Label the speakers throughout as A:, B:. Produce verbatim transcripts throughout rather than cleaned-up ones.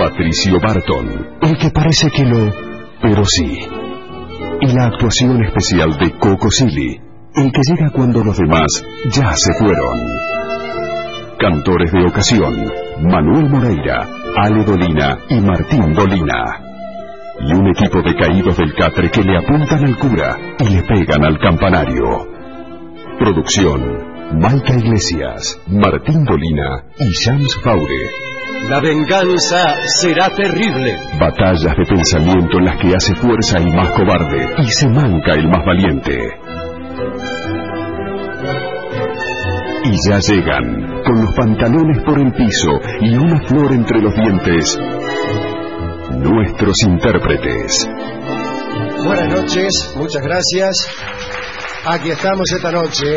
A: Patricio Barton, el que parece que lo... pero sí. Y la actuación especial de Coco Silly, el que llega cuando los demás ya se fueron. Cantores de ocasión, Manuel Moreira, Ale Dolina y Martín Dolina. Y un equipo de caídos del catre que le apuntan al cura y le pegan al campanario. Producción, Maica Iglesias, Martín Dolina y Shams Faure.
B: La venganza será terrible.
A: Batallas de pensamiento en las que hace fuerza el más cobarde y se manca el más valiente. Y ya llegan, con los pantalones por el piso y una flor entre los dientes, nuestros intérpretes.
B: Buenas noches, muchas gracias. Aquí estamos esta noche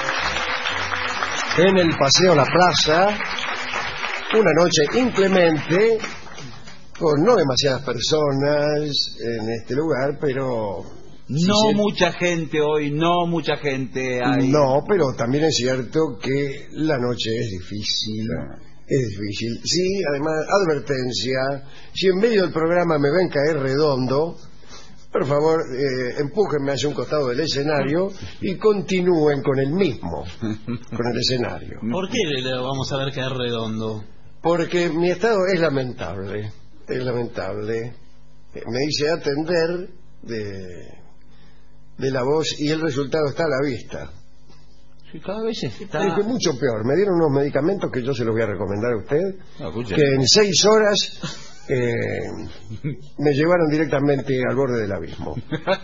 B: en el Paseo La Plaza. Una noche inclemente, con no demasiadas personas en este lugar, pero...
C: No si mucha se... gente hoy, no mucha gente hay.
B: No, pero también es cierto que la noche es difícil, es difícil. Sí, además, advertencia, si en medio del programa me ven caer redondo, por favor, eh, empújenme hacia un costado del escenario y continúen con el mismo, con el escenario.
D: ¿Por qué le vamos a ver caer redondo?
B: Porque mi estado es lamentable, es lamentable. Me hice atender de, de la voz y el resultado está a la vista.
C: Sí, cada vez está...
B: Es que mucho peor. Me dieron unos medicamentos que yo se los voy a recomendar a usted, no, que en seis horas eh, me llevaron directamente al borde del abismo.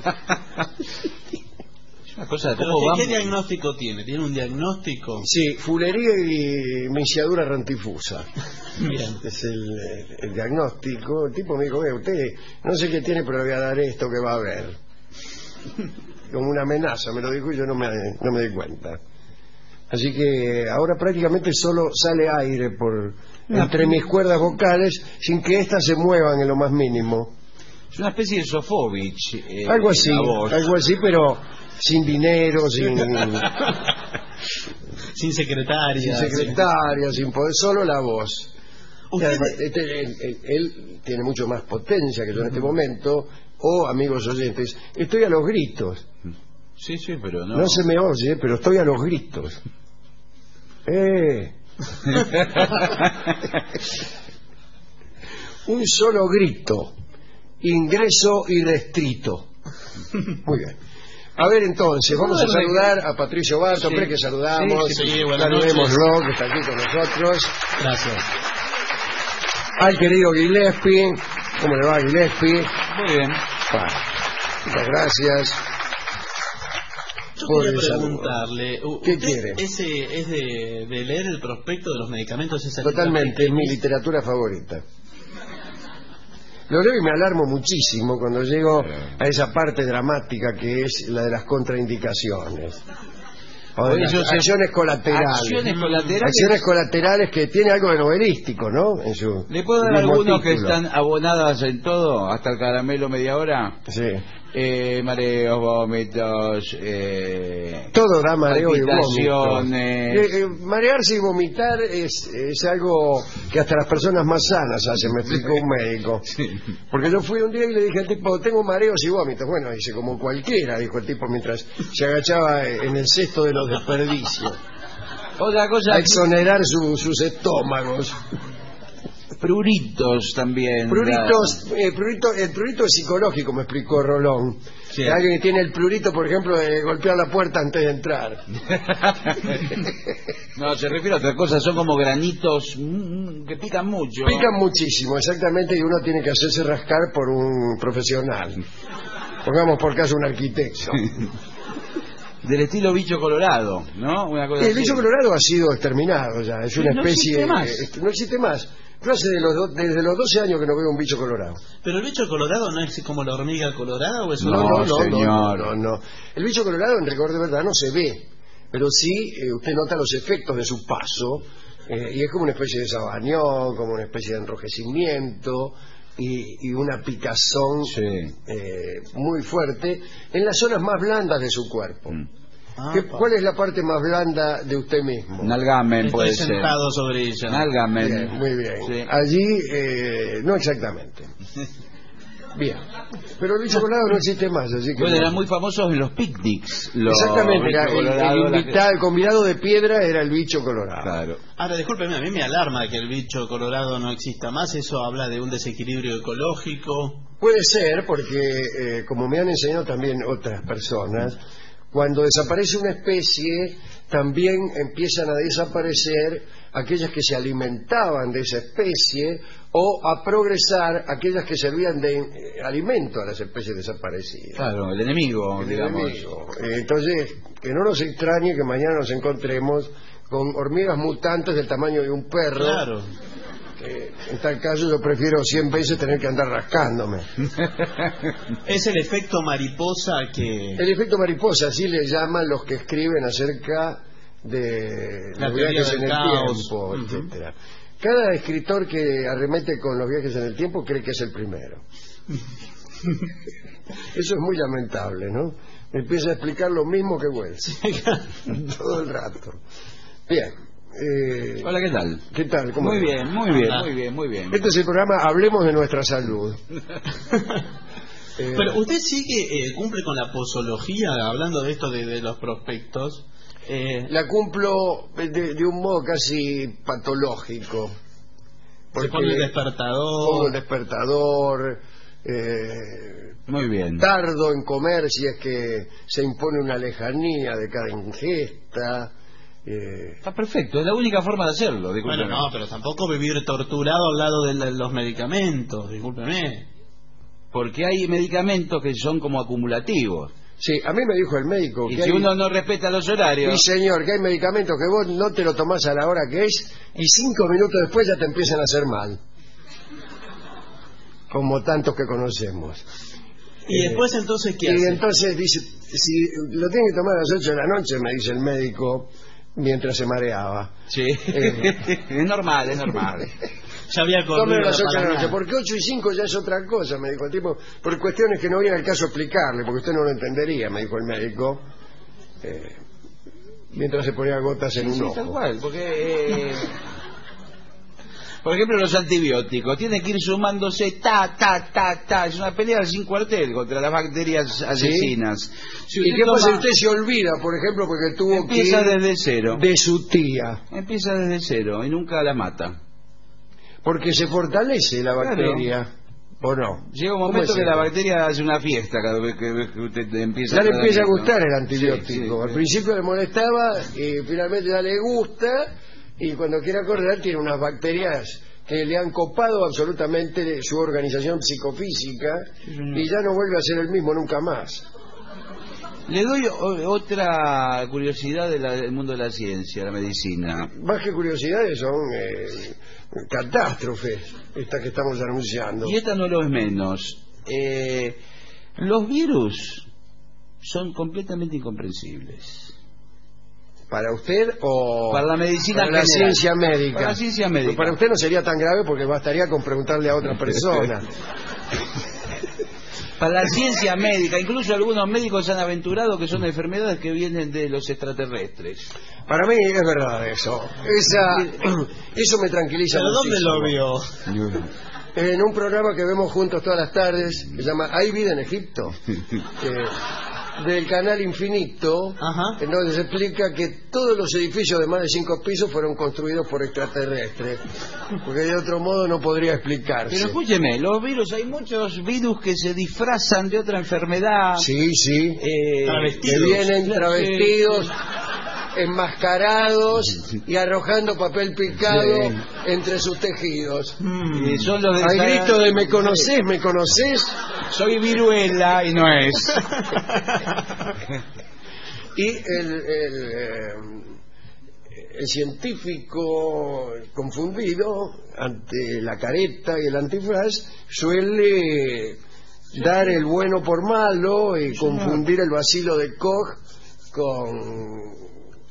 D: Una cosa, ¿Pero qué, ¿qué diagnóstico tiene? ¿Tiene un diagnóstico?
B: Sí, fulería y misiadura rantifusa. Bien. Es el, el, el diagnóstico. El tipo me dijo, eh, usted no sé qué tiene, pero le voy a dar esto que va a ver. Como una amenaza, me lo dijo y yo no me, no me di cuenta. Así que ahora prácticamente solo sale aire por no, entre mis cuerdas vocales sin que éstas se muevan en lo más mínimo.
C: Es una especie de Sofovich. Eh,
B: algo así, algo así, pero sin dinero, sin...
D: sin secretaria.
B: Sin secretaria, sin poder, solo la voz. Además, este, él, él, él tiene mucho más potencia que yo en este momento, o, amigos oyentes, estoy a los gritos.
C: Sí, sí, pero no...
B: No se me oye, pero estoy a los gritos. ¡Eh! Un solo grito. Ingreso y restrito. Muy bien. A ver, entonces, vamos a saludar a Patricio Barton, sí. que saludamos.
D: Sí, sí, sí,
B: saludémoslo, que está aquí con nosotros.
D: Gracias.
B: Al querido Gillespie. ¿Cómo le va, Gillespie?
C: Muy bien.
B: Bueno, muchas gracias.
D: Yo quería preguntarle,
B: ¿qué quiere?
D: ¿Ese es de, de leer el prospecto de los medicamentos? Esa
B: Totalmente, es mi literatura favorita. Lo leo y me alarmo muchísimo cuando llego a esa parte dramática que es la de las contraindicaciones. O de las acciones colaterales.
C: Acciones colaterales.
B: Acciones colaterales que tiene algo de novelístico, ¿no? En su
C: ¿Le puedo dar algunos que están abonadas en todo? Hasta el caramelo media hora.
B: Sí.
C: Eh, mareos, vómitos, eh,
B: todo da mareo y vómitos.
C: Eh,
B: eh, marearse y vomitar es, es algo que hasta las personas más sanas hacen, me explicó un médico.
C: Sí.
B: Porque yo fui un día y le dije al tipo, tengo mareos y vómitos. Bueno, dice, como cualquiera, dijo el tipo mientras se agachaba en el cesto de los desperdicios.
C: Otra cosa...
B: A exonerar su, sus estómagos.
C: Pruritos también.
B: Pruritos, eh, prurito, el prurito es psicológico, me explicó Rolón. Sí. Alguien que tiene el prurito, por ejemplo, de golpear la puerta antes de entrar.
C: No, se refiere a otra cosa, son como granitos mmm, que pican mucho.
B: Pican muchísimo, exactamente, y uno tiene que hacerse rascar por un profesional. Pongamos por caso un arquitecto.
C: Del estilo bicho colorado, ¿no? Una cosa
B: el
C: así.
B: bicho colorado ha sido exterminado ya, es una
C: no
B: especie...
C: Existe más.
B: Eh, no existe más. Yo hace de los do, desde los doce años que no veo un bicho colorado.
D: ¿Pero el bicho colorado no es como la hormiga colorada o es
B: no,
D: una...
B: no, no,
C: señor.
B: no, no, no. El bicho colorado en rigor de verdad no se ve, pero sí eh, usted nota los efectos de su paso eh, y es como una especie de sabañón, como una especie de enrojecimiento y, y una picazón
C: sí.
B: eh, muy fuerte en las zonas más blandas de su cuerpo. Mm. Ah, ¿Qué, ¿Cuál es la parte más blanda de usted mismo?
C: Nalgamen,
D: Estoy
C: puede
D: sentado
C: ser.
D: sobre ella.
C: Nalgamen.
B: Bien, muy bien.
C: Sí.
B: Allí, eh, no exactamente. Bien. Pero el bicho colorado no existe más, así que...
C: Bueno,
B: no.
C: eran muy famosos en los picnics. Los
B: Exactamente, era el,
C: colorado,
B: el, invitado,
C: la...
B: el convidado de piedra era el bicho colorado.
C: Claro.
D: Ahora, discúlpeme, a mí me alarma que el bicho colorado no exista más. Eso habla de un desequilibrio ecológico.
B: Puede ser, porque eh, como me han enseñado también otras personas, cuando desaparece una especie, también empiezan a desaparecer aquellas que se alimentaban de esa especie o a progresar aquellas que servían de eh, alimento a las especies desaparecidas.
C: Claro, el enemigo,
B: El
C: digamos.
B: enemigo. Eh, Entonces, que no nos extrañe que mañana nos encontremos con hormigas mutantes del tamaño de un perro.
D: Claro.
B: Eh, en tal caso yo prefiero cien veces tener que andar rascándome.
D: Es el efecto mariposa que...
B: El efecto mariposa, así le llaman los que escriben acerca de
D: La
B: los
D: teoría
B: viajes
D: del
B: en el
D: caos.
B: tiempo,
D: Uh-huh.
B: etcétera. Cada escritor que arremete con los viajes en el tiempo cree que es el primero. Eso es muy lamentable, ¿no? Empieza a explicar lo mismo que Wells. Todo el rato. Bien. Eh,
C: Hola, ¿qué tal?
B: ¿Qué tal? ¿Cómo
C: Muy
B: va?
C: bien, muy bien,
D: Hola.
C: muy bien, muy bien.
B: Este es el programa Hablemos de nuestra salud. Eh,
D: Pero usted sí que eh, cumple con la posología, hablando de esto de, de los prospectos. Eh,
B: La cumplo de, de un modo casi patológico.
D: se pone el despertador.
B: Pongo el despertador, eh,
C: Muy bien.
B: tardo en comer si es que se impone una lejanía de cada ingesta. Eh,
C: Está perfecto, es la única forma de hacerlo, discúlpeme.
D: Bueno, no, pero tampoco vivir torturado al lado de la- los medicamentos, discúlpeme.
C: Porque hay medicamentos que son como acumulativos.
B: sí, a mí me dijo el médico
C: Y
B: que
C: si
B: hay,
C: uno no respeta los horarios...
B: sí, señor, que hay medicamentos que vos no te lo tomás a la hora que es y cinco minutos después ya te empiezan a hacer mal. Como tantos que conocemos.
D: Y
B: Eh,
D: después entonces, ¿qué
B: Y
D: hace?
B: entonces dice, si lo tiene que tomar a las ocho de la noche, me dice el médico, mientras se mareaba.
C: Sí,
B: Eh.
C: es normal, es normal.
D: Ya había corrido
B: Tómelo a las
D: la
B: ocho de la noche,
D: Paraná.
B: porque ocho y cinco ya es otra cosa, me dijo el tipo, por cuestiones que no viene al caso explicarle, porque usted no lo entendería, me dijo el médico, eh, mientras se ponía gotas en un
C: Sí,
B: ojo.
C: tal cual, porque... eh, por ejemplo, los antibióticos tienen que ir sumándose ta, ta, ta, ta. Es una pelea sin cuartel contra las bacterias asesinas. Si
B: ¿Y
C: usted
B: qué pasa si
C: toma-
B: usted se olvida, por ejemplo, porque tuvo que
C: Empieza
B: ir
C: desde cero.
B: de su tía?
C: Empieza desde cero y nunca la mata.
B: Porque se fortalece la
C: Claro.
B: bacteria, ¿o no?
C: Llega un
B: ¿Cómo
C: momento
B: es
C: que la
B: eso?
C: bacteria hace una fiesta cada vez que, que usted empieza
B: Ya le
C: el
B: empieza a
C: tratamiento.
B: gustar el antibiótico.
C: Sí, sí,
B: Al
C: sí.
B: principio le molestaba y finalmente ya le gusta y cuando quiere acordar tiene unas bacterias que le han copado absolutamente su organización psicofísica y ya no vuelve a ser el mismo nunca más.
C: Le doy o- otra curiosidad de la- del mundo de la ciencia, la medicina.
B: Más que curiosidades son eh, catástrofes estas que estamos anunciando.
C: Y esta no lo es menos. Eh, los virus son completamente incomprensibles.
B: ¿Para usted o
C: Para la medicina
B: para la
C: general.
B: ciencia médica?
C: Para la ciencia médica.
B: Pues para usted no sería tan grave porque bastaría con preguntarle a otra persona.
C: Para la ciencia médica, incluso algunos médicos se han aventurado que son enfermedades que vienen de los extraterrestres.
B: Para mí es verdad eso. Esa, eso me tranquiliza
D: ¿Pero dónde
B: muchísimo.
D: lo vio?
B: En un programa que vemos juntos todas las tardes, que se llama ¿Hay vida en Egipto? Eh, del canal Infinito,
D: Ajá.
B: en donde se explica que todos los edificios de más de cinco pisos fueron construidos por extraterrestres, porque de otro modo no podría explicarse.
C: Pero escúcheme, los virus, hay muchos virus que se disfrazan de otra enfermedad.
B: Sí, sí,
C: Eh,
B: que
D: Travestidos.
B: vienen travestidos, enmascarados y arrojando papel picado
C: Sí.
B: entre sus tejidos.
C: eh, son los de
B: Al
C: esa-
B: grito de ¿me conocés? ¿Me conocés?
C: Soy viruela y no es.
B: Y el, el, eh, el científico confundido ante la careta y el antifaz suele dar el bueno por malo y confundir el bacilo de Koch con,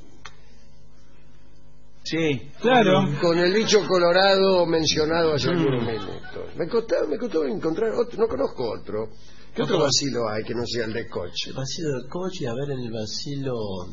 C: Sí, claro.
B: con el bicho colorado mencionado hace algunos minutos. Me costó, me costó encontrar otro, no conozco otro ¿Qué otro bacilo hay que no sea el de Koch?
D: El bacilo de Koch, y a ver el bacilo...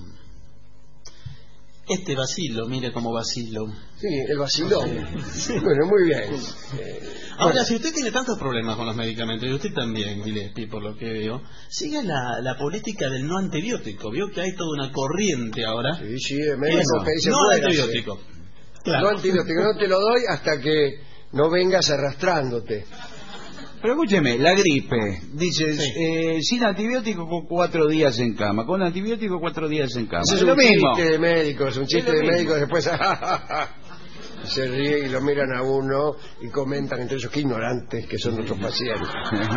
D: Este bacilo, mire como bacilo.
B: Sí, el vacilón. Sí. Bueno, muy bien. Eh,
D: Ahora,
B: bueno.
D: si usted tiene tantos problemas con los medicamentos, y usted también, Gillespie, por lo que veo, sigue la, la política del no antibiótico. Vio que hay toda una corriente ahora.
B: Sí, sí, de médico que dice
D: no
B: fuera,
D: antibiótico.
B: Sí.
D: Claro.
B: No antibiótico, no te lo doy hasta que no vengas arrastrándote.
C: Pero escúcheme, la gripe, dice,
D: Sí.
C: eh, sin antibiótico con cuatro días en cama, con antibiótico cuatro días en cama.
B: Ese es,
C: es lo
B: un
C: mismo.
B: chiste de médicos, un chiste
C: lo
B: de
C: mismo.
B: médicos, después se ríen y lo miran a uno y comentan entre ellos qué ignorantes que son nuestros pacientes.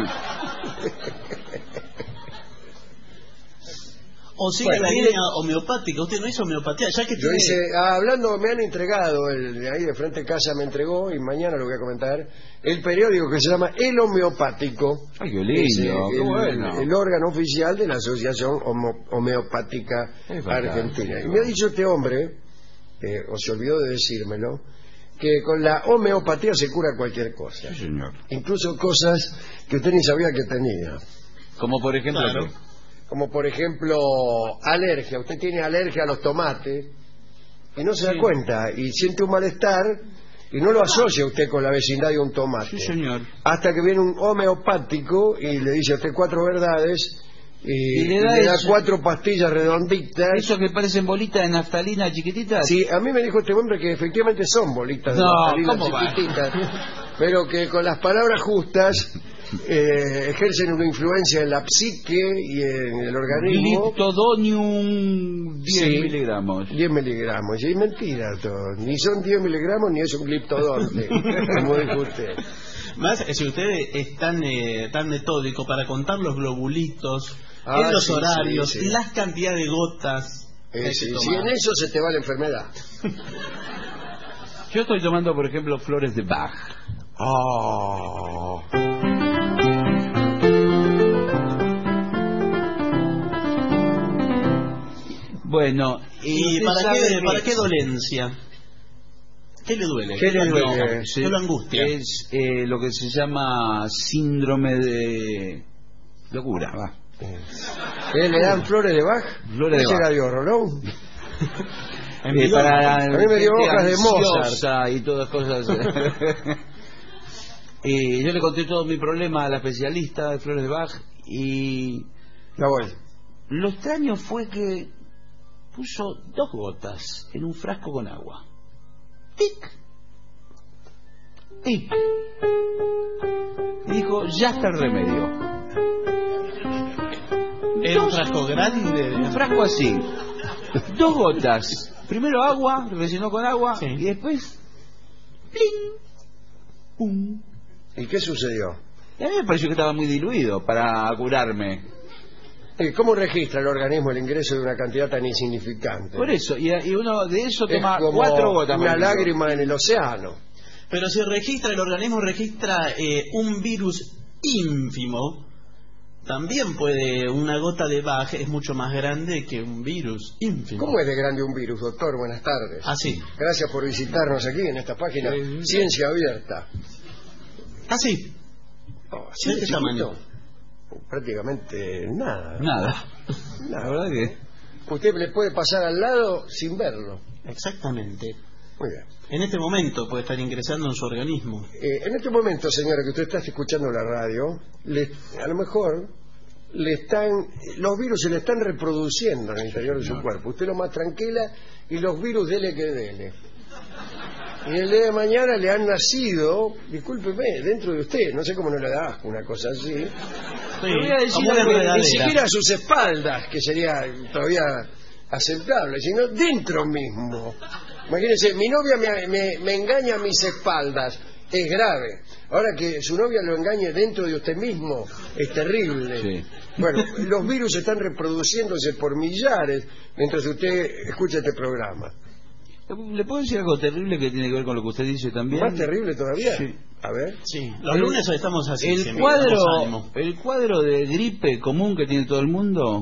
D: O sigue
B: Bueno,
D: la
B: mire-
D: línea homeopática. Usted no hizo homeopatía, ya que
B: Yo
D: tiene...
B: hice, ah, hablando, me han entregado, el de ahí de frente de casa me entregó, y mañana lo voy a comentar, el periódico que se llama El Homeopático.
C: Ay, qué
B: Es, eh,
C: lindo, qué
B: el,
C: bueno.
B: el órgano oficial de la Asociación Homo- Homeopática
C: Es verdad.
B: Argentina. Y me ha dicho este hombre, eh, o se olvidó de decírmelo, que con la homeopatía se cura cualquier cosa.
C: Sí, señor.
B: Incluso cosas que usted ni sabía que tenía.
C: Como por ejemplo...
D: Claro.
C: ¿qué?
B: Como por ejemplo, alergia. Usted tiene alergia a los tomates y no se da
C: Sí.
B: cuenta y siente un malestar y no lo asocia usted con la vecindad de un tomate.
C: Sí, señor.
B: Hasta que viene un homeopático y le dice a usted cuatro verdades y,
C: Y le
B: y
C: da
B: le da
C: eso.
B: cuatro pastillas redonditas.
C: ¿Eso que parecen bolitas de naftalina chiquititas?
B: Sí, a mí me dijo este hombre que efectivamente son bolitas de
C: No,
B: naftalina
C: ¿cómo va?
B: chiquititas, pero que con las palabras justas eh, ejercen una influencia en la psique y en el organismo.
C: Gliptodonium diez
B: Sí.
C: miligramos.
B: diez miligramos, y es mentira todo. Ni son diez miligramos ni es un gliptodonte, como dijo usted.
D: Más, eh, si usted es tan, eh, tan metódico para contar los globulitos,
B: Ah,
D: en los
B: sí,
D: horarios,
B: sí, sí.
D: las cantidades de gotas... que
B: Eh,
D: hay
B: sí,
D: que
B: si
D: tomar.
B: en eso se te va la enfermedad.
C: Yo estoy tomando, por ejemplo, flores de Bach.
B: Oh.
C: Bueno,
D: ¿Y
C: usted
D: para
C: sabe
D: qué,
C: que-
D: para qué dolencia? ¿Qué le duele?
B: ¿Qué le
D: lo-
B: duele?
C: Sí,
D: ¿Qué lo angustia?
C: Es eh, lo que se llama síndrome de locura, va.
B: ¿Eh, ¿Le dan flores de Bach?
C: Flores de
B: Ese
C: Bach.
B: era Dios, ¿no?
C: Eh,
D: Envidón.
C: para
B: A mí me dio
C: gente
B: hojas de Mozart.
C: ansiosa y todas cosas. Y yo le conté todo mi problema a la especialista de flores de Bach y
B: La voy.
C: lo extraño fue que puso dos gotas en un frasco con agua. ¡Tic! ¡Tic! Y dijo, ya está el remedio.
D: Era un frasco grande.
C: Un frasco así. Dos gotas. Primero agua, rellenó con agua,
D: Sí.
C: y después... ¡Pling! ¡Pum!
B: ¿Y qué sucedió?
C: Y a mí me pareció que estaba muy diluido para curarme.
B: Eh, ¿Cómo registra el organismo el ingreso de una cantidad tan insignificante?
C: Por eso, y, y uno de eso
B: es
C: toma
B: como
C: cuatro gotas. por
B: una
C: ejemplo.
B: lágrima en el océano.
D: Pero si registra, el organismo registra eh, un virus ínfimo, también puede, una gota de Bach es mucho más grande que un virus ínfimo.
B: ¿Cómo es de grande un virus, doctor? Buenas tardes.
D: Así,
B: Gracias por visitarnos aquí en esta página
C: Sí.
B: Ciencia Abierta.
D: así,
B: Oh,
D: ¿de qué
B: chiquito?
D: tamaño?
B: Prácticamente nada.
C: Nada. La
B: Nada.
C: verdad que...
B: Usted le puede pasar al lado sin verlo.
D: Exactamente.
B: Muy bien.
D: En este momento puede estar ingresando en su organismo.
B: Eh, en este momento, señora, que usted está escuchando la radio, le- a lo mejor le están, los virus se le están reproduciendo en el interior de su cuerpo. Usted lo más tranquila y los virus dele que dele. Y el día de mañana le han nacido, discúlpeme, dentro de usted, no sé cómo no le da asco una cosa así,
D: Sí,
C: Le voy a decir
D: como una
C: algo, ni
B: ni
D: enredadera.
B: siquiera a sus espaldas, que sería todavía aceptable, sino dentro mismo. Imagínense, mi novia me, me- me engaña a mis espaldas, es grave. Ahora que su novia lo engañe dentro de usted mismo, es terrible.
C: Sí.
B: Bueno, los virus están reproduciéndose por millares mientras usted escucha este programa.
C: ¿Le puedo decir algo terrible que tiene que ver con lo que usted dice también?
B: ¿Más terrible todavía?
C: Sí.
B: A ver.
D: Sí, los lunes hoy estamos así.
C: El
D: siempre, damos
C: cuadro,
D: ánimo.
C: el cuadro de gripe común que tiene todo el mundo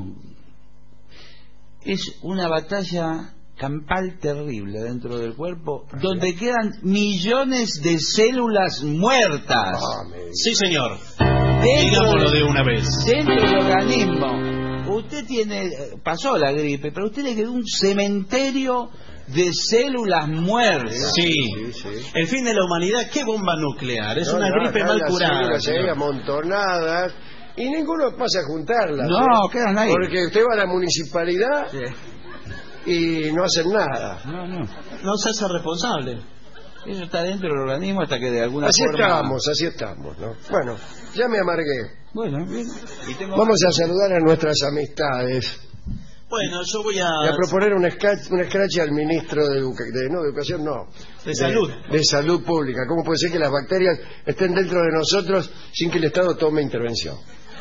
C: es una batalla campal terrible dentro del cuerpo, donde quedan millones de células muertas.
B: Ah, me-
D: Sí, señor. Digámoslo de una vez.
C: Dentro del organismo, usted tiene, pasó la gripe, pero a usted le quedó un cementerio de células muertas.
D: Sí.
B: Sí, sí.
D: El fin de la humanidad, ¿qué bomba nuclear? Es
B: No,
D: una
B: no,
D: gripe
B: acá
D: mal
B: las
D: curada.
B: células ahí amontonadas y ninguno pasa a juntarlas.
C: No,
B: ¿eh?
C: quedan ahí.
B: Porque usted va a la municipalidad
C: Sí.
B: y no hacen nada.
C: No, no.
D: No se hace responsable.
C: Eso está dentro del organismo hasta que de alguna
B: Así
C: forma...
B: estamos, así estamos, ¿no? Bueno, ya me amargué.
C: Bueno, bien. Y tengo...
B: Vamos a saludar a nuestras amistades
D: Bueno, yo voy
B: y
D: a...
B: a proponer un scratch, un scratch al ministro de, educa de, no, de Educación, no.
D: De Salud.
B: De Salud Pública. ¿Cómo puede ser que las bacterias estén dentro de nosotros sin que el Estado tome intervención?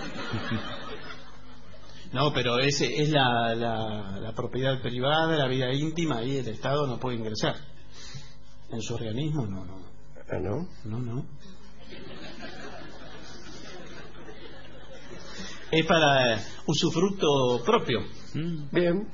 D: No, pero ese es la, la, la propiedad privada, la vida íntima, y el Estado no puede ingresar. En su organismo, no, no.
B: Ah, ¿no?
D: No, no. Es para usufructo propio.
B: Bien.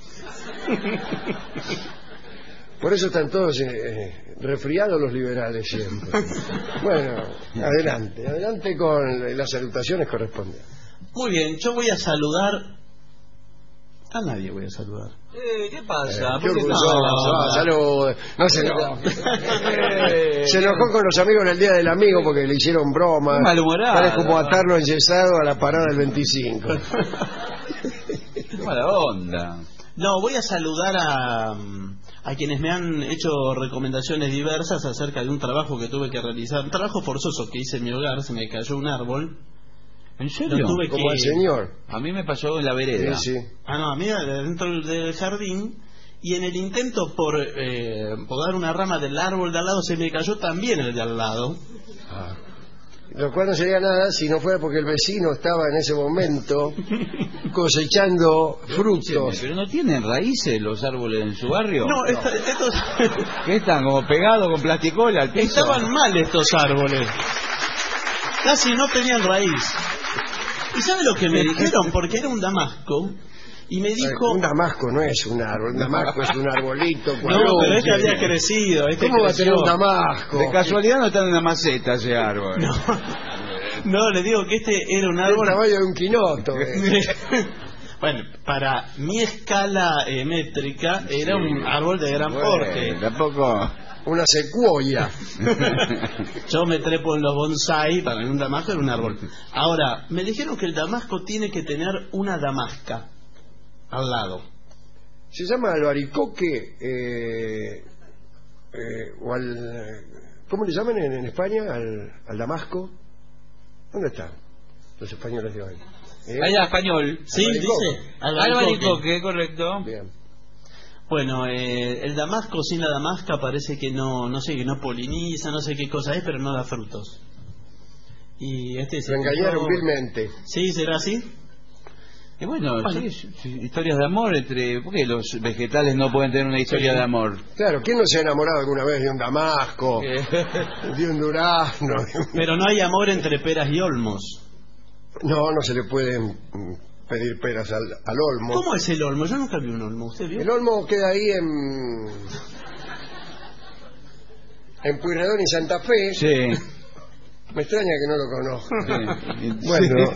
B: Por eso están todos eh, resfriados los liberales siempre. Bueno, adelante, adelante con las salutaciones correspondientes.
D: Muy bien, yo voy a saludar... A nadie voy a saludar.
C: Eh, ¿Qué pasa?
B: Eh, qué
C: ¿Por qué
B: orgulloso,
C: no?
B: salud. No se enojó. Se enojó con los amigos en el Día del Amigo porque le hicieron broma.
C: Qué malhumorado.
B: Es como atarlo enyesado a la parada del veinticinco.
C: Qué mala onda.
D: No, voy a saludar a, a quienes me han hecho recomendaciones diversas acerca de un trabajo que tuve que realizar. Un trabajo forzoso que hice en mi hogar, se me cayó un árbol.
C: ¿En serio?
D: Lo tuve
B: Como
D: que...
B: al señor.
C: A mí me pasó en la vereda.
B: Sí, sí.
D: Ah, no, a mí dentro del jardín, y en el intento por eh, podar una rama del árbol de al lado se me cayó también el de al lado.
B: Ah. Lo cual no sería nada si no fuera porque el vecino estaba en ese momento cosechando frutos.
C: Pero no tienen raíces los árboles en su barrio.
D: No, esta- estos
C: ¿Qué están? Como pegados con plasticola al piso.
D: estaban mal estos árboles. Casi no tenían raíz. ¿Y sabe lo que me dijeron? Porque era un damasco. Y me dijo...
B: Un damasco no es un árbol, un damasco es un arbolito.
D: No, pero este había crecido. Este
B: ¿Cómo va a tener
D: creció.
B: un damasco?
C: De casualidad no están en una maceta ese árbol.
D: No, no, le digo que este era un
B: El
D: árbol...
B: tamaño de un quinoto. eh.
D: Bueno, para mi escala eh, métrica era un árbol de gran porte.
C: Bueno, tampoco...
B: Una secuoya.
D: Yo me trepo en los bonsai, para mí un damasco era un árbol. Ahora, me dijeron que el damasco tiene que tener una damasca al lado.
B: Se llama albaricoque eh, eh, o al... ¿Cómo le llaman en, en España? Al, al damasco. ¿Dónde están los españoles de hoy? ¿Eh?
C: Allá, español.
D: Sí,
B: Albaricoque.
D: dice albaricoque.
C: Albaricoque, correcto.
B: Bien.
D: Bueno, eh, el damasco sin la damasca parece que no, no sé, que no poliniza, no sé qué cosa es, pero no da frutos. Y este
B: Se engañaron vilmente.
D: Sí, ¿será así?
C: Y bueno,
D: Bueno.
C: sí, sí, historias de amor entre... ¿Por qué los vegetales no pueden tener una historia
D: Sí.
C: de amor?
B: Claro, ¿quién no se ha enamorado alguna vez de un damasco,
C: Eh,
B: de un durazno? de un-
D: Pero no hay amor entre peras y olmos.
B: No, no se le pueden mm, pedir peras al, al olmo.
D: ¿Cómo es el olmo? Yo nunca vi un olmo, ¿usted vio?
B: El olmo queda ahí en... en Pueyrredón y Santa Fe.
C: sí.
B: Me extraña que no lo conozca.
C: sí.
B: Bueno.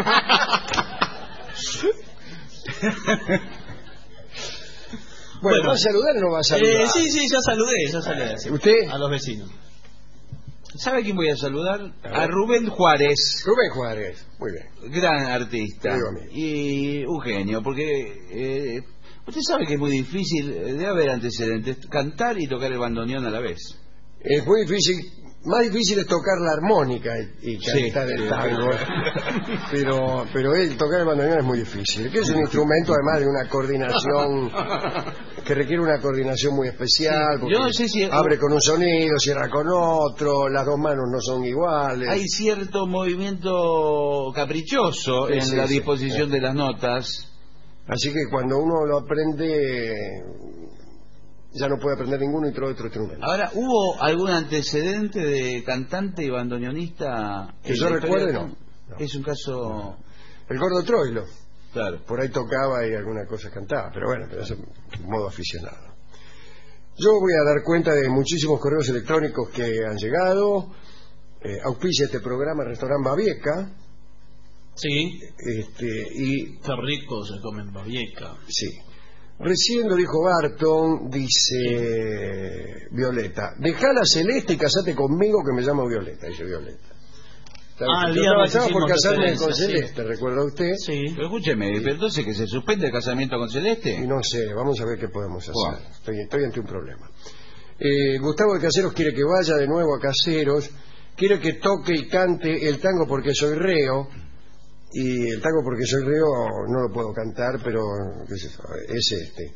B: Bueno,
D: Bueno.
B: ¿va a saludar o no va a saludar?
D: Eh, sí, sí, ya saludé, ya saludé. sí.
B: ¿Usted?
D: A los vecinos.
C: ¿Sabe a quién voy a saludar?
B: A ver.
C: A Rubén Juárez,
B: Rubén Juárez. Muy bien.
C: gran artista.
B: Digo a mí.
C: Y un genio, porque... eh, usted sabe que es muy difícil, eh, debe haber antecedentes, cantar y tocar el bandoneón a la vez.
B: Es muy difícil, más difícil es tocar la armónica y, y
C: Sí.
B: cantar el tango. Pero, pero él tocar el bandoneón es muy difícil, que es un instrumento además de una coordinación que requiere una coordinación muy especial, porque
C: Yo no sé si-
B: abre con un sonido, cierra con otro, las dos manos no son iguales.
C: Hay cierto movimiento caprichoso
B: Sí,
C: en
B: sí,
C: la
B: sí.
C: disposición de las notas.
B: Así que cuando uno lo aprende, ya no puede aprender ninguno y otro otro instrumento.
C: Ahora, ¿hubo algún antecedente de cantante y bandoneonista?
B: Que
C: en
B: yo
C: la historia
B: recuerde,
C: del
B: no.
C: tango?
B: No.
C: Es un caso...
B: El gordo Troilo,
C: Claro.
B: por ahí tocaba y alguna cosa cantaba, pero bueno, pero eso en modo aficionado. Yo voy a dar cuenta de muchísimos correos electrónicos que han llegado. eh, auspicia este programa, el restaurante Babieca.
D: Sí.
B: Este, y
D: qué rico se come en Babieca.
B: Sí. Recién lo dijo Barton, dice Violeta, dejala Celeste y casate conmigo que me llamo Violeta, dice Violeta.
D: Ah, el
B: Yo
D: día
B: estaba por casarme
D: Celeste,
B: con
D: sí.
B: Celeste, ¿recuerda usted?
D: Sí.
C: Pero escúcheme, ¿pero entonces que se suspende el casamiento con Celeste?
B: Y no sé, vamos a ver qué podemos hacer.
C: Wow.
B: Estoy, estoy ante un problema. Eh, Gustavo de Caseros quiere que vaya de nuevo a Caseros, quiere que toque y cante el tango Porque soy reo, y el tango Porque soy reo no lo puedo cantar, pero qué sé yo, es este.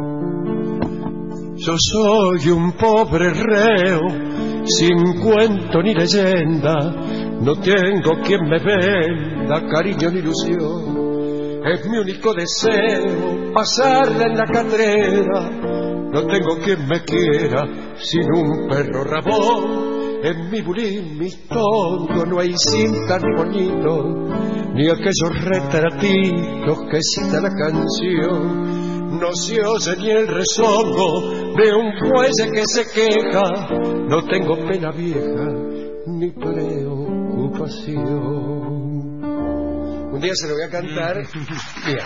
B: Yo soy un pobre reo, sin cuento ni leyenda, no tengo quien me venda cariño ni ilusión. Es mi único deseo pasarla en la catrera, no tengo quien me quiera sin un perro rabón. En mi bulín, mis tontos, no hay cinta ni bonito, ni aquellos retratitos que cita la canción. No se oye ni el rezongo de un fuelle que se queja, no tengo pena vieja ni preocupación. Un día se lo voy a cantar. Bien.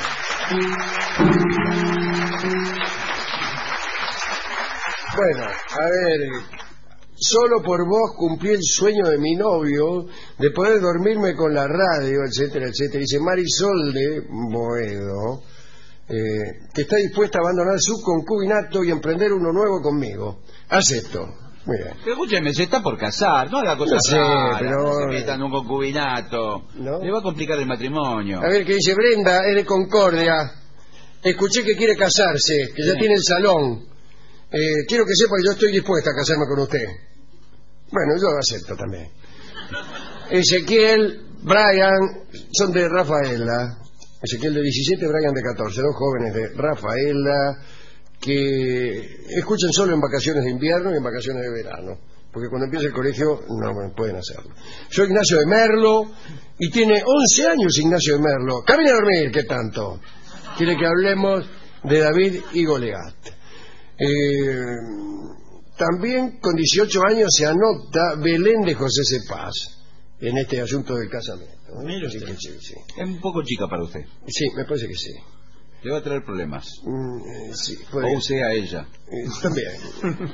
B: Bueno, a ver, solo por vos cumplí el sueño de mi novio de poder dormirme con la radio, etcétera, etcétera. Dice Marisol de Boedo, eh, que está dispuesta a abandonar su concubinato y emprender uno nuevo conmigo. Acepto. Muy bien.
C: Pero escúcheme, se está por casar, no haga cosas
B: No sé,
C: raras,
B: pero-
C: no se meta en un concubinato.
B: ¿No?
C: Le va a complicar el matrimonio.
B: A ver, que dice Brenda, es de Concordia. Escuché que quiere casarse, que ya
C: Sí.
B: tiene el salón. Eh, quiero que sepa que yo estoy dispuesta a casarme con usted. Bueno, yo lo acepto también. Ezequiel, Brian, son de Rafaela. Ezequiel de diecisiete, Brian de catorce, dos jóvenes de Rafaela que escuchan solo en vacaciones de invierno y en vacaciones de verano, porque cuando empieza el colegio no pueden hacerlo. Soy Ignacio de Merlo y tiene once años Ignacio de Merlo. Camine a dormir, ¿qué tanto? Quiere que hablemos de David y Goliat. Eh, también con dieciocho años se anota Belén de José Cepaz en este asunto del casamiento. ¿eh?
D: Mire
B: Así
D: usted.
B: que sí, sí.
C: Es un poco chica para usted.
B: Sí, me parece que sí.
C: Le va a traer problemas.
B: Mm, eh, sí, puede
C: O usted a ella.
B: Eh, también.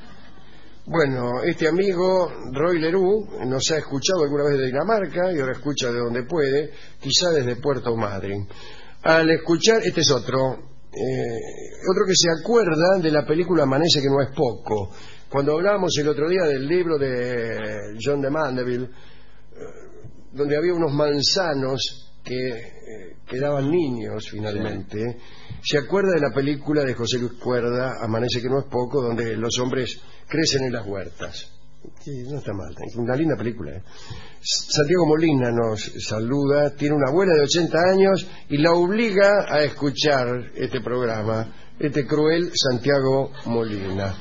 B: Bueno, este amigo Roy Leroux nos ha escuchado alguna vez de Dinamarca y ahora escucha de donde puede, quizá desde Puerto Madryn. Al escuchar, este es otro, eh, otro que se acuerda de la película Amanece que no es poco. Cuando hablábamos el otro día del libro de John de Mandeville, eh, donde había unos manzanos que eh, quedaban niños finalmente, se acuerda de la película de José Luis Cuerda, Amanece que no es poco, donde los hombres crecen en las huertas. Sí, no está mal, es una linda película. ¿eh? Santiago Molina nos saluda, tiene una abuela de ochenta años y la obliga a escuchar este programa, este cruel Santiago Molina.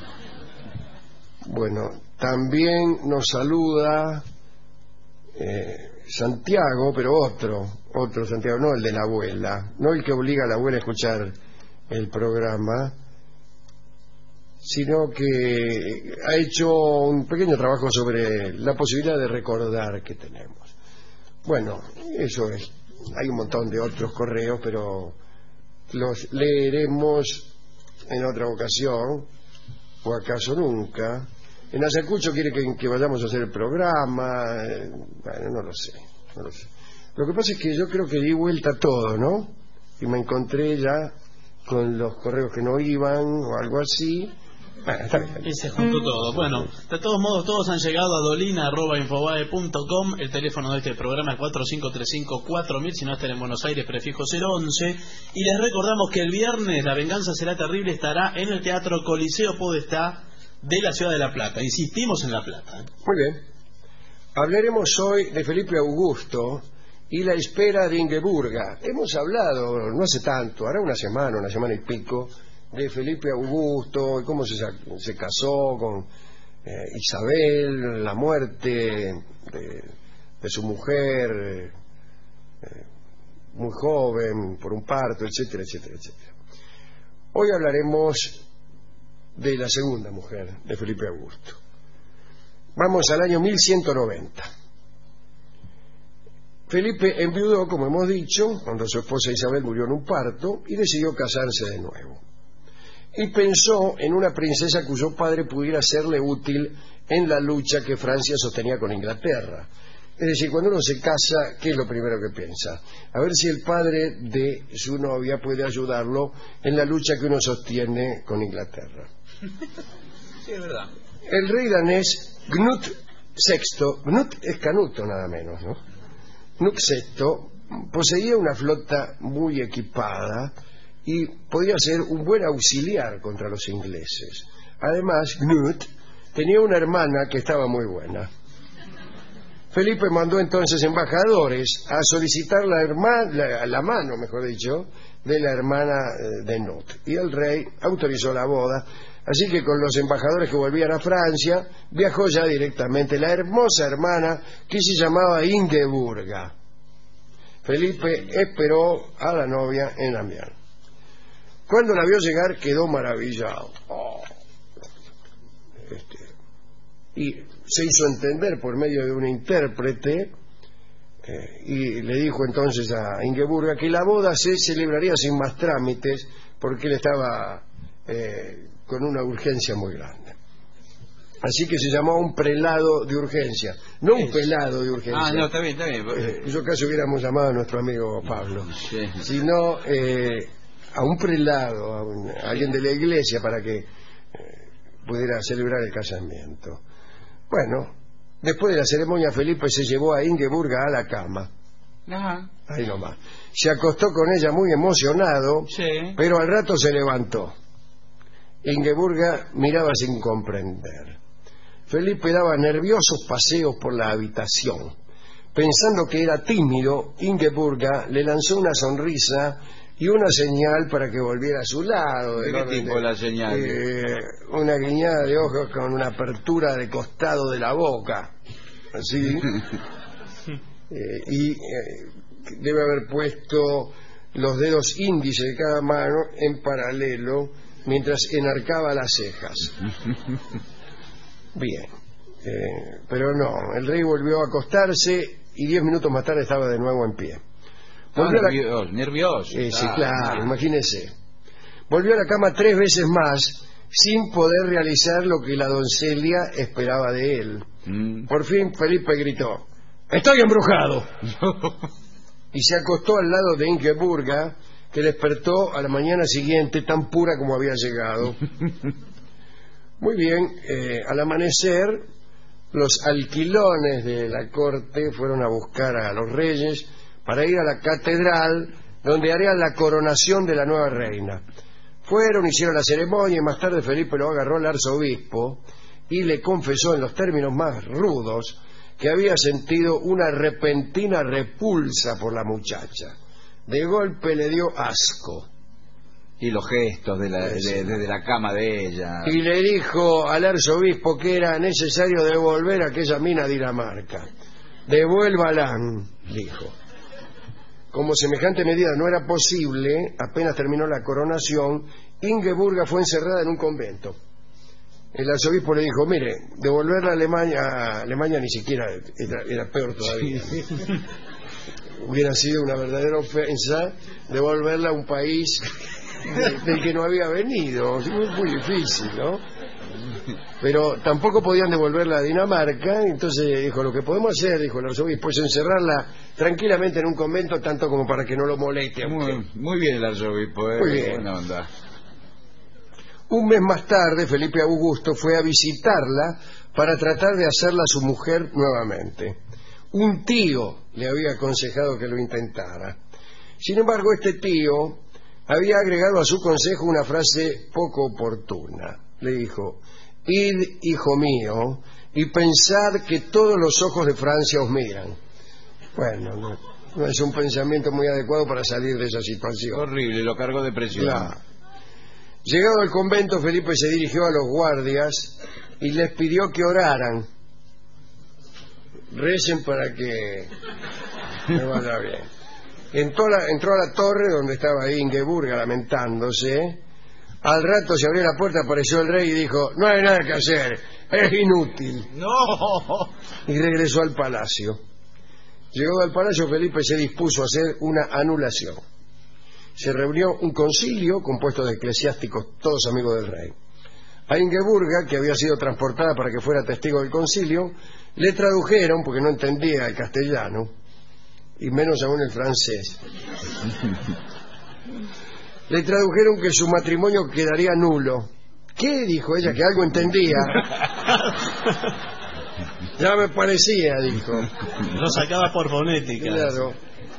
B: Bueno, también nos saluda eh, Santiago, pero otro, otro Santiago, no el de la abuela, no el que obliga a la abuela a escuchar el programa, sino que ha hecho un pequeño trabajo sobre la posibilidad de recordar que tenemos. Bueno, eso es. Hay un montón de otros correos, pero los leeremos en otra ocasión, o acaso nunca. En Ayacucho quiere que, que vayamos a hacer el programa. eh, Bueno, no lo sé, no lo sé. Lo que pasa es que yo creo que di vuelta a todo, ¿no? Y me encontré ya con los correos que no iban o algo así. Bueno, está bien.
D: Y se juntó todo. Bueno, de todos modos, todos han llegado a dolina arroba infobae punto com. El teléfono de este programa es cuatro cinco tres cinco cuatro mil. Si no están en Buenos Aires, prefijo cero once. Y les recordamos que el viernes La Venganza Será Terrible estará en el Teatro Coliseo Podestá de la Ciudad de La Plata. Insistimos en La Plata.
B: Muy bien. Hablaremos hoy de Felipe Augusto y la espera de Ingeburga. Hemos hablado, no hace tanto, hará una semana, una semana y pico, de Felipe Augusto y cómo se, se casó con eh, Isabel, la muerte de, de su mujer, eh, muy joven, por un parto, etcétera, etcétera, etcétera. Hoy hablaremos de la segunda mujer de Felipe Augusto. Vamos al año mil ciento noventa. Felipe enviudó, como hemos dicho, cuando su esposa Isabel murió en un parto, y decidió casarse de nuevo. Y pensó en una princesa cuyo padre pudiera serle útil en la lucha que Francia sostenía con Inglaterra. Es decir, cuando uno se casa, ¿qué es lo primero que piensa? A ver si el padre de su novia puede ayudarlo en la lucha que uno sostiene con Inglaterra.
C: Sí, es verdad.
B: El rey danés Knut sexto, Knut es Canuto nada menos, ¿no? Knut sexto poseía una flota muy equipada y podía ser un buen auxiliar contra los ingleses. Además, Knut tenía una hermana que estaba muy buena. Felipe mandó entonces embajadores a solicitar la, hermana, la, la mano, mejor dicho, de la hermana de Knut. Y el rey autorizó la boda. Así que con los embajadores que volvían a Francia, viajó ya directamente la hermosa hermana que se llamaba Ingeburga. Felipe esperó a la novia en Amiens. Cuando la vio llegar quedó maravillado. Oh. Este, y se hizo entender por medio de un intérprete eh, y le dijo entonces a Ingeburga que la boda se celebraría sin más trámites porque él estaba eh, con una urgencia muy grande. Así que se llamó un prelado de urgencia, no un pelado de urgencia.
C: Ah, no, está bien, está bien.
B: Eh, en su caso hubiéramos llamado a nuestro amigo Pablo,
C: Sí.
B: sino eh, a un prelado, a, un, a alguien de la iglesia para que eh, pudiera celebrar el casamiento. Bueno, después de la ceremonia Felipe se llevó a Ingeburga a la cama.
C: Ajá.
B: Ahí nomás. Se acostó con ella muy emocionado,
C: Sí.
B: pero al rato se levantó. Ingeburga miraba sin comprender. Felipe daba nerviosos paseos por la habitación. Pensando que era tímido, Ingeburga le lanzó una sonrisa y una señal para que volviera a su lado.
C: ¿De qué tipo
B: de,
C: la señal?
B: Eh, una guiñada de ojos con una apertura de costado de la boca. Así. eh, y eh, debe haber puesto los dedos índices de cada mano en paralelo mientras enarcaba las cejas. Bien. Eh, pero no, el rey volvió a acostarse y diez minutos más tarde estaba de nuevo en pie.
C: Volvió ah, nervioso, la... nervioso.
B: Eh, sí, claro, imagínese. Volvió a la cama tres veces más sin poder realizar lo que la doncella esperaba de él. Mm. Por fin Felipe gritó: ¡estoy embrujado! Y se acostó al lado de Ingeburga, que despertó a la mañana siguiente tan pura como había llegado. Muy bien, eh, al amanecer los alquilones de la corte fueron a buscar a los reyes para ir a la catedral donde harían la coronación de la nueva reina. Fueron, hicieron la ceremonia y más tarde Felipe lo agarró al arzobispo y le confesó en los términos más rudos que había sentido una repentina repulsa por la muchacha. De golpe le dio asco.
C: Y los gestos de la, de, de, de la cama de ella.
B: Y le dijo al arzobispo que era necesario devolver a aquella mina a Dinamarca. Devuélvala, dijo. Como semejante medida no era posible, apenas terminó la coronación, Ingeburga fue encerrada en un convento. El arzobispo le dijo: mire, devolverla a Alemania, a Alemania ni siquiera era, era peor todavía. Hubiera sido una verdadera ofensa devolverla a un país del que no había venido. Muy, muy difícil, ¿no? Pero tampoco podían devolverla a Dinamarca. Entonces dijo: lo que podemos hacer, dijo el arzobispo, es encerrarla tranquilamente en un convento, tanto como para que no lo moleste a usted.
C: Muy, muy bien el arzobispo, ¿eh?
B: Muy bien.
C: Buena onda.
B: Un mes más tarde Felipe Augusto fue a visitarla para tratar de hacerla su mujer nuevamente. Un tío le había aconsejado que lo intentara. Sin embargo, este tío había agregado a su consejo una frase poco oportuna. Le dijo: id, hijo mío, y pensad que todos los ojos de Francia os miran. Bueno, no, no es un pensamiento muy adecuado para salir de esa situación.
C: Horrible, lo cargó de presión.
B: Claro. Llegado al convento, Felipe se dirigió a los guardias y les pidió que oraran. Recen para que me vaya bien. Entró a, la, entró a la torre donde estaba Ingeburga lamentándose. Al rato se abrió la puerta, apareció el rey y dijo: no hay nada que hacer, es inútil.
C: No.
B: Y regresó al palacio. Llegado al palacio, Felipe se dispuso a hacer una anulación. Se reunió un concilio compuesto de eclesiásticos, todos amigos del rey. A Ingeburga, que había sido transportada para que fuera testigo del concilio, le tradujeron, porque no entendía el castellano, y menos aún el francés. Le tradujeron que su matrimonio quedaría nulo. ¿Qué? Dijo ella, que algo entendía. Ya me parecía, dijo.
D: Lo sacaba por fonética.
B: Claro.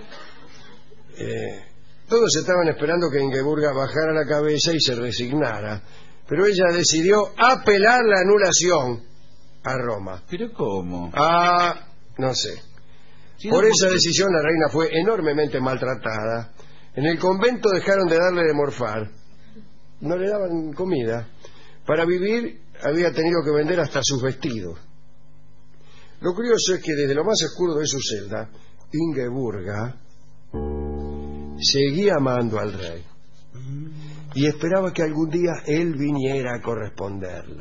B: Eh, todos estaban esperando que Ingeburga bajara la cabeza y se resignara, pero ella decidió apelar la anulación a Roma.
C: ¿Pero cómo?
B: Ah, no sé.
C: Si
B: Por
C: no,
B: esa decisión la reina fue enormemente maltratada. En el convento dejaron de darle de morfar. No le daban comida. Para vivir había tenido que vender hasta sus vestidos. Lo curioso es que desde lo más oscuro de su celda, Ingeburga seguía amando al rey y esperaba que algún día él viniera a corresponderla.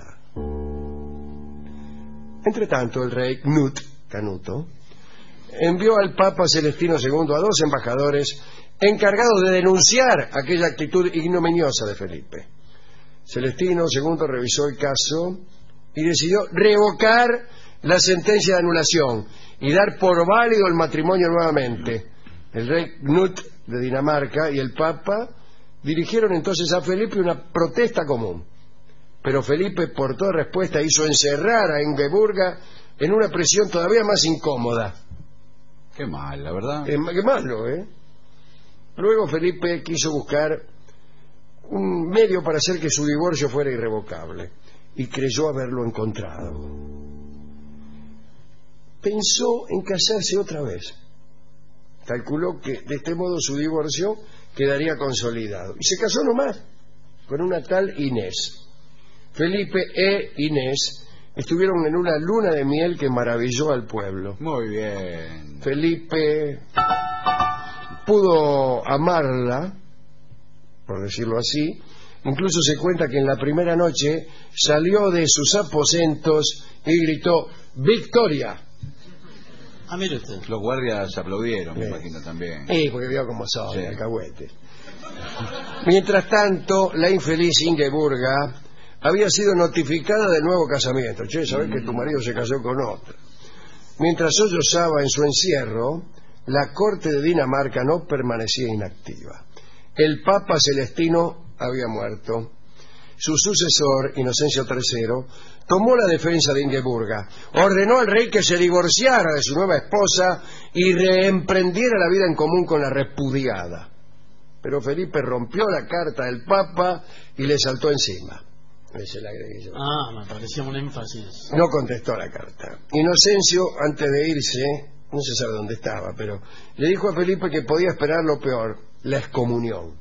B: Entre tanto, el rey Knut, Canuto, envió al Papa Celestino segundo a dos embajadores encargados de denunciar aquella actitud ignominiosa de Felipe. Celestino segundo revisó el caso y decidió revocar la sentencia de anulación y dar por válido el matrimonio nuevamente. El rey Knut de Dinamarca y el Papa dirigieron entonces a Felipe una protesta común. Pero Felipe, por toda respuesta, hizo encerrar a Ingeburga en una prisión todavía más incómoda.
C: Qué mal, la verdad.
B: Eh, qué malo, ¿eh? Luego Felipe quiso buscar un medio para hacer que su divorcio fuera irrevocable y creyó haberlo encontrado. Pensó en casarse otra vez. Calculó que de este modo su divorcio quedaría consolidado. Y se casó nomás con una tal Inés. Felipe e Inés estuvieron en una luna de miel que maravilló al pueblo.
C: Muy bien.
B: Felipe pudo amarla, por decirlo así. Incluso se cuenta que en la primera noche salió de sus aposentos y gritó ¡Victoria!
D: Ah, mire usted.
C: Los guardias aplaudieron, me
B: Sí.
C: imagino también.
B: Sí, porque vio cómo son,
C: Sí.
B: alcahuetes. Mientras tanto, la infeliz Ingeburga había sido notificada del nuevo casamiento. Che, sabés que tu marido se casó con otra. Mientras sollozaba en su encierro, la corte de Dinamarca no permanecía inactiva. El Papa Celestino había muerto. Su sucesor, Inocencio tercero, tomó la defensa de Ingeburga, ordenó al rey que se divorciara de su nueva esposa y reemprendiera la vida en común con la repudiada. Pero Felipe rompió la carta del Papa y le saltó encima. Ese le agregué yo.
D: Ah, me parecía un énfasis.
B: No contestó a la carta. Inocencio, antes de irse, no se sabe dónde estaba, pero le dijo a Felipe que podía esperar lo peor, la excomunión.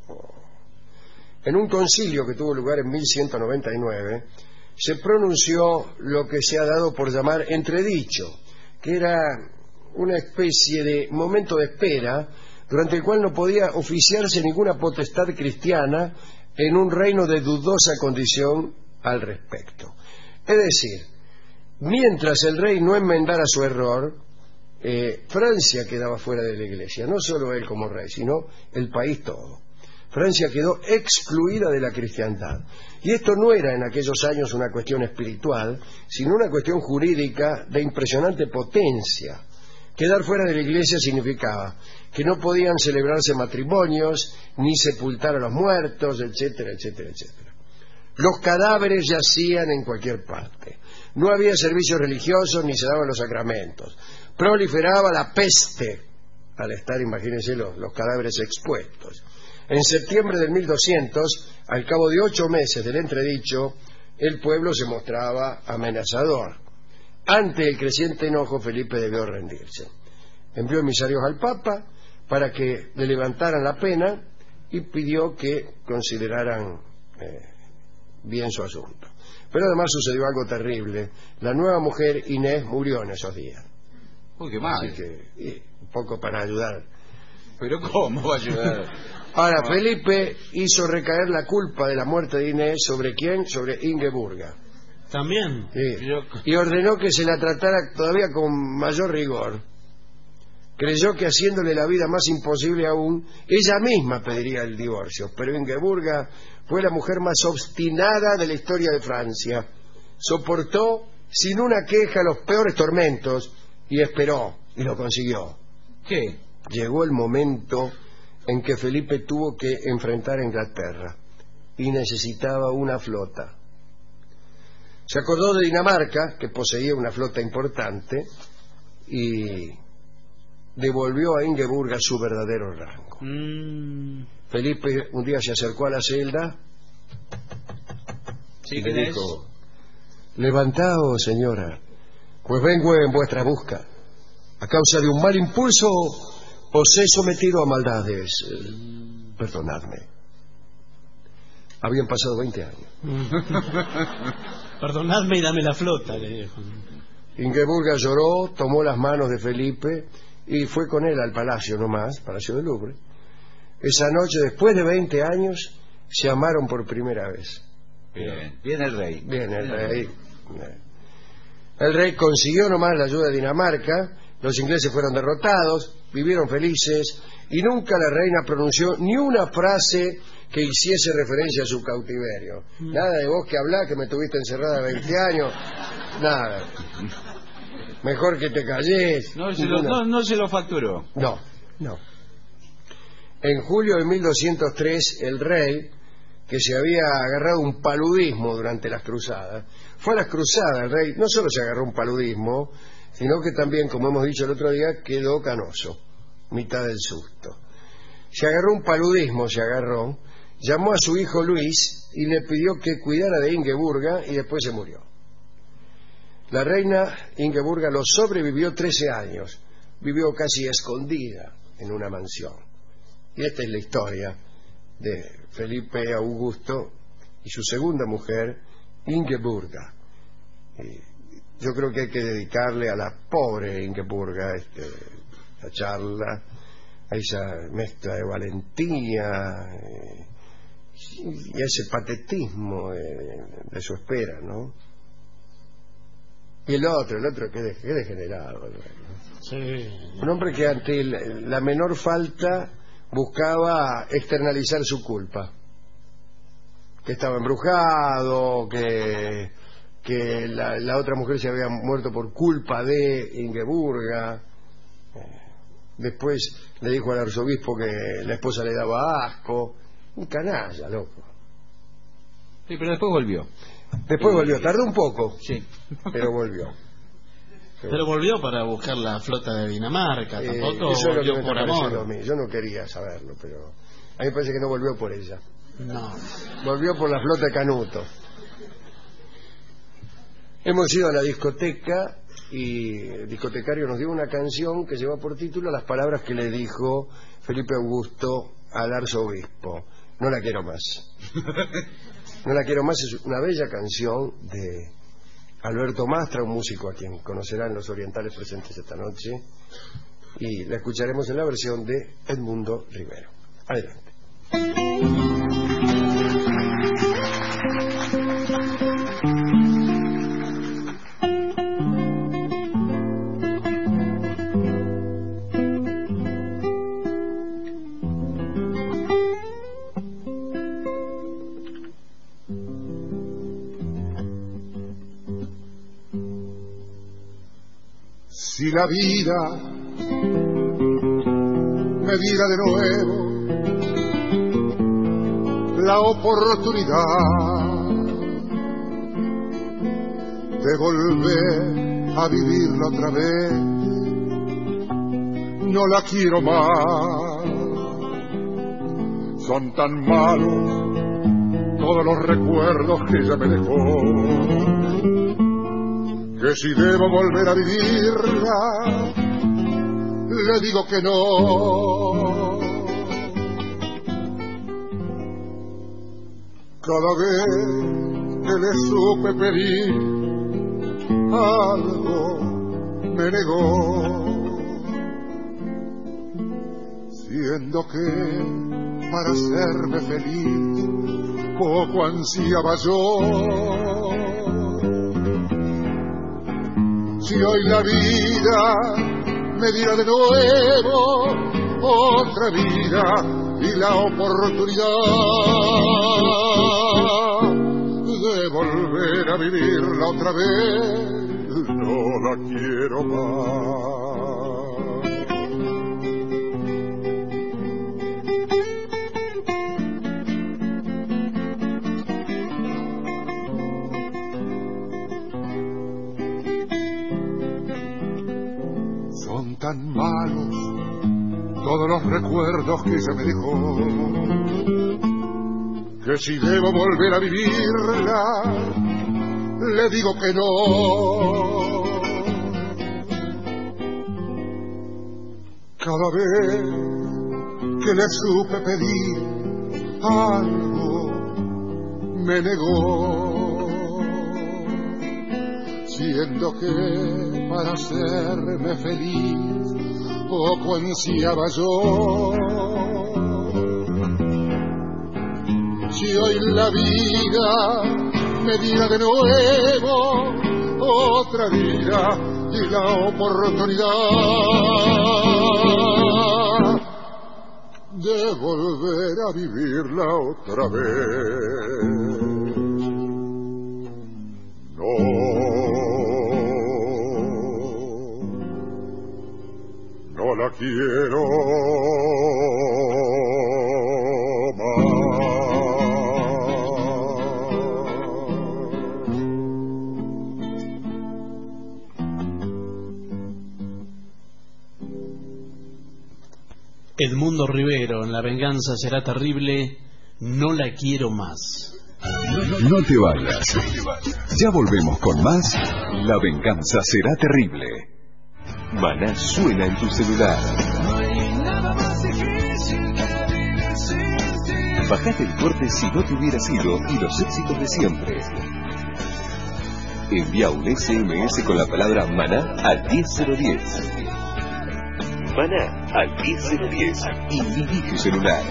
B: En un concilio que tuvo lugar en mil ciento noventa y nueve, se pronunció lo que se ha dado por llamar entredicho, que era una especie de momento de espera durante el cual no podía oficiarse ninguna potestad cristiana en un reino de dudosa condición al respecto. Es decir, mientras el rey no enmendara su error, eh, Francia quedaba fuera de la iglesia, no solo él como rey, sino el país todo. Francia quedó excluida de la cristiandad. Y esto no era en aquellos años una cuestión espiritual, sino una cuestión jurídica de impresionante potencia. Quedar fuera de la iglesia significaba que no podían celebrarse matrimonios, ni sepultar a los muertos, etcétera, etcétera, etcétera. Los cadáveres yacían en cualquier parte. No había servicios religiosos ni se daban los sacramentos. Proliferaba la peste al estar, imagínense, los, los cadáveres expuestos. En septiembre del mil doscientos, al cabo de ocho meses del entredicho, el pueblo se mostraba amenazador. Ante el creciente enojo, Felipe debió rendirse. Envió emisarios al Papa para que le levantaran la pena y pidió que consideraran eh, bien su asunto. Pero además sucedió algo terrible. La nueva mujer, Inés, murió en esos días.
C: Uy, qué mal.
B: Así que, y, un poco para ayudar.
C: ¿Pero cómo va a ayudar?
B: Ahora, Felipe hizo recaer la culpa de la muerte de Inés sobre quién, sobre Ingeburga.
D: ¿También?
B: Sí. Y ordenó que se la tratara todavía con mayor rigor. Creyó que haciéndole la vida más imposible aún, ella misma pediría el divorcio. Pero Ingeburga fue la mujer más obstinada de la historia de Francia. Soportó sin una queja los peores tormentos y esperó, y lo consiguió.
C: ¿Qué?
B: Llegó el momento en que Felipe tuvo que enfrentar a Inglaterra y necesitaba una flota. Se acordó de Dinamarca, que poseía una flota importante, y devolvió a Ingeburga su verdadero rango. Mm. Felipe un día se acercó a la celda
C: ¿Sí,
B: y le dijo: levantaos, señora, pues vengo en vuestra busca. A causa de un mal impulso os he sometido a maldades. Eh, perdonadme. Habían pasado veinte años.
D: Perdonadme y dame la flota, le dijo.
B: Ingeburga lloró, tomó las manos de Felipe y fue con él al palacio nomás, Palacio del Louvre. Esa noche, después de veinte años, se amaron por primera vez.
C: Bien, bien el rey.
B: Bien el rey. El rey consiguió nomás la ayuda de Dinamarca, los ingleses fueron derrotados, vivieron felices y nunca la reina pronunció ni una frase que hiciese referencia a su cautiverio. Nada de vos que hablás, que me tuviste encerrada veinte años, nada. Mejor que te callés.
C: No se, lo, no, no se lo facturó.
B: No, no. En julio de mil doscientos tres, el rey, que se había agarrado un paludismo durante las cruzadas, fue a las cruzadas. El rey no solo se agarró un paludismo, sino que también, como hemos dicho el otro día, quedó canoso, mitad del susto. Se agarró un paludismo, se agarró, llamó a su hijo Luis y le pidió que cuidara de Ingeburga y después se murió. La reina Ingeburga lo sobrevivió trece años, vivió casi escondida en una mansión. Y esta es la historia de Felipe Augusto y su segunda mujer, Ingeburga. Y yo creo que hay que dedicarle a la pobre Ingeburga este, la charla, a esa mezcla de valentía eh, y a ese patetismo de, de su espera, ¿no? Y el otro, el otro que de, que degenerado, ¿no? Sí. Un hombre que ante la, la menor falta buscaba externalizar su culpa, que estaba embrujado, que que la, la otra mujer se había muerto por culpa de Ingeburga. Después le dijo al arzobispo que la esposa le daba asco. Un canalla, loco.
C: Sí, pero después volvió.
B: Después volvió, tardó un poco,
C: sí,
B: pero volvió.
D: Pero volvió para buscar la flota de Dinamarca,
B: eh,
D: tampoco
B: eso es lo
D: volvió
B: que me
D: por amor.
B: a mí. Yo no quería saberlo, pero a mí me parece que no volvió por ella.
D: No.
B: Volvió por la flota de Canuto. Hemos ido a la discoteca y el discotecario nos dio una canción que lleva por título las palabras que le dijo Felipe Augusto al arzobispo. No la quiero más. No la quiero más, es una bella canción de Alberto Mastra, un músico a quien conocerán los orientales presentes esta noche, y la escucharemos en la versión de Edmundo Rivero. Adelante.
E: Si la vida me diera de nuevo la oportunidad de volver a vivirla otra vez, no la quiero más. Son tan malos todos los recuerdos que ella me dejó, que si debo volver a vivirla, le digo que no. Cada vez que le supe pedir algo, me negó, siendo que para hacerme feliz poco ansiaba yo. Si hoy la vida me diera de nuevo otra vida y la oportunidad de volver a vivirla otra vez, no la quiero más. Son tan malos todos los recuerdos que ella me dejó, que si debo volver a vivirla, le digo que no. Cada vez que le supe pedir algo, me negó, siendo que para hacerme feliz poco ansiaba yo. Si hoy la vida me diera de nuevo otra vida y la oportunidad de volver a vivirla otra vez, no, no la quiero más.
D: Edmundo Rivero, en La venganza será terrible, no la quiero más.
A: No te vayas. Ya volvemos con más La venganza será terrible. Maná suena en tu celular. Bajate el corte Si no te hubiera sido y los éxitos de siempre. Envía un ese eme ese con la palabra Maná al diez cero diez. Maná al diez cero diez y viví tu celular.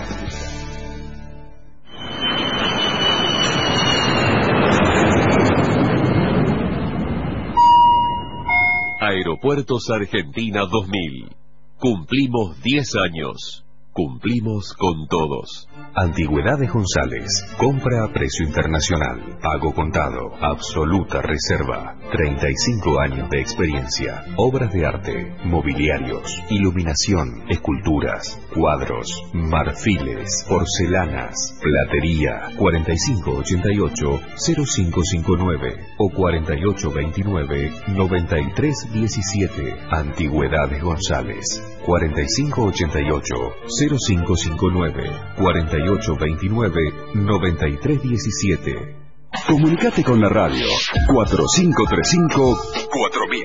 A: Aeropuertos Argentina dos mil. Cumplimos diez años. Cumplimos con todos. Antigüedades González. Compra a precio internacional. Pago contado. Absoluta reserva. treinta y cinco años de experiencia. Obras de arte. Mobiliarios. Iluminación. Esculturas. Cuadros. Marfiles. Porcelanas. Platería. cuarenta y cinco ochenta y ocho cero cinco cinco nueve o cuarenta y ocho veintinueve noventa y tres diecisiete. Antigüedades González. cuarenta y cinco ochenta y ocho cero cinco cinco nueve cuarenta y ocho veintinueve noventa y tres diecisiete. Comunicate con la radio cuatro cinco tres cinco cuatro mil.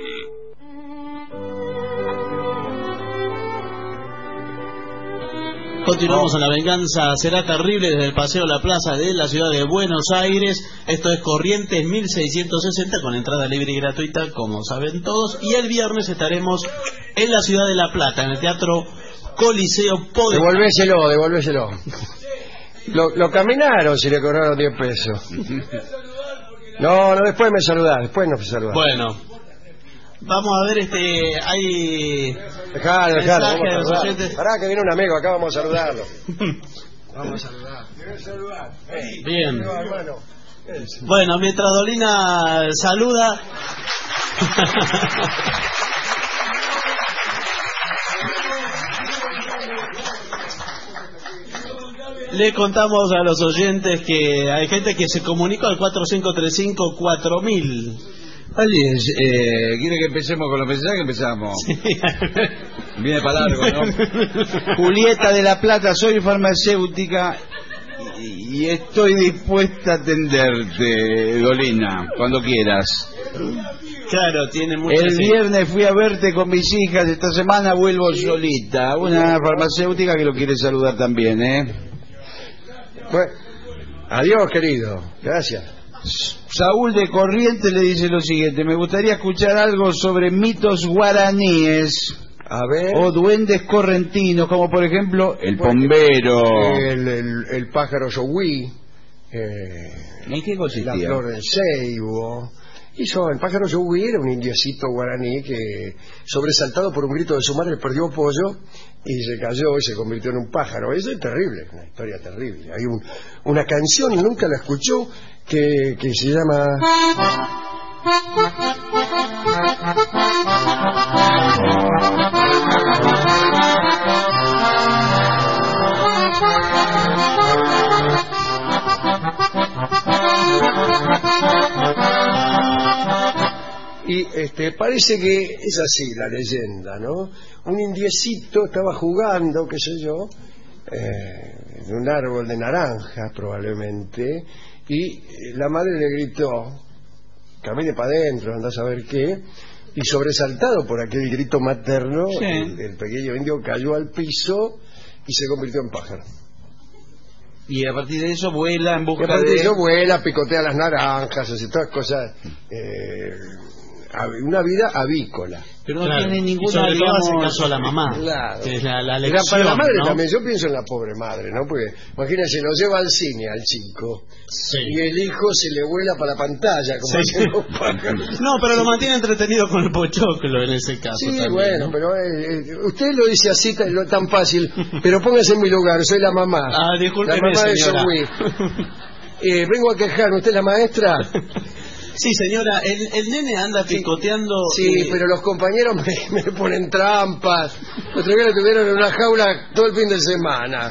D: Continuamos en La venganza será terrible desde el Paseo La Plaza de la ciudad de Buenos Aires. Esto es Corrientes mil seiscientos sesenta con entrada libre y gratuita, como saben todos. Y el viernes estaremos en la ciudad de La Plata, en el Teatro Coliseo Poder.
B: Devolvéselo, devolvéselo. Lo, lo caminaron si le cobraron diez pesos. No, no, después me saludás, después nos saludás.
D: Bueno, vamos a ver, este, hay...
B: Dejalo, dejalo, vamos
D: de
B: a
D: los
B: saludar.
D: oyentes.
B: Pará que viene un amigo, acá vamos a saludarlo. Vamos a saludar.
D: Bien. Bueno, mientras Dolina saluda... Le contamos a los oyentes que hay gente que se comunicó al cuatro cinco tres cinco cuatro mil.
C: Aliens, eh, ¿quiere que empecemos con los mensajes? Empezamos.
D: Sí.
C: Viene para largo, ¿no? Julieta de la Plata, soy farmacéutica y, y estoy dispuesta a atenderte, Dolina, cuando quieras.
D: Claro, tiene mucho.
C: El viernes fui a verte con mis hijas, esta semana vuelvo solita. Una farmacéutica que lo quiere saludar también, ¿eh?
B: Bueno, adiós, querido. Gracias.
C: Saúl de Corrientes le dice lo siguiente: me gustaría escuchar algo sobre mitos guaraníes.
B: A ver.
C: O duendes correntinos, como por ejemplo el pombero.
B: El, el, el pájaro yogüí. Eh,
C: ¿En qué consistía?
B: La flor del ceibo. Hizo el pájaro Yogui, era un indiecito guaraní que, sobresaltado por un grito de su madre, perdió pollo y se cayó y se convirtió en un pájaro. Eso es terrible, una historia terrible. Hay un, una canción, y nunca la escuchó, que, que se llama... Y este, parece que es así la leyenda, ¿no? Un indiecito estaba jugando, qué sé yo, eh, en un árbol de naranjas probablemente, y la madre le gritó, camine para adentro, anda a saber qué, y sobresaltado por aquel grito materno, sí. el, el pequeño indio cayó al piso y se convirtió en pájaro.
C: Y a partir de eso vuela en busca de...
B: Y a partir de eso vuela, picotea las naranjas, hace todas cosas... Eh, una vida avícola.
D: Pero no claro. tiene ninguna, y sobre todo hace caso a la mamá,
B: claro.
D: que es la, la lección,
B: para la madre,
D: ¿no?
B: También, yo pienso en la pobre madre, ¿no? Porque imagínense, lo lleva al cine al chico, sí. y el hijo se le vuela para la pantalla, como sí. hacen los pájaros.
D: No, pero lo mantiene entretenido con el pochoclo en ese caso.
B: Sí,
D: también,
B: bueno,
D: ¿no?
B: pero eh, usted lo dice así tan, tan fácil, pero póngase en mi lugar, soy la mamá.
D: Ah, discúlpeme,
B: la mamá
D: señora.
B: de Yogui. eh, vengo a quejarme, ¿usted es la maestra?
D: Sí, señora, el, el nene anda picoteando...
B: Sí, eh... pero los compañeros me, me ponen trampas. Otro día lo tuvieron en una jaula todo el fin de semana.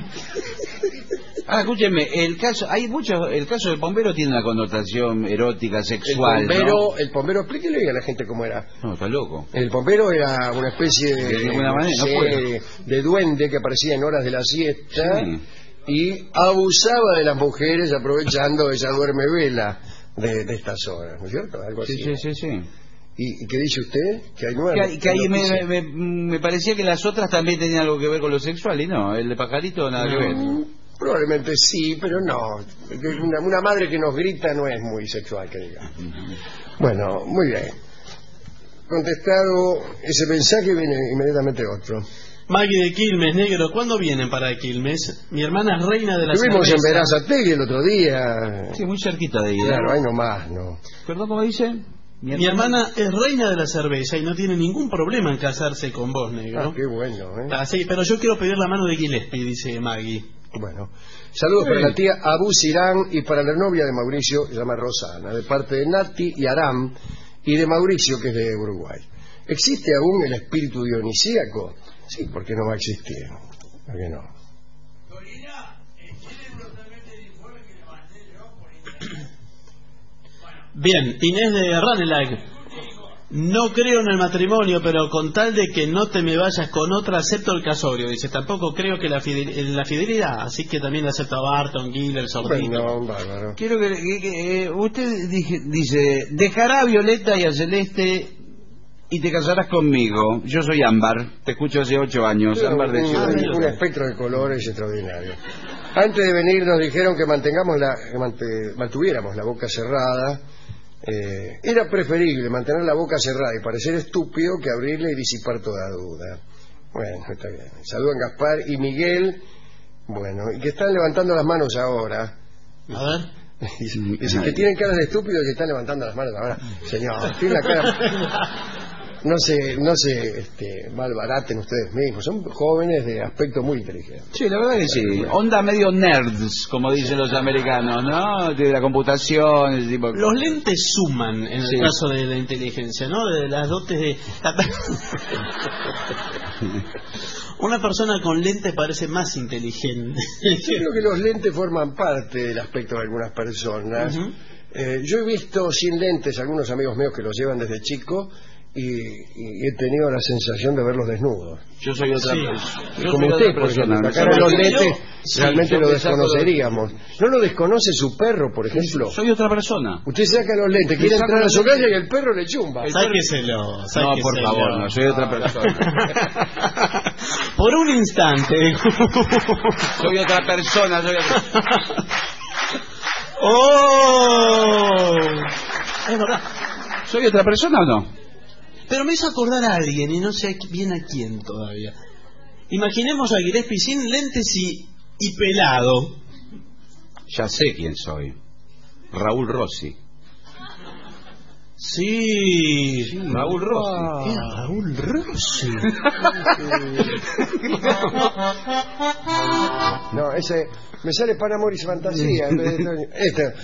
C: Ah, escúcheme, el caso, hay muchos, el caso del bombero tiene una connotación erótica, sexual,
B: el bombero,
C: ¿no?
B: El bombero, explíquele a la gente cómo era.
C: No, está loco.
B: El bombero era una especie de,
C: de, ninguna manera, no
B: de, de duende que aparecía en horas de la siesta, sí. y abusaba de las mujeres aprovechando esa duerme vela. De, de estas horas, ¿no es cierto? Algo
C: sí,
B: así.
C: Sí, sí, sí.
B: ¿Y, ¿Y qué dice usted? Que hay nueve.
C: Que, que ahí me, me, me parecía que las otras también tenían algo que ver con lo sexual, y no, el de pajarito nada no, que ver.
B: Probablemente sí, pero no. Una, una madre que nos grita no es muy sexual, que diga. Bueno, muy bien. Contestado ese mensaje, viene inmediatamente otro.
D: Maggie de Quilmes, negro, ¿cuándo vienen para Quilmes? Mi hermana es reina de la cerveza.
B: Estuvimos en Verazategui el otro día.
C: Sí, muy cerquita de ahí.
B: Claro, ahí nomás, ¿no?
C: ¿Perdón, cómo dice?
D: Mi, Mi hermana es reina de la cerveza y no tiene ningún problema en casarse con vos, negro.
B: Ah, qué bueno, ¿eh?
D: Ah, sí, pero yo quiero pedir la mano de Gillespie, dice Maggie.
B: Bueno, saludos sí. para la tía Abu Sirán y para la novia de Mauricio, que se llama Rosana, de parte de Nati y Aram, y de Mauricio, que es de Uruguay. ¿Existe aún el espíritu dionisíaco? Sí, porque no va a existir. ¿Por qué no?
D: Bien, Inés de Ranelagh. No creo en el matrimonio, pero con tal de que no te me vayas con otra, acepto el casorio. Dice, tampoco creo que la, fidel, en la fidelidad, así que también acepto a Barton, Giller, Sordino.
B: Bueno, bárbaro.
C: Quiero que, que, que eh, usted dije, dice, dejará a Violeta y a Celeste y te casarás conmigo. Yo soy Ámbar, te escucho hace ocho años.
B: Pero
C: Ámbar de
B: un,
C: Ciudad.
B: Un, un espectro de colores extraordinario. Antes de venir nos dijeron que mantengamos la, que mant- mantuviéramos la boca cerrada. Eh, era preferible mantener la boca cerrada y parecer estúpido que abrirla y disipar toda duda. Bueno, está bien. Saludan Gaspar y Miguel. Bueno, y que están levantando las manos ahora.
D: A ver.
B: Dicen que tienen caras de estúpidos y están levantando las manos ahora. Señor, tiene la cara... No se, no se este, malbaraten ustedes mismos. Son jóvenes de aspecto muy inteligente.
C: Sí, la verdad que sí. Onda medio nerds, como dicen los americanos, ¿no? De la computación, ese tipo de
D: Los lentes suman en sí. el caso de la inteligencia, ¿no? De las dotes de... Una persona con lentes parece más inteligente.
B: Yo creo que los lentes forman parte del aspecto de algunas personas. Uh-huh. eh, yo he visto sin lentes algunos amigos míos que los llevan desde chico. Y, y he tenido la sensación de verlos desnudos.
C: Yo soy otra
B: sí.
C: persona.
B: Como usted, por ejemplo. La cara de los lentes sí, realmente lo desconoceríamos. ¿No lo desconoce su perro, por ejemplo?
C: Soy otra persona.
B: Usted saca los lentes, quiere entrar a su casa y el perro le chumba.
D: Sáqueselo.
C: No, por favor, no, soy otra persona.
D: Por un instante.
C: Soy otra persona. Soy otra...
D: ¡Oh! Es verdad.
C: ¿Soy otra persona o no?
D: Pero me hizo acordar a alguien y no sé bien a quién todavía. Imaginemos a Gillespie sin lentes y, y pelado.
C: Ya sé quién soy. Raúl Rossi.
D: Sí,
C: sí, Raúl Rossi.
D: Ah, era Raúl Rossi.
B: No, ese me sale para amor y fantasía. Esta.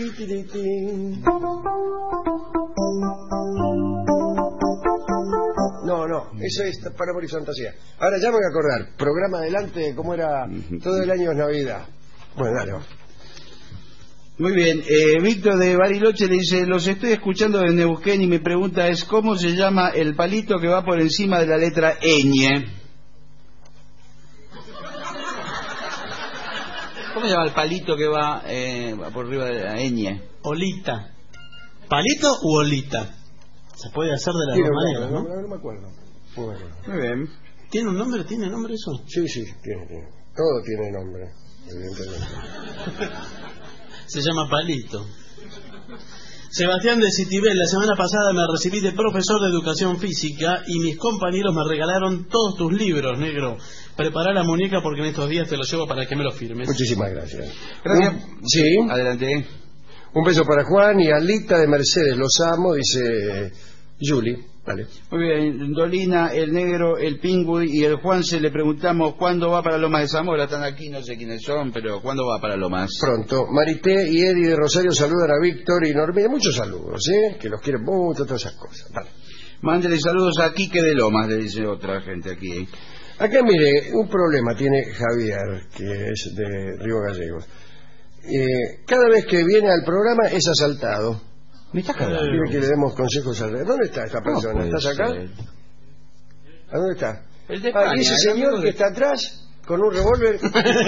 B: No, no, eso es para amor y fantasía. Ahora ya me voy a acordar. Programa adelante, ¿cómo era? Todo el año es Navidad. Bueno, dale.
C: Muy bien, eh, Víctor de Bariloche le dice, los estoy escuchando de Neuquén y mi pregunta es, ¿cómo se llama el palito que va por encima de la letra ñ? ¿Cómo se llama el palito que va, eh, va por arriba de la ñ?
D: Olita. ¿Palito u olita? Se puede hacer de las dos maneras, ¿no?
B: No, no me acuerdo. Bueno.
C: Muy bien.
D: ¿Tiene un nombre? ¿Tiene nombre eso?
B: Sí, sí, tiene, tiene. Todo tiene nombre, evidentemente.
D: Se llama palito. Sebastián de Citibel, la semana pasada me recibí de profesor de educación física y mis compañeros me regalaron todos tus libros, negro. Prepara la muñeca porque en estos días te los llevo para que me los firmes.
B: Muchísimas gracias.
C: Gracias.
B: Un, sí.
C: Adelante.
B: Un beso para Juan y Alita de Mercedes, los amo, dice Julie. Vale.
C: Muy bien, Dolina, el negro, el Pingüi y el Juanse le preguntamos cuándo va para Lomas de Zamora. Están aquí, no sé quiénes son, pero ¿cuándo va para Lomas?
B: Pronto. Marité y Eddie de Rosario saludan a Víctor y Normina. Muchos saludos, ¿eh? Que los quieren mucho, todas esas cosas. Vale.
C: Mándele saludos a Quique de Lomas, le dice otra gente aquí.
B: Acá, mire, un problema tiene Javier, que es de Río Gallegos. Eh, cada vez que viene al programa es asaltado.
C: ¿Me estás cagando?
B: Quiere que le demos consejos al rey. ¿Dónde está esta persona? ¿Estás acá?
C: Ser.
B: ¿A dónde está?
C: El de
B: Ah,
C: España,
B: ¿y ese
C: el
B: señor
C: amigo
B: que
C: de-
B: está atrás con un revólver?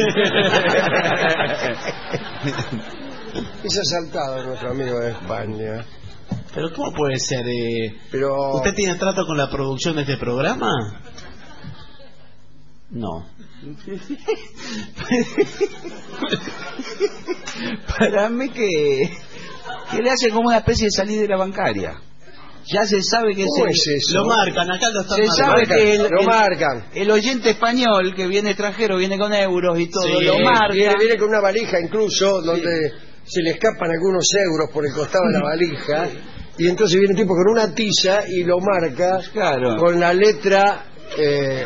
B: Es asaltado nuestro amigo de España.
D: Pero ¿cómo puede ser? Eh...
B: Pero...
D: ¿Usted tiene trato con la producción de este programa? No.
C: Para mí que, que le hace como una especie de salida bancaria. Ya se sabe que
B: ¿Cómo
C: se,
B: es eso?
D: Lo marcan, acá lo están
C: se
D: marcando.
C: sabe que el,
B: Lo
C: el-
B: marcan.
C: el oyente español que viene extranjero viene con euros y todo,
D: Sí,
C: lo marca.
B: Viene, viene con una valija incluso donde se le escapan algunos euros por el costado de la valija y entonces viene tipo con una tiza y lo marca
C: Claro.
B: con la letra eh,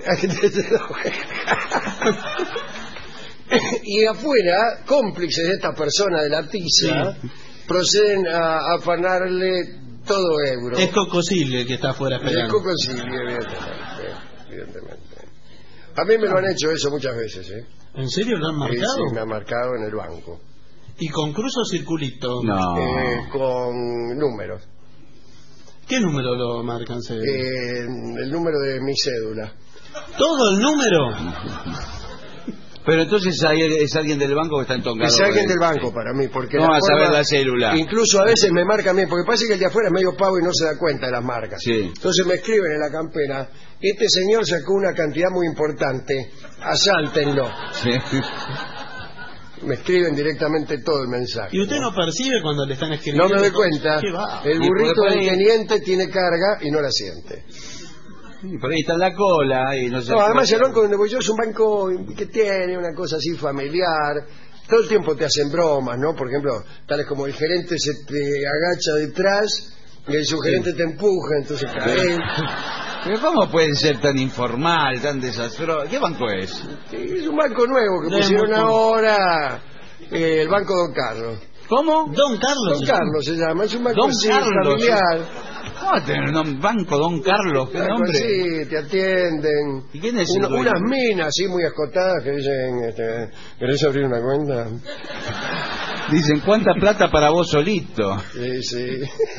B: y afuera, cómplices de esta persona de la tiza,
D: Sí.
B: proceden a a afanarle todo euro.
D: Es Cocosile el que está afuera
B: Es
D: esperando.
B: cocosille, evidentemente, evidentemente. A mí me lo han hecho eso muchas veces, ¿eh?
D: ¿En serio lo han
B: Sí,
D: marcado?
B: sí, me han marcado en el banco.
D: ¿Y con cruz o circulito?
C: No.
B: Eh, con números.
D: ¿Qué número lo marcan? Se...
B: Eh, el número de mi cédula.
D: ¿Todo el número?
C: Pero entonces ahí es alguien del banco que está entongado.
B: Es alguien
C: eh.
B: del banco para mí, porque
C: No
B: la
C: vas a
B: forma-
C: ver la célula.
B: Incluso a veces me marca a mí, porque parece que el de afuera es medio pavo y no se da cuenta de las marcas.
C: Sí.
B: Entonces me escriben en la campera, este señor sacó una cantidad muy importante, asáltenlo.
C: Sí.
B: Me escriben directamente todo el mensaje.
D: ¿Y usted no percibe cuando le están escribiendo?
B: No me doy cuenta.
D: ¿Qué va?
B: El
C: Y
B: burrito
C: por
B: del
C: ahí-
B: teniente tiene carga y no la siente.
C: Por ahí está en la cola y no sé.
B: No, además el banco donde voy yo es un banco que tiene una cosa así familiar. Todo el tiempo te hacen bromas, ¿no? Por ejemplo, tales como el gerente se te agacha detrás y el subgerente te empuja, entonces caes.
C: Pero ¿cómo puede ser tan informal, tan desastroso? ¿Qué banco es?
B: Es un banco nuevo que
D: No es
B: pusieron
D: muy-
B: ahora, eh, el Banco Don Carlos.
C: ¿Cómo?
D: Don Carlos.
B: Don Carlos se llama, es un banco
C: Don
B: así,
C: Carlos.
B: familiar.
C: ¿Cómo va a tener un nom- banco Don Carlos? ¿Qué
B: Banco
C: nombre?
B: así, te atienden.
C: ¿Y quién es el
B: Una-
C: dueño?
B: unas minas así muy escotadas que dicen, este, ¿querés abrir una cuenta?
C: Dicen, ¿cuánta plata para vos solito?
B: Sí, sí.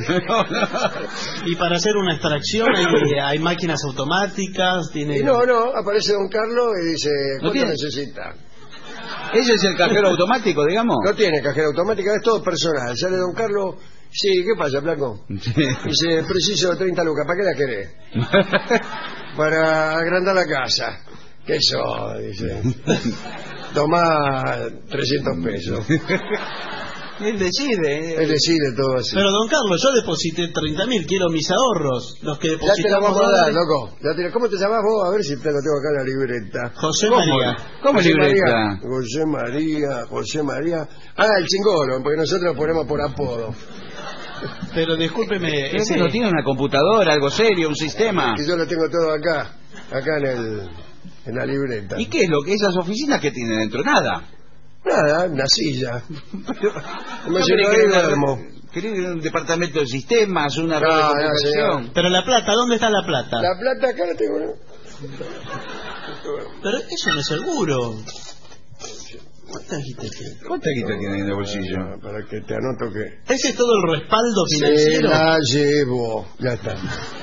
D: Y para hacer una extracción hay, hay máquinas automáticas, tiene...
B: Y no, no, aparece Don Carlos y dice,
C: ¿No
B: ¿cuánto
C: tiene?
B: necesita?
C: ¿Ese es el cajero automático, digamos?
B: No tiene cajera automática, es todo personal. Sale Don Carlos, sí, ¿qué pasa, Blanco? Dice, preciso treinta lucas, ¿para qué la querés? Para agrandar la casa. ¿Qué eso? Dice. Tomá trescientos pesos.
C: Él decide.
B: Él decide todo así.
D: Pero don Carlos, yo deposité treinta mil, quiero mis ahorros. Los que
B: Ya te la
D: depositamos
B: vamos a dar,
D: dólares.
B: loco. Ya te- ¿Cómo te llamás vos? A ver si te lo tengo acá en la libreta.
D: José
C: ¿Cómo?
D: María.
C: ¿Cómo
B: José
C: libreta?
B: María, José María, José María. Ah, el chingolo, porque nosotros lo ponemos por apodo.
D: Pero discúlpeme...
C: ¿Pero
D: ese...
C: no tiene una computadora, algo serio, un sistema?
B: Y yo lo tengo todo acá, acá en el en la libreta.
C: ¿Y qué es lo que esas oficinas que tienen dentro? Nada.
B: Nada, una silla.
C: Me
B: llevo ahí, duermo.
C: ¿Querés un departamento de sistemas, una
B: No,
C: radiocomunicación?
B: no,
D: Pero la plata, ¿dónde está la plata?
B: La plata acá la tengo, ¿no?
D: Pero eso no es seguro. ¿Cuánta guita tiene?
C: ¿Cuánta guita tiene en el bolsillo?
B: Ah, para que te anoto que...
D: ¿Ese es todo el respaldo
B: Se
D: financiero?
B: la llevo. Ya está.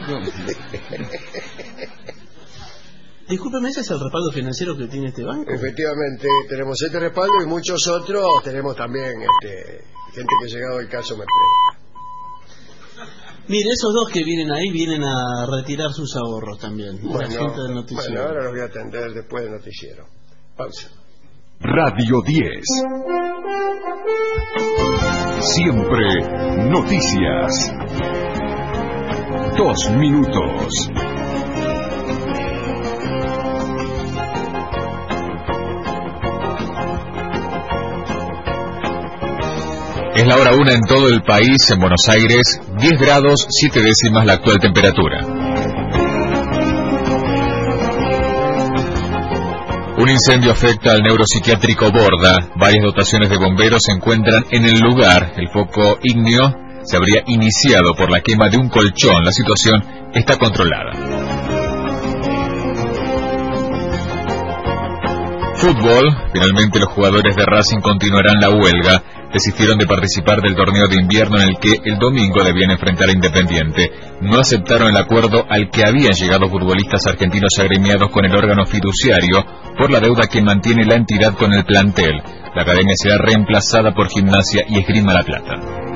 D: Discúlpeme, ¿ese es el respaldo financiero que tiene este banco?
B: Efectivamente, tenemos este respaldo y muchos otros. Tenemos también este, gente que ha llegado al caso me presta.
D: Mire, esos dos que vienen ahí vienen a retirar sus ahorros también.
B: Bueno,
D: la gente del noticiero.
B: bueno, ahora los voy a atender después del noticiero. Pausa.
A: Radio diez. Siempre noticias. Dos minutos.
F: Es la hora una en todo el país. En Buenos Aires, diez grados, siete décimas la actual temperatura. Un incendio afecta al neuropsiquiátrico Borda. Varias dotaciones de bomberos se encuentran en el lugar. El foco ígneo se habría iniciado por la quema de un colchón. La situación está controlada. Fútbol. Finalmente los jugadores de Racing continuarán la huelga. Desistieron de participar del torneo de invierno en el que el domingo debían enfrentar a Independiente. No aceptaron el acuerdo al que habían llegado futbolistas argentinos agremiados con el órgano fiduciario por la deuda que mantiene la entidad con el plantel. La academia será reemplazada por Gimnasia y Esgrima La Plata.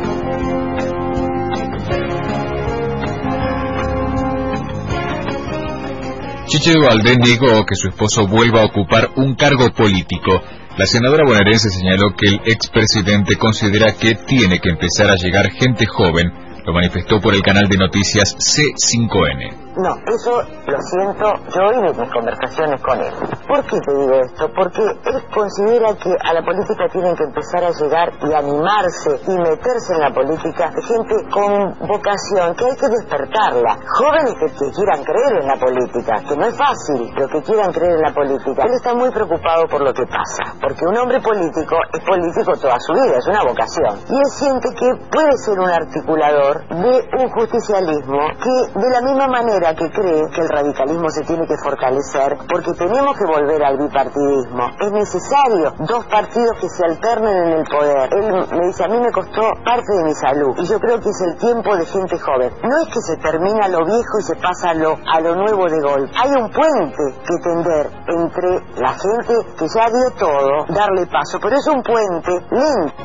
F: Chiche Duhalde negó que su esposo vuelva a ocupar un cargo político. La senadora bonaerense señaló que el expresidente considera que tiene que empezar a llegar gente joven. Lo manifestó por el canal de noticias C cinco N.
G: No, eso lo siento yo y mis conversaciones con él. ¿Por qué te digo esto? Porque él considera que a la política tienen que empezar a llegar y animarse y meterse en la política de gente con vocación, que hay que despertarla. Jóvenes que, que quieran creer en la política, que no es fácil, pero que quieran creer en la política. Él está muy preocupado por lo que pasa, porque un hombre político es político toda su vida, es una vocación. Y él siente que puede ser un articulador de un justicialismo que, de la misma manera que cree que el radicalismo se tiene que fortalecer, porque tenemos que volver al bipartidismo. Es necesario dos partidos que se alternen en el poder. Él me dice, a mí me costó parte de mi salud, y yo creo que es el tiempo de gente joven. No es que se termina lo viejo y se pasa a lo, a lo nuevo de golpe. Hay un puente que tender entre la gente que ya dio todo, darle paso, pero es un puente lento.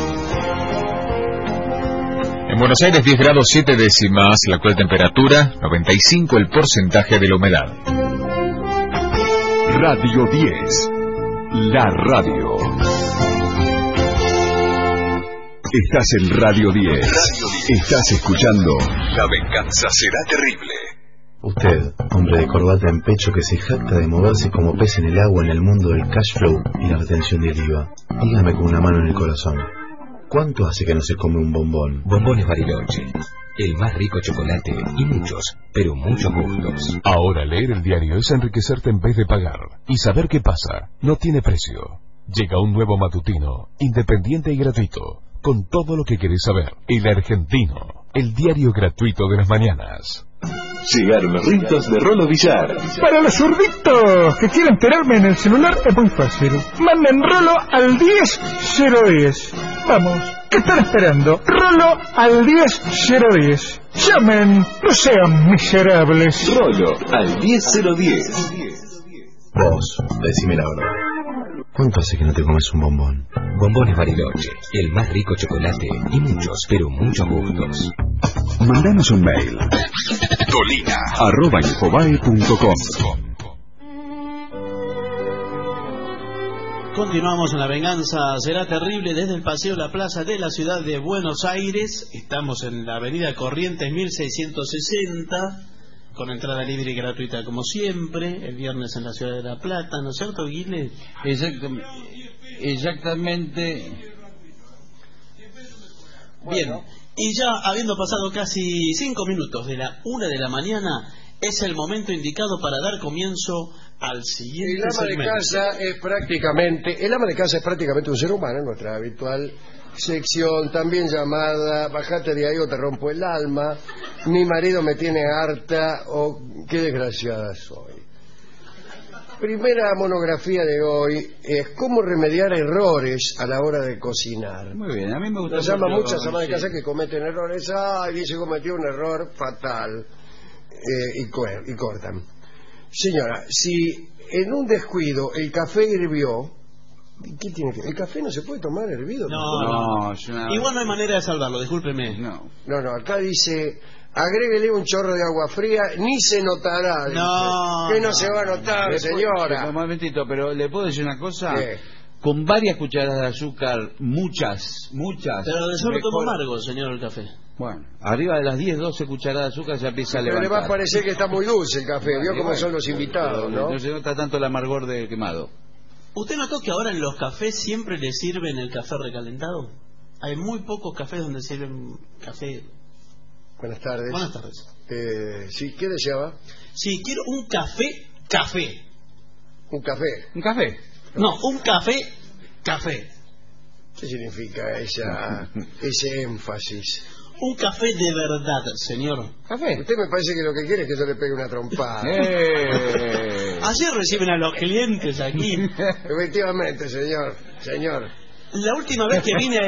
F: En Buenos Aires, diez grados siete décimas la actual temperatura, noventa y cinco el porcentaje de la humedad.
A: Radio diez. La radio. Estás en Radio diez. Estás escuchando La venganza será terrible.
H: Usted, hombre de corbata en pecho que se jacta de moverse como pez en el agua en el mundo del cash flow y la retención del I V A, dígame con una mano en el corazón, ¿cuánto hace que no se come un bombón?
I: Bombones Bariloche, el más rico chocolate y muchos, pero muchos gustos.
J: Ahora leer el diario es enriquecerte en vez de pagar. Y saber qué pasa no tiene precio. Llega un nuevo matutino, independiente y gratuito, con todo lo que querés saber. El Argentino, el diario gratuito de las mañanas.
A: Llegaron los ritos de Rolo Villar.
K: Para los zurditos que quieren tenerme en el celular es muy fácil. Manden Rolo al diez cero diez. Vamos, ¿qué están esperando? Rolo al diez cero diez. Llamen, no sean miserables.
A: Rolo al diez cero diez.
H: Vos, decime la verdad, ¿cuánto hace que no te comes un bombón?
I: Bombones Bariloche, el más rico chocolate y muchos, pero muchos gustos.
A: Mandanos un mail. Dolina arroba infobae punto com.
D: Continuamos en La Venganza Será Terrible desde el Paseo La Plaza de la ciudad de Buenos Aires. Estamos en la avenida Corrientes mil seiscientos sesenta, con entrada libre y gratuita como siempre, el viernes en la ciudad de La Plata, ¿no es cierto, Guile?
C: Exactamente. Exactamente.
D: Bien, Y ya habiendo pasado casi cinco minutos de la una de la mañana, es el momento indicado para dar comienzo al siguiente
B: El ama de
D: segmento.
B: casa es prácticamente, el ama de casa es prácticamente un ser humano, en nuestra habitual sección, también llamada Bajate de ahí o te rompo el alma, mi marido me tiene harta o qué desgraciada soy. Primera monografía de hoy es cómo remediar errores a la hora de cocinar.
C: Muy bien, a mí me gusta.
B: Nos llaman
C: mucho,
B: muchas amas de
C: sí.
B: casa que cometen errores. Ay, dice cometió un error fatal. Eh, y, co- y cortan. Señora, si en un descuido el café hirvió, ¿qué tiene que? ¿El café no se puede tomar hervido?
D: No,
B: tampoco?
D: no.
C: es una-
D: Igual no hay manera de salvarlo, discúlpeme.
C: No.
B: No, no, acá dice, agréguele un chorro de agua fría, ni se notará. dice.
D: No,
B: ¿Qué no,
D: no.
B: se va a notar,
C: Le
B: señora?
C: puedo- Un momentito, pero ¿le puedo decir una cosa?
B: ¿Qué?
C: Con varias cucharadas de azúcar, muchas, muchas.
D: Pero yo lo tomo
C: mejor-
D: amargo, señor, el café.
C: Bueno, arriba de las diez, doce cucharadas de azúcar ya empieza a
B: Pero le
C: levantar.
B: va a parecer que está muy dulce el café. Vio
C: Y
B: cómo
C: bueno,
B: son los invitados,
C: pero
B: ¿no?
C: No se nota tanto el amargor de quemado.
D: ¿Usted notó que ahora en los cafés siempre le sirven el café recalentado? Hay muy pocos cafés donde sirven café.
B: Buenas tardes.
D: Buenas tardes.
B: Eh, sí, ¿qué deseaba?
D: Sí, quiero un café, café.
B: Un café.
C: ¿Un café?
D: No, un café, café.
B: ¿Qué significa esa, ese énfasis?
D: Un café de verdad, señor.
C: ¿Café?
B: Usted me parece que lo que quiere es que yo le pegue una trompada.
C: ¡Eh!
D: Ayer reciben a los clientes aquí.
B: Efectivamente, señor. Señor.
D: La última vez que vine...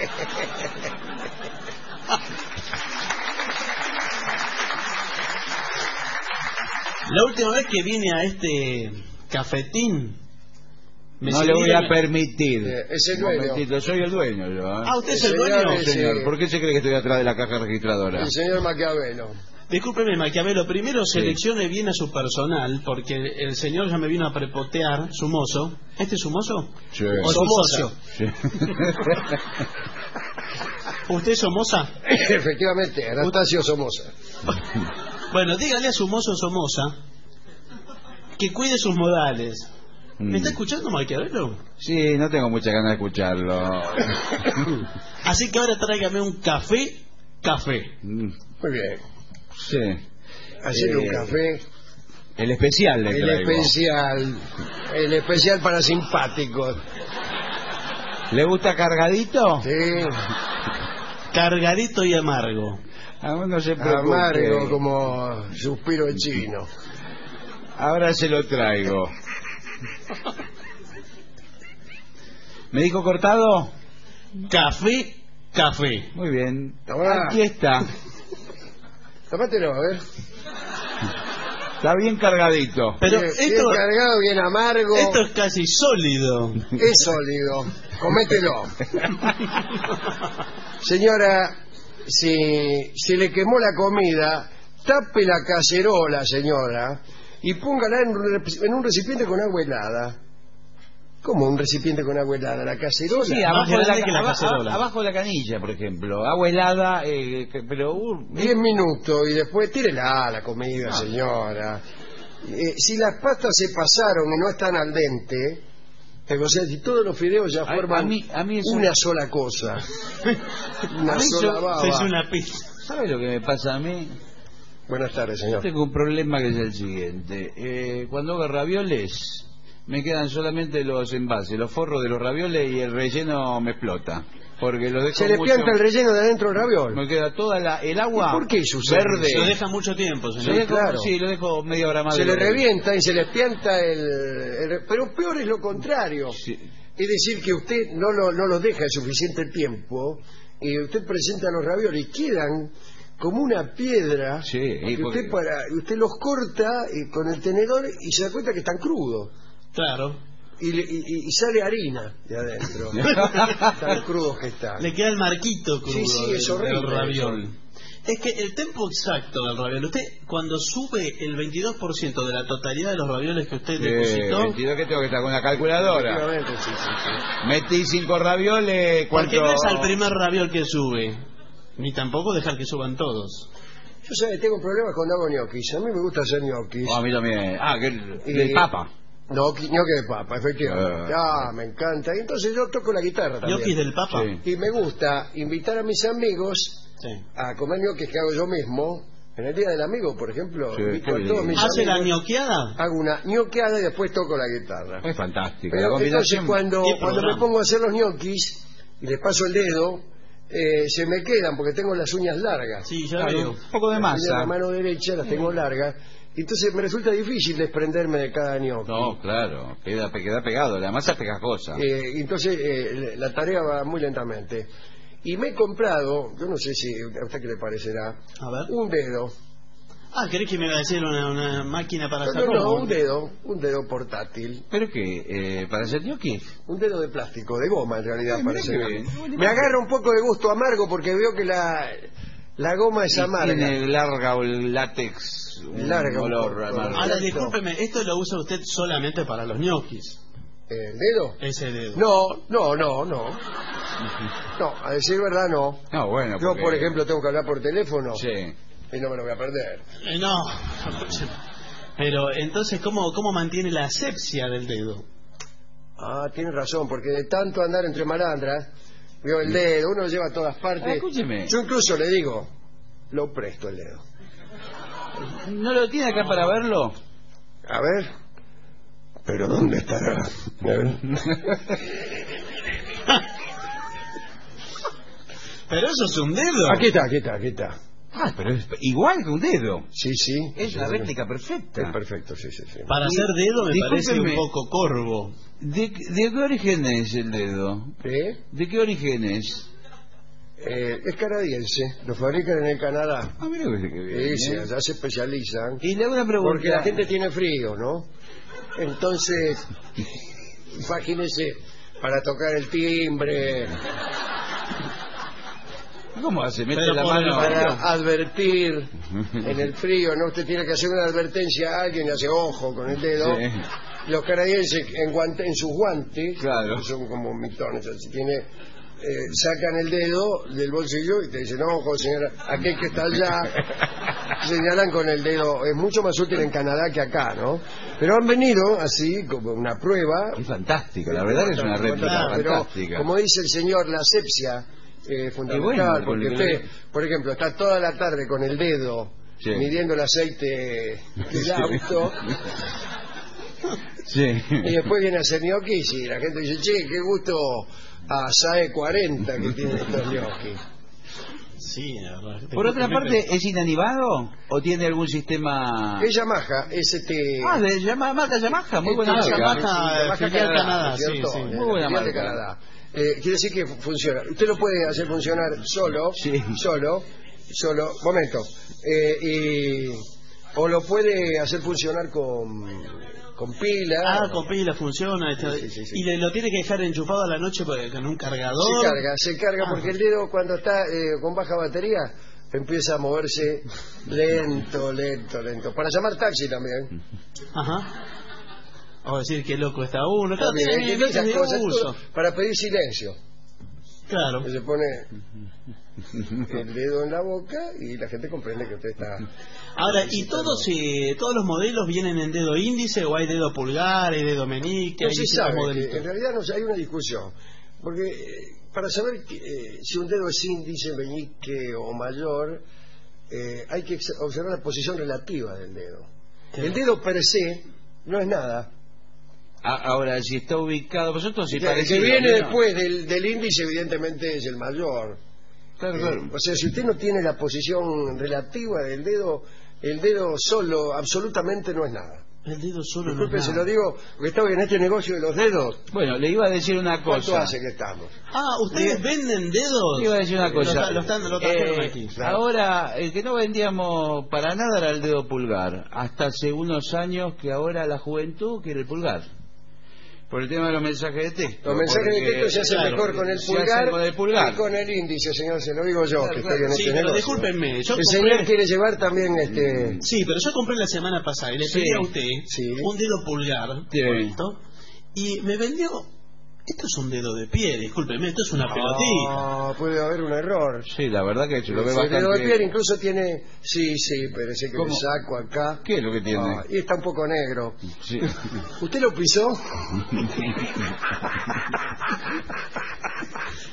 D: La última vez que vine a este cafetín... me
C: No le voy a
D: sirvieron-
C: permitir.
B: Eh, es el
C: Un
B: dueño.
C: momentito, soy el dueño yo. ¿eh?
D: Ah, ¿usted es
B: El
D: el
B: señor
D: dueño?
B: es-
C: No, señor.
B: sí.
C: ¿Por qué se cree que estoy atrás de la caja registradora?
B: El señor Maquiavelo.
D: Discúlpeme, Maquiavelo, primero seleccione bien a su personal, porque el señor ya me vino a prepotear, su mozo. ¿Este es su mozo?
C: Sí.
D: ¿O su
B: Somoza.
D: socio?
C: Sí.
D: ¿Usted es Somoza?
B: Efectivamente, Anastasio Somoza.
D: Bueno, dígale a su mozo Somoza que cuide sus modales. ¿Me
C: Mm.
D: está escuchando, Maquiavelo?
C: Sí, no tengo mucha ganas de escucharlo.
D: Así que ahora tráigame un café, café.
C: Mm,
B: Muy bien.
C: Sí.
B: Así que
C: Eh,
B: un café.
C: El especial le
B: El
C: traigo.
B: especial. El especial para simpáticos.
C: ¿Le gusta cargadito?
B: Sí.
D: Cargadito y amargo.
C: Ah, no se preocupe.
B: Amargo como suspiro de chino.
C: Ahora se lo traigo. ¿Me dijo cortado?
D: Café, café.
C: Muy bien.
B: Ahora-
C: Aquí está.
B: Tapátelo, a ver.
C: Está bien cargadito.
D: Pero
B: bien,
D: esto,
B: bien cargado, bien amargo.
D: esto es casi sólido.
B: Es sólido. Comételo. Señora, si se le quemó la comida, tape la cacerola, señora, y póngala en un, rep- en un recipiente con agua helada. ¿Cómo un recipiente con agua helada? ¿La cacerola?
C: Sí,
D: Más
C: abajo de, la,
D: grande que la
C: aba-
D: cacerola.
C: abajo de la canilla, por ejemplo. Agua helada, eh, que- pero... uh,
B: Diez minutos y después tírela la comida, señora. Eh, si las pastas se pasaron y no están al dente, eh, o sea, si todos los fideos ya
C: A-
B: forman
C: a mí- a mí eso-
B: una sola cosa, una
C: A mí
B: sola
C: eso-
B: baba.
D: Se hizo una pizza.
C: ¿Sabe lo que me pasa a mí?
B: Buenas tardes, señor.
C: Tengo un problema que es el siguiente. Eh, cuando hago ravioles, me quedan solamente los envases, los forros de los ravioles y el relleno me explota. Porque lo dejo
B: Se le
C: mucho-
B: pianta el relleno de adentro del raviol.
C: Me queda toda la, el agua
B: ¿Y por qué sucede
C: verde.
D: Lo deja mucho tiempo,
C: Lo
D: señor.
B: Sí,
C: dejo-
B: claro.
C: Sí, lo dejo media hora más.
B: Se
C: de
B: le
C: lo que-
B: revienta y se le pianta el, el- Pero peor es lo contrario.
C: Sí.
B: Es decir, que usted no lo, no los deja el suficiente tiempo y usted presenta los ravioles y quedan como una piedra.
C: Sí,
B: que
C: y porque-
B: usted, para, usted los corta eh, con el tenedor y se da cuenta que están crudos.
D: Claro.
B: Y, le- y- y sale harina de adentro. Tan crudos que están.
D: Le queda el marquito crudo
B: Sí, sí, es
D: del- del
B: horrible
D: raviol. Es que el tempo exacto del raviol, usted cuando sube el veintidós por ciento de la totalidad de los ravioles que usted
C: Eh,
D: depositó,
C: veintidós que tengo que estar con la calculadora.
B: Efectivamente, sí, sí, sí.
C: Metí cinco ravioles,
D: porque
C: ¿cuánto?
D: no es al primer raviol que sube, ni tampoco dejar que suban todos.
B: Yo sabe, tengo problemas cuando hago ñoquis. A mí me gusta hacer ñoquis.
C: Oh, a mí también. Ah, que el,
B: Y-
C: del papa.
B: No, qui- ñoqui de papa, efectivamente. Ah, me encanta. Y entonces yo toco la guitarra también.
D: ¿Ñoquis del Papa?
C: Sí.
B: Y me gusta invitar a mis amigos
D: Sí.
B: a comer ñoquis que hago yo mismo. En el Día del Amigo, por ejemplo,
C: Sí,
B: y con
C: qué
B: todos mis
D: ¿Hace la
B: amigos,
D: ñoqueada?
B: hago una ñoqueada y después toco la guitarra.
C: Es fantástico. La
B: Pero entonces
C: combinación.
B: cuando,
D: ¿Qué
B: cuando me
D: programa?
B: pongo a hacer los ñoquis y les paso el dedo, eh, se me quedan porque tengo las uñas largas.
D: Sí, ya
C: Claro,
D: veo.
C: un poco de
B: Las uñas de
C: masa.
B: la mano derecha las tengo largas. Y entonces me resulta difícil desprenderme de cada ñoqui.
C: No, claro, queda, queda pegado, la masa es pegajosa.
B: Eh, entonces eh, la tarea va muy lentamente. Y me he comprado, yo no sé si a usted qué le parecerá,
D: A ver.
B: un dedo.
D: Ah, ¿querés que me va a decir una, una máquina para
B: No,
D: hacer
B: no, no,
D: romo?
B: un dedo, un dedo portátil.
C: ¿Pero qué? Eh, ¿Para hacer gnocchi?
B: Un dedo de plástico, de goma en realidad,
C: Ay, mira
B: parece.
C: qué
B: que-
C: bien.
B: Me agarra un poco de gusto amargo porque veo que la, la goma es
C: Y
B: amarga.
C: tiene larga o el látex, un
B: Larga un
C: olor
B: poco.
C: amargo.
D: Ahora, discúlpeme, esto lo usa usted solamente para los ñoquis,
B: ¿El dedo?
D: ese dedo.
B: No, no, no, no. No, a decir verdad no.
C: No, bueno,
B: Yo,
C: porque-
B: por ejemplo, tengo que hablar por teléfono
C: Sí.
B: y no me lo voy a perder.
D: Eh, no, pero entonces, ¿cómo, ¿cómo mantiene la asepsia del dedo?
B: Ah, tiene razón, porque de tanto andar entre malandras, veo el dedo, uno lo lleva a todas
C: Ah,
B: partes.
C: escúcheme.
B: Yo incluso le digo, lo presto el dedo.
C: ¿No lo tiene acá para verlo?
B: A ver. ¿Pero dónde estará? A ver.
D: Pero eso es un dedo.
B: Aquí está, aquí está, aquí está.
C: Ah, pero es igual que un dedo.
B: Sí, sí.
C: Es
B: Sí,
C: la
B: sí.
C: réplica perfecta.
B: Es perfecto, sí, sí, sí.
D: Para hacer dedo me parece un
C: Discúlpeme.
D: poco corvo.
C: ¿De, ¿De qué origen es el dedo?
B: ¿Eh?
C: ¿De qué origen es?
B: Eh, es canadiense, lo fabrican en el Canadá.
C: Ah, mira que
B: Sí,
C: bien.
B: sí,
C: ¿eh?
B: allá se especializan.
C: Y le hago una pregunta.
B: Porque la gente tiene frío, ¿no? Entonces, imagínese, para tocar el timbre,
C: ¿Cómo hace? ¿Mete
D: Pero
C: la
D: por el
C: mano?
B: para advertir en el frío, ¿no? Usted tiene que hacer una advertencia a alguien y hace ojo con el dedo.
C: Sí.
B: Los canadienses en, guante- en sus guantes,
C: Claro.
B: que son como mitones, así tiene, eh, sacan el dedo del bolsillo y te dicen, no, ojo, señora, aquel que está allá, señalan con el dedo. Es mucho más útil en Canadá que acá, ¿no? Pero han venido así, como una prueba.
C: Es fantástico, la verdad que es una réplica
B: Pero,
C: fantástica.
B: como dice el señor, la asepsia es fundamental,
C: Y bueno,
B: porque
C: porque-
B: usted, por ejemplo, está toda la tarde con el dedo
C: Sí.
B: midiendo el aceite del
C: Sí.
B: auto
C: Sí.
B: y después viene a hacer ñoquis y la gente dice, che, qué gusto a S A E cuarenta que tienen estos ñoquis.
D: Sí, la verdad.
C: Por otra parte, ¿es inanimado o tiene algún sistema...?
B: Es Yamaha, es este...
C: Ah, de Yamaha, marca Yamaha, muy buena
B: este,
C: marca.
D: Yamaha,
B: Yamaha
D: filial Canadá,
B: ¿cierto?
D: sí, sí.
B: Eh,
C: Muy buena
B: filial de
C: marca.
B: Canadá. Eh, quiere decir que funciona. Usted lo puede hacer funcionar solo,
C: Sí.
B: solo, solo, momento, eh, y, o lo puede hacer funcionar con, con pila.
D: Ah, con pila funciona. está-
B: Sí, sí, sí.
D: Y le, lo tiene que dejar enchufado a la noche pues, con un cargador.
B: Se carga, se carga
D: Ah.
B: porque el dedo cuando está eh, con baja batería empieza a moverse lento, lento, lento. Para llamar taxi también.
D: Ajá. O decir que loco está uno. Claro,
B: También,
D: tiene
B: ¿entiende?
D: métodos
B: Esas
D: de
B: cosas,
D: uso.
B: todo para pedir silencio.
D: Claro.
B: Que se pone el dedo en la boca y la gente comprende que usted está...
D: Ahora, ¿y todos eh, todos los modelos vienen en dedo índice o hay dedo pulgar, hay dedo meñique?
B: No
D: hay
B: se
D: distintos
B: sabe, que
D: modelitos?
B: en realidad no sé, hay una discusión. Porque eh, para saber que, eh, si un dedo es índice, meñique o mayor, eh, hay que ex- observar la posición relativa del dedo. El dedo per se no es nada.
C: Ah, ahora, si está ubicado... Vosotros si
B: O sea, el que
C: parecido,
B: viene
C: ¿no?
B: después del, del índice evidentemente es el mayor.
C: Claro,
B: Eh,
C: claro.
B: o sea, si usted no tiene la posición relativa del dedo, el dedo solo absolutamente no es nada.
D: El dedo solo no
B: Disculpe,
D: es
B: se
D: nada.
B: lo digo, porque estaba en este negocio de los dedos.
C: Bueno, le iba a decir una
B: ¿Cuánto
C: cosa.
B: hace que estamos?
D: Ah, ¿ustedes venden dedos?
C: Le iba a decir una
D: Lo
C: cosa.
D: tra- Lo, están, lo trajeron
C: Eh,
D: aquí.
C: Ahora, el que no vendíamos para nada era el dedo pulgar. Hasta hace unos años que ahora la juventud quiere el pulgar. Por el tema de los mensajes de texto.
B: Los mensajes de
C: porque,
B: texto se hacen
C: claro,
B: mejor con el
C: se hacen
B: pulgar,
C: con el pulgar.
B: que con el índice, señor, se lo digo yo,
C: Claro,
B: que
C: claro.
B: estoy en
D: Sí,
B: este
D: pero
B: negocio.
D: discúlpenme, yo
B: El
D: compré-
B: señor quiere llevar también este...
D: Sí, pero yo compré la semana pasada y le
C: Sí.
D: pedí a usted
B: Sí.
D: un dedo pulgar
C: Sí.
D: con esto, y me vendió. Esto es un dedo de pie, discúlpeme, esto es una pelotita.
B: Ah, puede haber un error.
C: Sí, la verdad que se lo ve
B: El dedo de piel
C: bastante...
B: incluso tiene... Sí, sí, pero ese que
C: ¿Cómo?
B: le saco acá...
C: ¿Qué es lo que tiene?
B: Ah, y está un poco negro.
C: Sí.
B: ¿Usted lo pisó?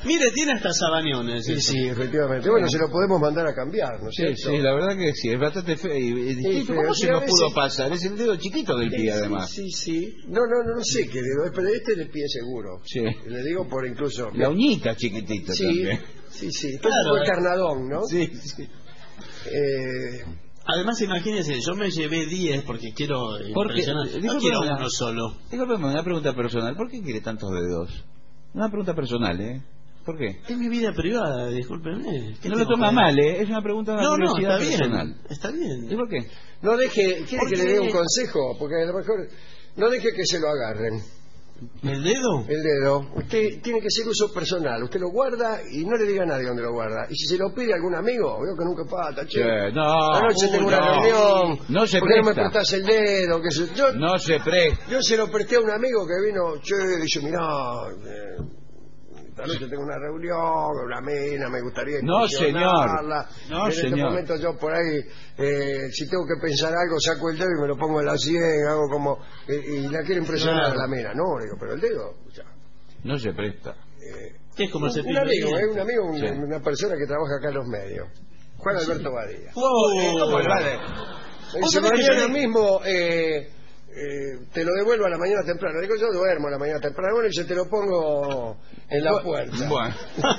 D: Mire, tiene hasta sabañones.
B: Sí, sí, efectivamente. Bueno, se lo podemos mandar a cambiar, ¿no es
C: Sí,
B: cierto?
C: sí, la verdad que sí, es bastante feo. Y, y distinto.
B: feo,
C: ¿Cómo
B: sí,
C: se
B: a
C: nos
B: veces-
C: pudo pasar? Es el dedo chiquito del pie,
B: Sí,
C: además.
B: Sí, sí. No, no, no, no sé qué dedo es, pero este es el pie seguro.
C: Sí.
B: Le digo por incluso...
C: La uñita chiquitita
B: Sí,
C: también.
B: sí, sí. Todo
D: Claro.
B: el carnadón, ¿no?
C: Sí, sí.
B: Eh,
D: Además, imagínese, yo me llevé diez porque quiero
C: Porque,
D: impresionar. No
C: discúlpeme,
D: quiero
C: una-
D: uno solo.
C: Discúlpeme, una pregunta personal. ¿Por qué quiere tantos dedos? Una pregunta personal, ¿eh? ¿Por qué?
D: Es mi vida privada, discúlpeme. ¿Qué
C: No lo
D: tengo
C: toma
D: que-
C: mal, ¿eh? Es una pregunta de
D: No, no,
C: curiosidad
D: está bien.
C: personal.
D: Está bien.
C: ¿Y por qué?
B: no deje... ¿Quiere
D: ¿Por
B: que le
D: qué?
B: dé un consejo? Porque a lo mejor... No deje que se lo agarren.
D: ¿El dedo?
B: El dedo. Usted tiene que ser uso personal. Usted lo guarda y no le diga a nadie dónde lo guarda. Y si se lo pide a algún amigo, veo que nunca falta. Che,
C: Che, no,
B: anoche
C: uy,
B: tengo una
C: no.
B: reunión.
C: No se
B: ¿Por qué no me
C: presta.
B: prestás el dedo? Que se- yo,
C: No se presta.
B: yo se lo presté a un amigo que vino. Che, dice, mirá, eh, esta noche tengo una reunión con una mina, me gustaría
C: No,
B: impresionarla.
C: señor. No,
B: en este
C: señor.
B: momento yo por ahí, eh, si tengo que pensar algo, saco el dedo y me lo pongo en la sien, hago como... eh, y la quiero impresionar a la mina. No, le digo, pero el dedo... ya.
C: No se presta.
B: Eh,
D: ¿Qué es como
B: un,
D: el cepillo
B: un amigo,
D: de
B: eh,
D: dientes?
B: un amigo, un-
C: Sí.
B: una persona que trabaja acá en los medios. Juan Alberto Badía.
D: Wow.
B: Eh, ¿cómo le vale? Me
D: ¿Vos
B: dice,
D: sabés que
B: mañana
D: yo-
B: mismo eh, eh, te lo devuelvo a la mañana temprano. Le digo, yo duermo a la mañana temprano. Bueno, y se te lo pongo en la puerta.
C: Bueno.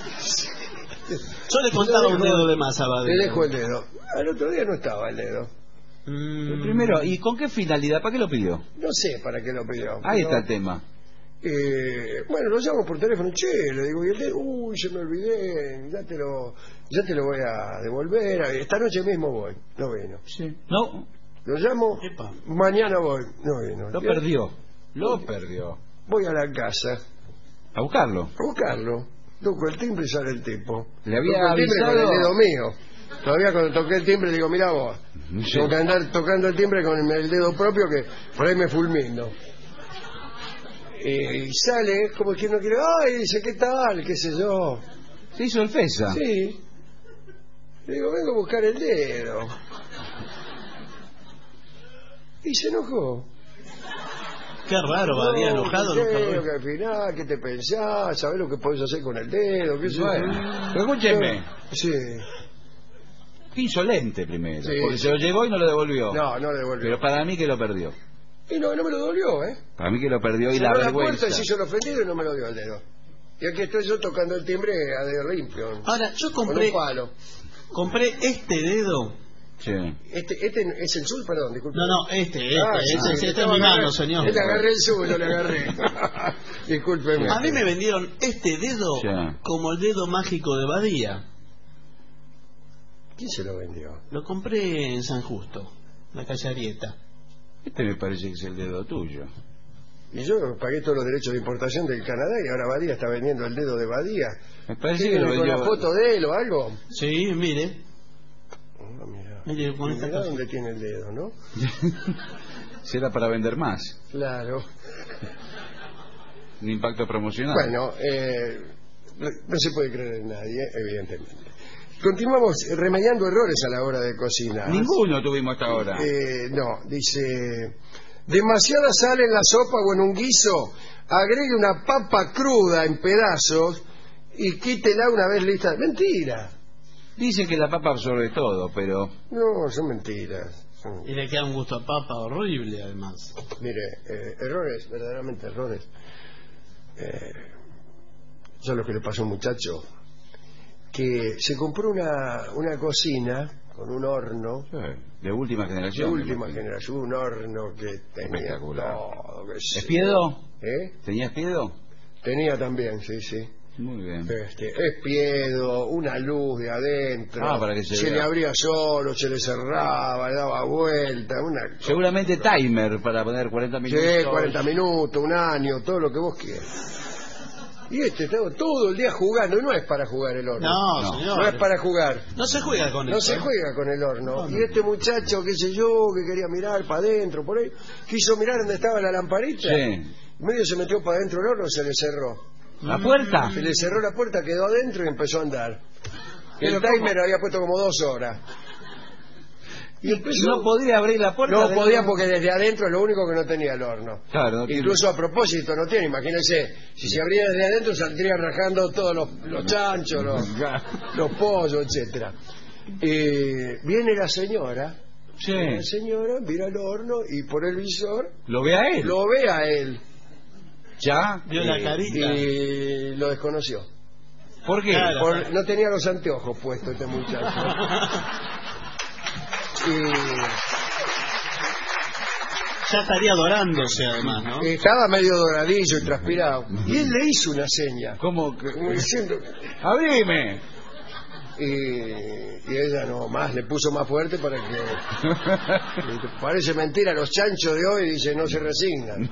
D: Yo le contaba un dedo de más a Badía.
B: Le dejo el dedo. Al otro día no estaba el dedo.
D: Mm.
C: Primero, ¿y con qué finalidad? ¿Para qué lo pidió?
B: No sé para qué lo pidió.
C: Ahí
B: pero,
C: está el tema.
B: eh, bueno, lo llamo por teléfono. Che, le digo, y el dedo, uy, se me olvidé. Ya te lo, ya te lo voy a devolver. Esta noche mismo voy. No vino.
C: Sí. No,
B: Lo llamo,
D: Epa.
B: mañana voy. No vino.
C: lo
B: Y
C: perdió. Lo perdió.
B: Voy a la casa
C: A buscarlo.
B: a buscarlo. Toco el timbre y sale el tipo.
C: Le había
B: Toco el timbre con
C: avisado-
B: el dedo mío. Todavía cuando toqué el timbre digo, mira vos,
C: Sí.
B: tengo que andar tocando el timbre con el dedo propio que por ahí me fulmino. Eh, y sale como quien no quiere, ay, dice, ¿qué tal? ¿Qué sé yo?
C: Se hizo el FESA.
B: Sí. Le digo, vengo a buscar el dedo. Y se enojó.
D: Qué raro, Badía,
B: No,
D: enojado.
B: ¿qué
D: nunca
B: creo
D: fue.
B: que al final, ¿qué te pensás? ¿Sabés lo que podés hacer con el dedo? ¿Qué sé yo?
C: Bueno, pero escúcheme.
B: Sí.
C: Qué insolente primero.
B: Sí,
C: porque
B: sí.
C: se lo llevó y no lo devolvió.
B: No, no le devolvió.
C: Pero para mí que lo perdió.
B: Y no, no me lo dolió, ¿eh?
C: Para mí que lo perdió y
B: Cerró
C: la
B: la puerta
C: vergüenza.
B: y se hizo el ofendido y no me lo dio el dedo. Y aquí estoy yo tocando el timbre a dedo limpio.
D: Ahora, yo
B: Con
D: compré,
B: un palo.
D: compré este dedo.
C: Sí.
B: Este, este es el sur, perdón, disculpe.
D: No, no, este, este,
B: Ah,
D: este,
B: sí,
D: este,
B: le
D: este es
B: estaba
D: mi mano,
B: agarrando-
D: señor.
B: Le agarré el suyo, le agarré. Discúlpeme.
D: A mí me vendieron este dedo
C: Sí.
D: como el dedo mágico de Badía.
B: ¿Quién se lo vendió?
D: Lo compré en San Justo, la calle Arieta.
C: Este me parece que es el dedo tuyo.
B: Y yo pagué todos los derechos de importación del Canadá y ahora Badía está vendiendo el dedo de Badía.
C: Me parece
B: ¿Sí,
C: que lo
B: con
C: vendió.
B: la foto de él o algo?
D: Sí, mire.
B: Oh, mira.
D: Mire, con esta
B: Mirá
D: cosa.
B: dónde tiene el dedo, ¿no?
C: Será para vender más.
B: Claro.
C: Un impacto promocional.
B: Bueno, eh, no, no se puede creer en nadie, evidentemente. Continuamos remediando errores a la hora de cocinar.
C: Ninguno tuvimos hasta ahora.
B: Eh, no, dice... Demasiada sal en la sopa o en un guiso, agregue una papa cruda en pedazos y quítela una vez lista. Mentira.
C: Dicen que la papa absorbe todo, pero...
B: No, son mentiras. Son-
D: Y le queda un gusto a papa horrible, además.
B: Mire, eh, errores, verdaderamente errores. Eh, ¿Sabes lo que le pasó a un muchacho? Que se compró una, una cocina con un horno
C: De última
B: de
C: generación. me
B: última
C: imagino.
B: generación, un horno que tenía
C: Espectacular.
B: todo. qué sé
C: ¿Espiedo?
B: yo. ¿Eh?
C: ¿Tenías espiedo?
B: Tenía también, sí, sí.
C: Muy bien.
B: Este, espiedo, una luz de adentro.
C: Ah, para que se
B: le
C: vea.
B: abría solo, se le cerraba, le daba vuelta, una
C: Seguramente timer para poner cuarenta minutos.
B: Sí, cuarenta minutos, un año, todo lo que vos quieras. Y este estaba todo el día jugando, y no es para jugar el horno.
D: No,
C: No,
D: señor.
B: No es para jugar.
D: No se juega con
B: No
D: eso.
B: se
D: ¿eh?
B: juega con el horno.
D: No, no.
B: Y este muchacho, qué sé yo, que quería mirar para adentro, por ahí, quiso mirar dónde estaba la lamparita.
C: Sí.
B: Medio se metió para adentro el horno, se le cerró.
C: ¿La puerta?
B: Se le cerró la puerta, quedó adentro y empezó a andar.
C: Pero
B: El timer había puesto como dos horas. Y empezó...
C: no podría abrir la puerta.
B: No
C: del
B: podía
C: horno.
B: porque desde adentro es lo único que no tenía el horno.
C: Claro, no tiene-
B: Incluso a propósito no tiene, imagínense, si se abría desde adentro saldría rajando todos los, los chanchos, los, los pollos, etcétera. Eh, viene la señora,
C: Sí.
B: la señora mira el horno y por el visor
C: Lo ve a él.
B: lo ve a él
C: Ya.
D: Vio la carita.
B: y lo desconoció.
C: ¿Por qué?
D: Claro.
B: Por- no tenía los anteojos puestos este muchacho. Y
D: Ya estaría dorándose además, ¿no?
B: estaba medio doradillo y transpirado. Y él le hizo una seña,
C: ¿Cómo que?
B: como diciendo...
C: ¡Abrime!
B: Y, y ella no más, le puso más fuerte para que... Parece mentira, los chanchos de hoy, dice, no se resignan.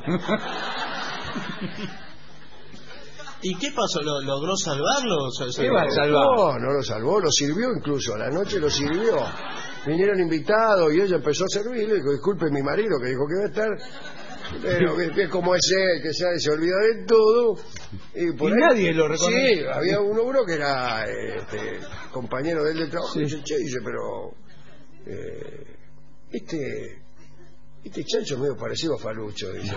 D: ¿Y qué pasó? ¿Lo, ¿Logró salvarlo? ¿Se- se-
C: ¿Qué va a salvar?
B: No, no lo salvó, lo sirvió incluso, a la noche lo sirvió. Vinieron invitados y ella empezó a servirle, dijo, disculpe mi marido que dijo que iba a estar, pero ve, ve cómo es él, que se, se olvida de todo. Y, por
C: Y
B: ahí-
C: nadie lo reconoce.
B: Sí, había uno, uno que era este, compañero de él de trabajo, y dice, che, dice, pero eh, este, este chancho es medio parecido a Falucho, dice.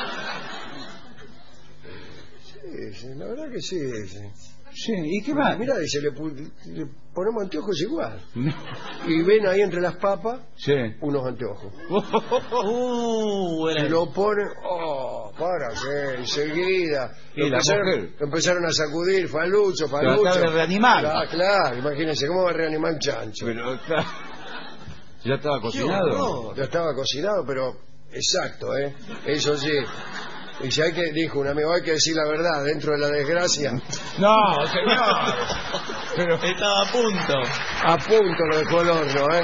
B: Sí, sí, la verdad que sí, dice.
C: Sí, ¿y qué más?
B: Mira, dice, le, pu- le ponemos anteojos igual. Y ven ahí entre las papas
C: Sí.
B: unos anteojos.
D: Uh, era-
B: Y lo ponen, oh, para qué, enseguida.
C: Y la
B: empezaron,
C: mujer.
B: empezaron a sacudir, Falucho, Falucho.
C: Tratar de reanimar.
B: Ah, claro, imagínense, ¿cómo va a reanimar un chancho?
C: Pero está- ya estaba cocinado.
B: Ya estaba cocinado, pero exacto, ¿eh? Eso sí. Y si hay que, dijo un amigo, hay que decir la verdad, dentro de la desgracia,
C: No, señor. Pero
D: Estaba a punto.
B: a punto lo dejó el horno, ¿eh?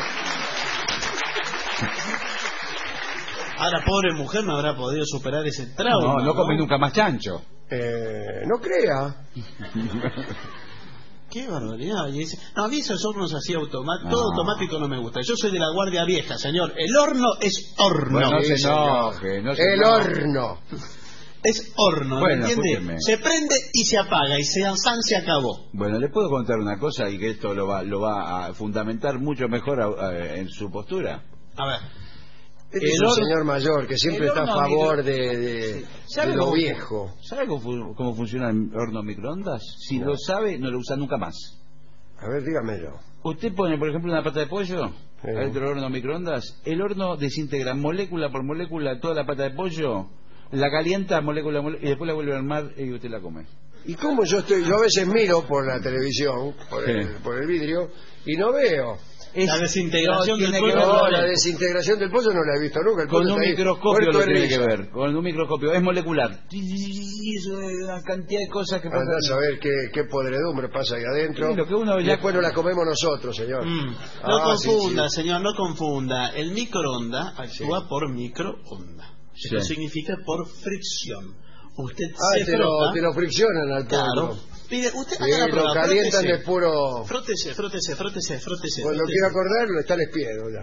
D: Ahora, pobre mujer no habrá podido superar ese trauma.
C: no, no come nunca más chancho.
B: Eh, no crea.
D: Qué barbaridad. Y dice, no, a mí esos hornos así automáticos,
C: No.
D: todo automático no me gusta. Yo soy de la guardia vieja, señor. El horno es horno.
C: Bueno, no
B: Sí,
C: se
B: señor.
C: enoje, no se
B: El
C: enoje.
B: horno.
D: Es horno, ¿me
C: Bueno,
D: entiende?
C: escúcheme.
D: Se prende y se apaga y se san se acabó.
C: Bueno, le puedo contar una cosa y que esto lo va, lo va a fundamentar mucho mejor a- a- en su postura.
D: A ver.
B: Este
C: El
B: es un
C: horno-
B: señor mayor que siempre
C: el
B: está a
C: horno
B: favor
C: micro-
B: de, de,
C: ¿Sabe
B: de lo
C: cómo-
B: viejo.
C: ¿Sabe cómo, fu- cómo funciona el horno microondas? Si lo sabe, no lo usa nunca más.
B: A ver, dígamelo.
C: Usted pone, por ejemplo, una pata de pollo
B: Sí.
C: adentro del horno microondas. El horno desintegra molécula por molécula toda la pata de pollo, la calienta molécula a molécula y después la vuelve a armar y usted la come.
B: ¿Y cómo yo estoy? Yo a veces miro por la televisión, por,
C: Sí.
B: el, por el vidrio, y no veo.
D: La desintegración
C: no,
D: del
C: tiene
D: pollo.
C: que ver-
B: No,
D: no
B: la
D: ve.
B: desintegración del pollo no la he visto nunca. El
C: Con
B: pollo
C: un
B: está ahí
C: microscopio
B: muerto
C: lo
B: de
C: tiene
B: risa.
C: que ver. Con un microscopio. Es molecular. Y eso es una cantidad de cosas que pasan.
B: Andá a saber qué, qué podredumbre pasa ahí adentro.
C: Sí, lo que uno
B: y
C: ya-
B: después no la comemos nosotros, señor.
D: Mm. No
B: Ah, sí,
D: confunda,
B: sí.
D: señor, no confunda. El microondas actúa por microondas. Esto
C: Sí.
D: significa por fricción. Usted
B: Ah,
D: se
B: te lo,
D: frota.
B: te lo friccionan al
D: Claro.
B: pollo.
D: Pide, usted
B: Sí,
D: haga la
B: lo
D: prueba.
B: calientan
D: frótese.
B: de puro...
D: Frótese, frótese, frótese, frótese.
B: Cuando
D: frótese.
B: quiero acordarlo está el espiedo ya.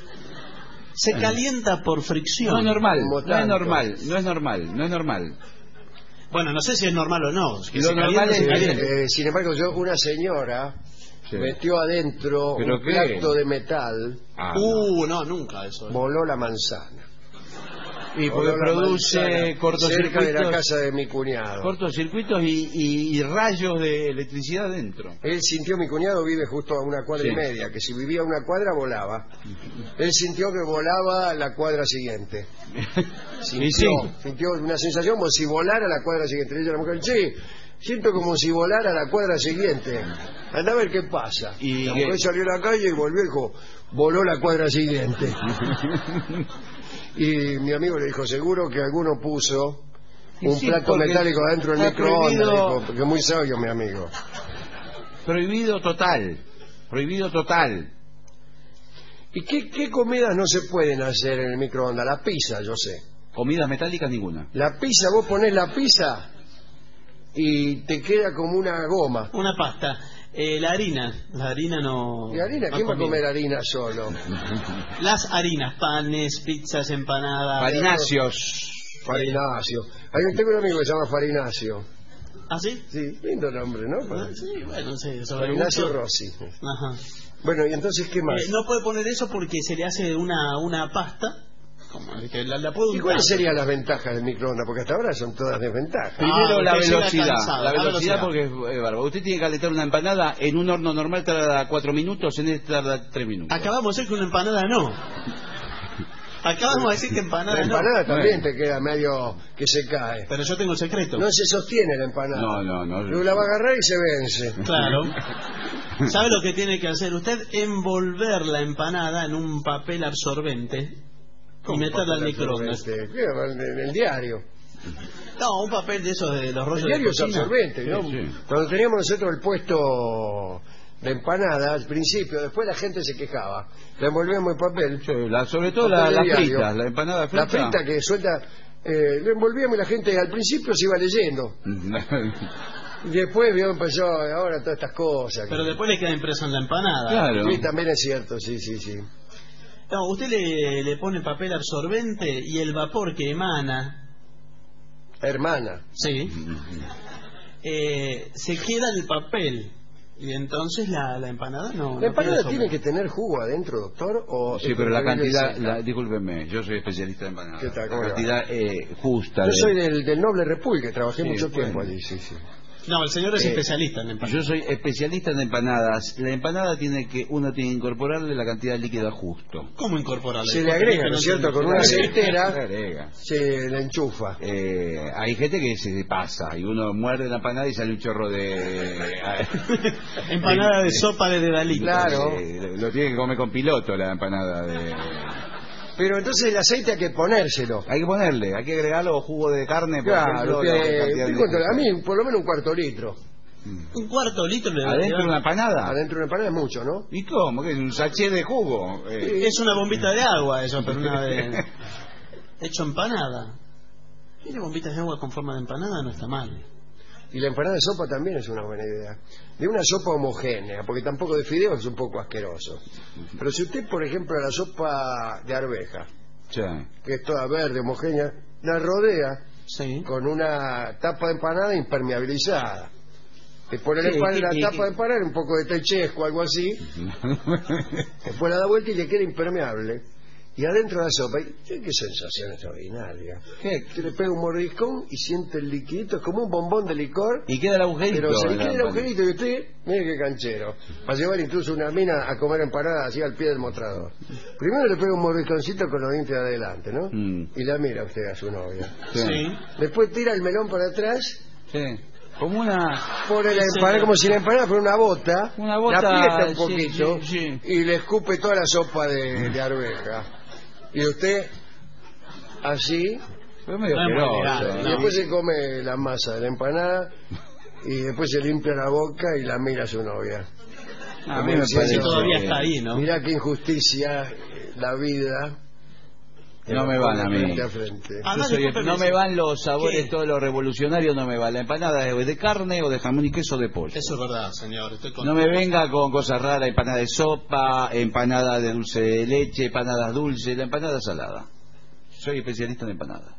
D: Se calienta por fricción.
C: No es normal,
B: Como
C: no es
B: tanto.
C: normal, no es normal, no es normal.
D: Bueno, no sé si es normal o no. Que
C: Lo
D: se
C: normal
D: caliente,
C: es
D: se
C: que-
D: caliente.
B: Eh, sin embargo, yo, una señora
C: Sí.
B: metió adentro
C: ¿Pero
B: un
C: qué?
B: plato de metal,
C: Ah, no.
D: Uh, no, nunca eso.
B: voló la manzana.
C: Y porque
B: Voló la
C: produce
B: manzana cerca de la
C: cortocircuitos,
B: casa de mi cuñado.
C: cortocircuitos y, y- y rayos de electricidad dentro.
B: Él sintió, mi cuñado vive justo a una cuadra
C: Sí.
B: y media, que si vivía a una cuadra volaba. Él sintió que volaba la cuadra siguiente. Sintió,
C: Y sí.
B: sintió una sensación como si volara la cuadra siguiente. Le dice a la mujer, sí, siento como si volara la cuadra siguiente. Anda a ver qué pasa.
C: Y
B: la
C: que-
B: mujer salió a la calle y volvió y dijo, voló la cuadra siguiente. Y mi amigo le dijo, seguro que alguno puso
C: Y
B: un
C: sí,
B: plato
C: porque
B: metálico adentro del
C: está
B: microondas,
C: prohibido-
B: dijo, porque es muy sabio mi amigo.
C: Prohibido total, prohibido total.
B: ¿Y qué, qué comidas no se pueden hacer en el microondas? La pizza, yo sé.
C: Comidas metálicas ninguna.
B: La pizza, vos ponés la pizza y te queda como una goma.
D: Una pasta. Eh, la harina. La harina no.
B: ¿Y harina?
D: no
B: ¿Quién va a
D: combina.
B: comer harina solo?
D: Las harinas, panes, pizzas, empanadas.
C: Farináceos.
B: Farinacio. Hay un, tengo un amigo que se llama Farinacio.
D: ¿Ah, sí?
B: Sí, lindo nombre, ¿no?
D: Ah, sí, bueno, sí. Sobre
B: Farinacio
D: gusto.
B: Rossi.
D: Ajá.
B: Bueno, ¿y entonces qué más?
D: Eh, no puede poner eso porque se le hace una, una pasta. Como que la, la puede
B: ¿Y
D: untar.
B: cuáles serían las ventajas del microondas? Porque hasta ahora son todas desventajas.
C: Primero
D: Ah,
C: la
D: usted llega
C: velocidad,
D: cansado,
C: la
D: la
C: velocidad
D: velocidad.
C: porque es eh, bárbaro. Usted tiene que calentar una empanada en un horno normal tarda cuatro minutos, en este tarda tres minutos.
D: Acabamos de decir que una empanada no. Acabamos de decir que empanada,
B: La empanada
D: no.
B: también te queda medio que se cae.
D: Pero yo tengo el secreto.
B: No se sostiene la empanada.
C: No, no, no.
B: Luego la va a agarrar y se vence.
D: Claro. ¿Sabe lo que tiene que hacer usted? Envolver la empanada en un papel absorbente y meterla al microondas.
B: Absorbente. ¿Qué? En el diario.
D: No, un papel de esos de los rollos
B: El diario
D: de
B: es
D: cocina.
B: absorbente, ¿no?
C: Sí, sí.
B: Cuando teníamos nosotros el puesto de empanada al principio, después la gente se quejaba. La envolvíamos en papel.
C: Sí, la- sobre todo
B: Papel
C: la,
B: de
C: la
B: diario.
C: frita, la empanada frita.
B: La frita que suelta, eh, la envolvíamos y la gente al principio se iba leyendo. Y después vio, empezó ahora todas estas cosas.
D: Pero después le queda impreso en la empanada.
C: Claro.
B: Sí, también es cierto, sí, sí, sí.
D: No, usted le, le pone papel absorbente y el vapor que emana,
B: Hermana.
D: sí, eh, se queda en el papel. Y entonces la, la empanada no.
B: ¿La
D: no
B: empanada
D: queda
B: tiene
D: sobre.
B: que tener jugo adentro, doctor? O
C: Sí,
B: es
C: pero la
B: preferible
C: cantidad,
B: seca?
C: la, discúlpeme, yo soy especialista en empanadas.
B: ¿Qué tal?
C: La
B: ¿Cómo le va?
C: cantidad eh, justa.
B: Yo
C: de-
B: soy del, del Noble República, trabajé
C: Sí,
B: mucho
C: bueno.
B: tiempo allí, sí, sí.
D: No, el señor es
B: Eh,
D: especialista en empanadas.
C: Yo soy especialista en empanadas. La empanada tiene que, uno tiene que incorporarle la cantidad líquida justo.
D: ¿Cómo incorporarla?
B: Se le agrega, ¿no es cierto? Con una
C: Se le
B: aceitera
C: agrega.
B: se la enchufa.
C: Eh, hay gente que se pasa y uno muerde la empanada y sale un chorro de...
D: Empanada de sopa de dedalito.
B: Claro.
C: Eh, lo tiene que comer con piloto la empanada de...
B: Pero entonces el aceite hay que ponérselo.
C: Hay que ponerle, hay que agregarlo jugo de carne, por
B: Claro,
C: ejemplo.
B: que-
C: la cantidad
B: ¿qué
C: de-
B: cuánto? A mí por lo menos un cuarto litro.
D: Un cuarto litro le
C: ¿Adentro de una empanada?
B: Adentro de una empanada es mucho, ¿no?
C: ¿Y cómo? ¿Qué es un sachet de jugo? Eh,
D: Es una bombita de agua eso, pero una de... hecho empanada. Y las bombitas de agua con forma de empanada no está mal.
B: Y la empanada de sopa también es una buena idea. De una sopa homogénea, porque tampoco de fideos es un poco asqueroso. Pero si usted, por ejemplo, la sopa de arveja,
C: sí.
B: que es toda verde, homogénea, la rodea
D: Sí.
B: con una tapa de empanada impermeabilizada. Le pone la,
C: Sí,
B: empan-
C: que-
B: la
C: que-
B: tapa
C: que-
B: de empanada, un poco de techesco, algo así, después la da vuelta y le queda impermeable. Y adentro de la sopa, y- qué, qué sensación extraordinaria.
C: ¿Qué?
B: Usted le pega un mordiscón y siente el liquidito, es como un bombón de licor,
C: Y queda el agujerito.
B: pero se le
C: en la
B: queda el
C: empanada.
B: agujerito y usted, mire qué canchero. Para llevar incluso una mina a comer empanada así al pie del mostrador. Primero le pega un mordisconcito con los dientes de adelante, ¿no?
C: Mm.
B: Y la mira usted a su novia.
C: Sí.
D: Sí.
B: Después tira el melón para atrás,
C: Sí. Como una...
B: pone la
D: Sí,
B: empanada
D: sí.
B: como si la empanada fuera una bota,
C: Una bota,
B: la aprieta un
C: sí,
B: poquito
C: sí, sí.
B: y le escupe toda la sopa de, de arveja. Y usted, así,
C: Fue medio
D: No es muy
C: asqueroso,
D: legal,
B: y
C: ¿no?
B: después se come la masa de la empanada y después se limpia la boca y la mira a su novia.
C: A mí me
B: Sí,
C: parece...
D: todavía está ahí, ¿no?
B: Mirá qué injusticia eh, la vida.
C: No me van a mí.
B: Frente a frente.
D: Ah,
C: Yo
D: no,
C: soy-
D: discúlpeme,
C: no me van los sabores,
D: ¿Qué?
C: todos los revolucionarios no me van. La empanada es de carne o de jamón y queso de pollo.
D: Eso es verdad, señor. Estoy con...
C: No me venga con cosas raras, empanada de sopa, empanada de dulce de leche, empanadas dulces, la empanada salada. Soy especialista en empanadas.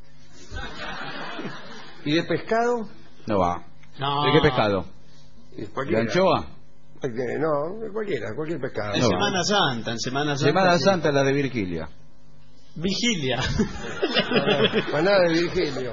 B: ¿Y de pescado?
C: No va.
D: No.
C: ¿De qué pescado?
B: Y
C: ¿De
B: cualquiera.
C: anchoa?
B: Eh, No, de cualquiera, cualquier pescado.
D: En
C: No.
D: Semana Santa, en Semana Santa.
C: Semana
D: sí.
C: Santa la de Virgilia.
D: Vigilia.
B: Empanada de Virgilio.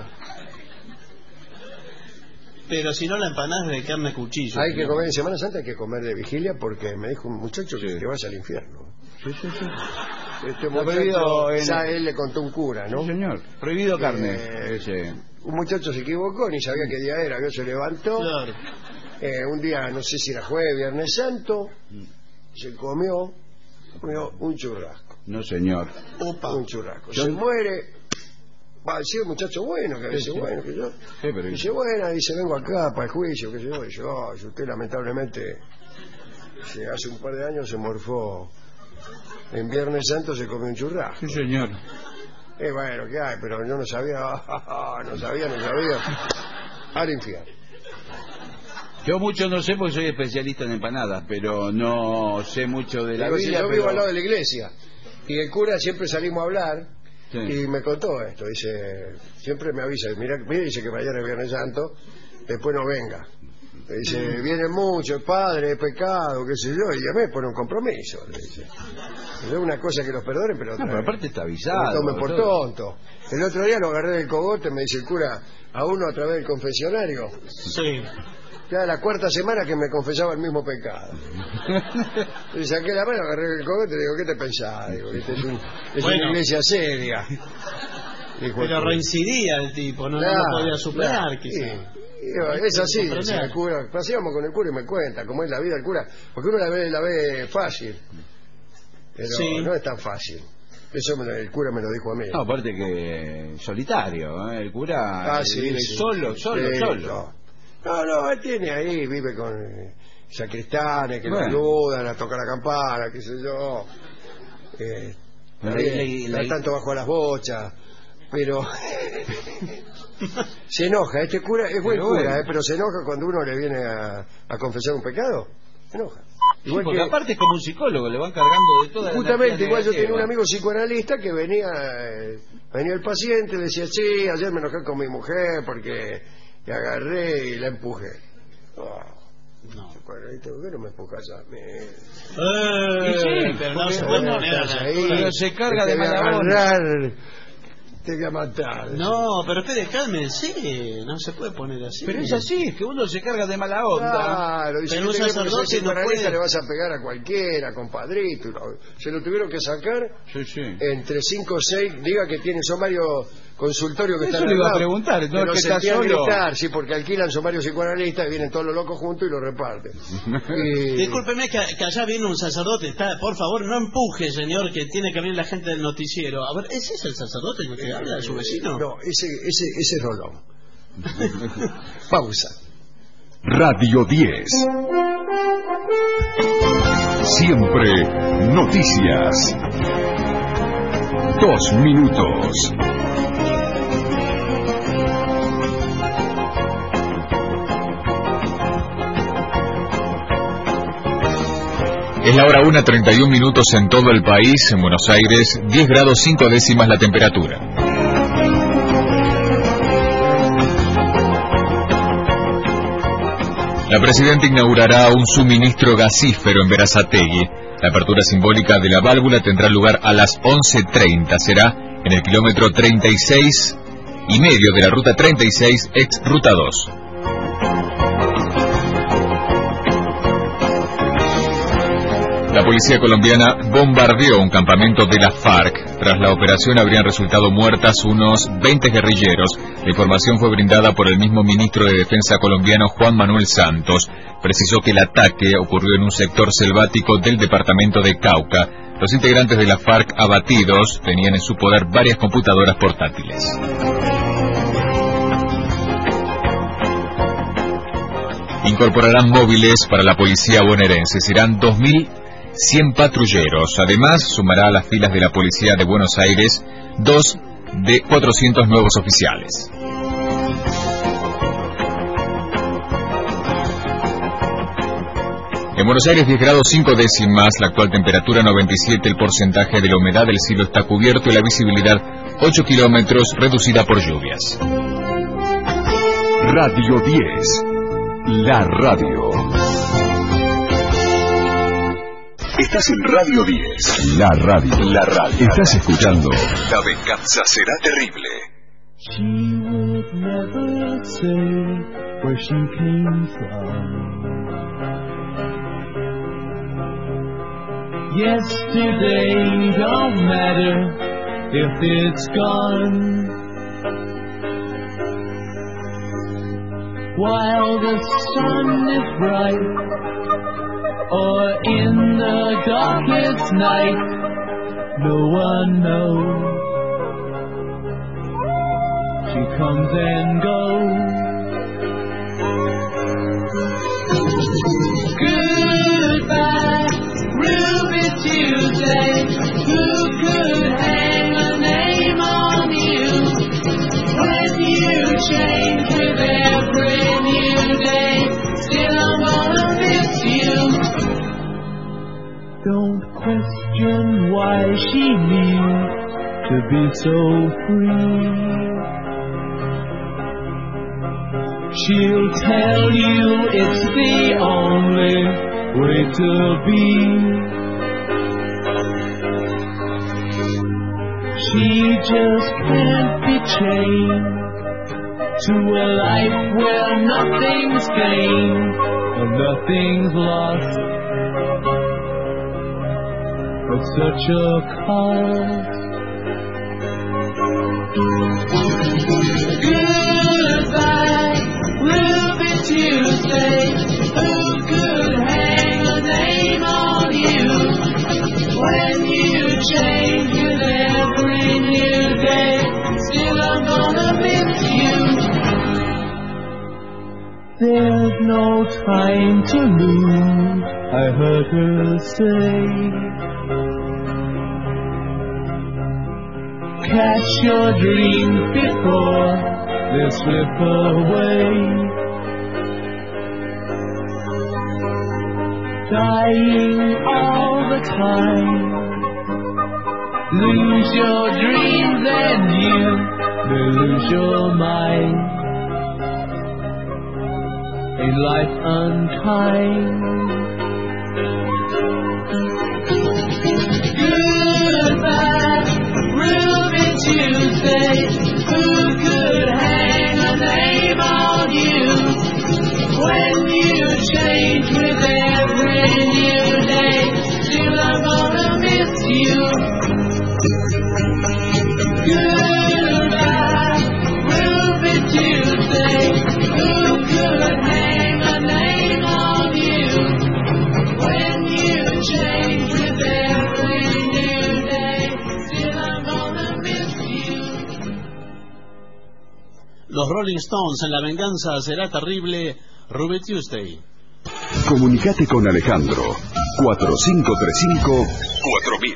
D: Pero si no, la empanada es de carne a cuchillo.
B: Hay que
D: señor.
B: comer en Semana Santa, hay que comer de vigilia porque me dijo un muchacho que
C: Sí.
B: te vas al infierno.
C: Sí, sí, sí.
B: Este
C: Está
B: muchacho,
C: prohibido en-
B: ya él le contó un cura, ¿no?
C: Sí, señor. Prohibido carne.
B: Eh,
C: Ese.
B: Un muchacho se equivocó, ni sabía qué día era, que se levantó.
D: Claro.
B: Eh, un día, no sé si era jueves, viernes santo, se comió, comió un churrasco.
C: No, señor.
D: Opa.
B: Un churrasco.
C: Yo-
B: Se muere. Va a decir un muchacho bueno, que dice,
C: sí.
B: bueno, que yo.
C: Sí, pero...
B: Dice, bueno, dice, vengo acá para el juicio, que yo. Dice, oh, si usted lamentablemente, dice, hace un par de años se morfó. En Viernes Santo se comió un churrasco.
C: Sí, señor.
B: Eh, bueno, ¿qué hay? Pero yo no sabía, no sabía, no sabía. Al infierno.
C: Yo mucho no sé porque soy especialista en empanadas, pero no sé mucho de la
B: Digo, si
C: Biblia.
B: yo
C: pero-
B: vivo al lado de la iglesia y el cura siempre salimos a hablar
C: Sí.
B: y me contó esto. Dice, siempre me avisa, mira, mira, dice que mañana es Viernes Santo, después no venga. Me dice, viene mucho, es padre, es pecado, qué sé yo, y ya me pone un compromiso. Le dice. Es una cosa que los perdonen, pero otra
C: no, pero aparte está avisado.
B: No me por tonto. El otro día lo agarré del cogote, me dice el cura, a uno a través del confesionario.
D: Sí.
B: Ya la cuarta semana que me confesaba el mismo pecado. Le saqué la mano, agarré el cogote y digo, ¿qué te pensás? Digo, este es, un, es
D: bueno,
B: una iglesia seria. Dijo,
D: pero reincidía el tipo, no, claro, no lo podía superar, claro, quizá.
B: Sí. Es así, el cura, paseamos con el cura y me cuenta cómo es la vida del cura, porque uno la ve, la ve fácil, pero sí. No es tan fácil. Eso me lo, el cura me lo dijo a mí.
C: No, aparte que solitario, ¿eh? El cura
B: ah, sí,
C: vive
B: sí.
C: solo, solo,
B: sí,
C: solo.
B: No, no, él tiene ahí, vive con eh, sacristanes que bueno. lo ayudan a tocar la campana, qué sé yo. Eh, también, la, la, la, tanto bajo las bochas, pero se enoja. Este cura es buen pero cura, bueno. eh, pero se enoja cuando uno le viene a, a confesar un pecado. Se enoja.
C: Igual sí, porque que, aparte es como un psicólogo, le van cargando de toda la
B: justamente, igual yo tenía un amigo psicoanalista que venía eh, venía el paciente y le decía, sí, ayer me enojé con mi mujer porque le agarré y la empujé. Oh, no. ¿Por qué no me empujas a mí?
D: Eh, sí, pero no se puede poner
B: ahí,
C: pero se carga de mala
B: onda. Te voy a matar.
D: No, pero espere, cálmense, no se puede poner así.
C: Pero es así, es que uno se carga de mala onda.
B: Claro, y
D: pero
B: si
D: un sacerdote no puede...
B: le vas a pegar a cualquiera, compadrito. Se lo tuvieron que sacar
C: sí, sí.
B: entre cinco o seis, diga que tienen varios consultorios que
C: eso
B: están
C: le iba a preguntar, no,
B: que
C: que está solo.
B: Gritar, sí, porque alquilan sumarios psicoanalistas y vienen todos los locos juntos y los reparten.
D: y... Discúlpeme que, que allá viene un sacerdote, está, por favor, no empuje, señor, que tiene que venir la gente del noticiero. A ver, ¿ese es el sacerdote el que eh, habla de su vecino?
B: No, ese, ese, ese es Rolón. Pausa.
A: Radio diez. Siempre noticias. Dos minutos.
F: Es la hora una, treinta y un minutos en todo el país. En Buenos Aires, diez grados cinco décimas la temperatura. La presidenta inaugurará un suministro gasífero en Berazategui. La apertura simbólica de la válvula tendrá lugar a las once treinta. Será en el kilómetro treinta y seis y medio de la ruta treinta y seis, ex ruta dos. La policía colombiana bombardeó un campamento de la FARC. Tras la operación habrían resultado muertas unos veinte guerrilleros. La información fue brindada por el mismo ministro de Defensa colombiano, Juan Manuel Santos. Precisó que el ataque ocurrió en un sector selvático del departamento de Cauca. Los integrantes de la FARC abatidos tenían en su poder varias computadoras portátiles. Incorporarán móviles para la policía bonaerense. Serán dos mil cien patrulleros. Además, sumará a las filas de la policía de Buenos Aires dos de cuatrocientos nuevos oficiales. En Buenos Aires, diez grados cinco décimas, la actual temperatura noventa y siete, el porcentaje de la humedad del cielo está cubierto y la visibilidad ocho kilómetros, reducida por lluvias.
A: Radio diez, la radio. Estás en Radio diez. La radio. La radio. Estás escuchando La venganza será terrible.
L: She would never say where she came from. Yesterday don't matter if it's gone. While the sun is bright, or in the darkest night, no one knows. She comes and goes. Goodbye, Ruby Tuesday. Who could hang a name on you when you change with every new day? Still I'm gonna miss you. Don't question why she needs to be so free. She'll tell you it's the only way to be. She just can't be chained to a life where nothing's gained and nothing's lost at such a cost. Goodbye, Ruby Tuesday. Who could hang a name on you when you change with every new day? Still I'm gonna miss you. There's no time to lose, I heard her say. Catch your dreams before they slip away. Dying all the time. Lose your dreams and you may lose your mind. A life unkind. Goodbye, Ruby Tuesday. Who could hang a name on you when you change with every new day? Still I'm gonna miss you. Goodbye, Ruby Tuesday. Who could hang a name on you when you change with every new day? Still I'm gonna miss you.
D: Los Rolling Stones en La Venganza Será Terrible, Ruby Tuesday.
A: Comunicate con Alejandro cuatro cinco tres cinco cuatro mil.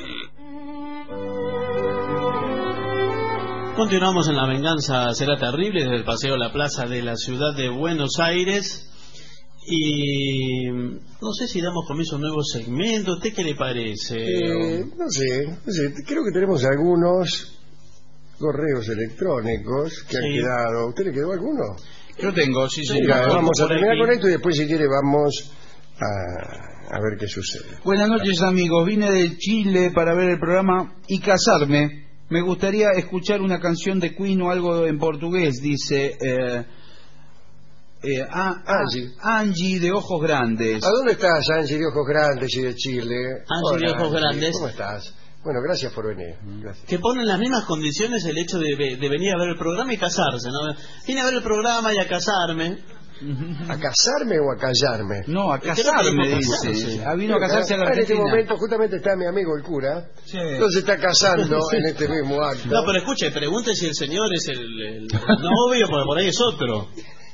D: Continuamos en La Venganza Será Terrible desde el Paseo La Plaza de la ciudad de Buenos Aires. Y no sé si damos comienzo a un nuevo segmento. ¿Usted qué le parece?
B: Eh, no sé, no sé, creo que tenemos algunos correos electrónicos que
D: Sí.
B: han quedado. ¿Usted le quedó alguno?
C: Yo tengo, sí, sí.
B: Mira,
C: tengo
B: vamos a
C: por
B: terminar
C: aquí.
B: con esto y después, si quiere, vamos a, a ver qué sucede.
C: Buenas noches, amigos. Vine de Chile para ver el programa y casarme. Me gustaría escuchar una canción de Queen o algo en portugués. Dice eh, eh, ah, ah,
B: Angie.
C: Angie de Ojos Grandes.
B: ¿A dónde estás, Angie de Ojos Grandes y de Chile?
D: Angie de Ojos Grandes.
B: ¿Cómo estás? Bueno, gracias por venir. Gracias.
D: Que ponen las mismas condiciones el hecho de, de venir a ver el programa y casarse, ¿no? Vine a ver el programa y a casarme.
B: ¿A casarme o a callarme?
C: No, a
D: Creo que
C: casarme,
D: dijo
C: dice.
D: casarse.
C: Ah, vino a casarse a la
B: En este
C: Argentina.
B: momento justamente está mi amigo el cura.
C: Sí.
B: Entonces está casando en este mismo acto.
D: No, pero escuche, pregunte si el señor es el, el novio, porque por ahí es otro.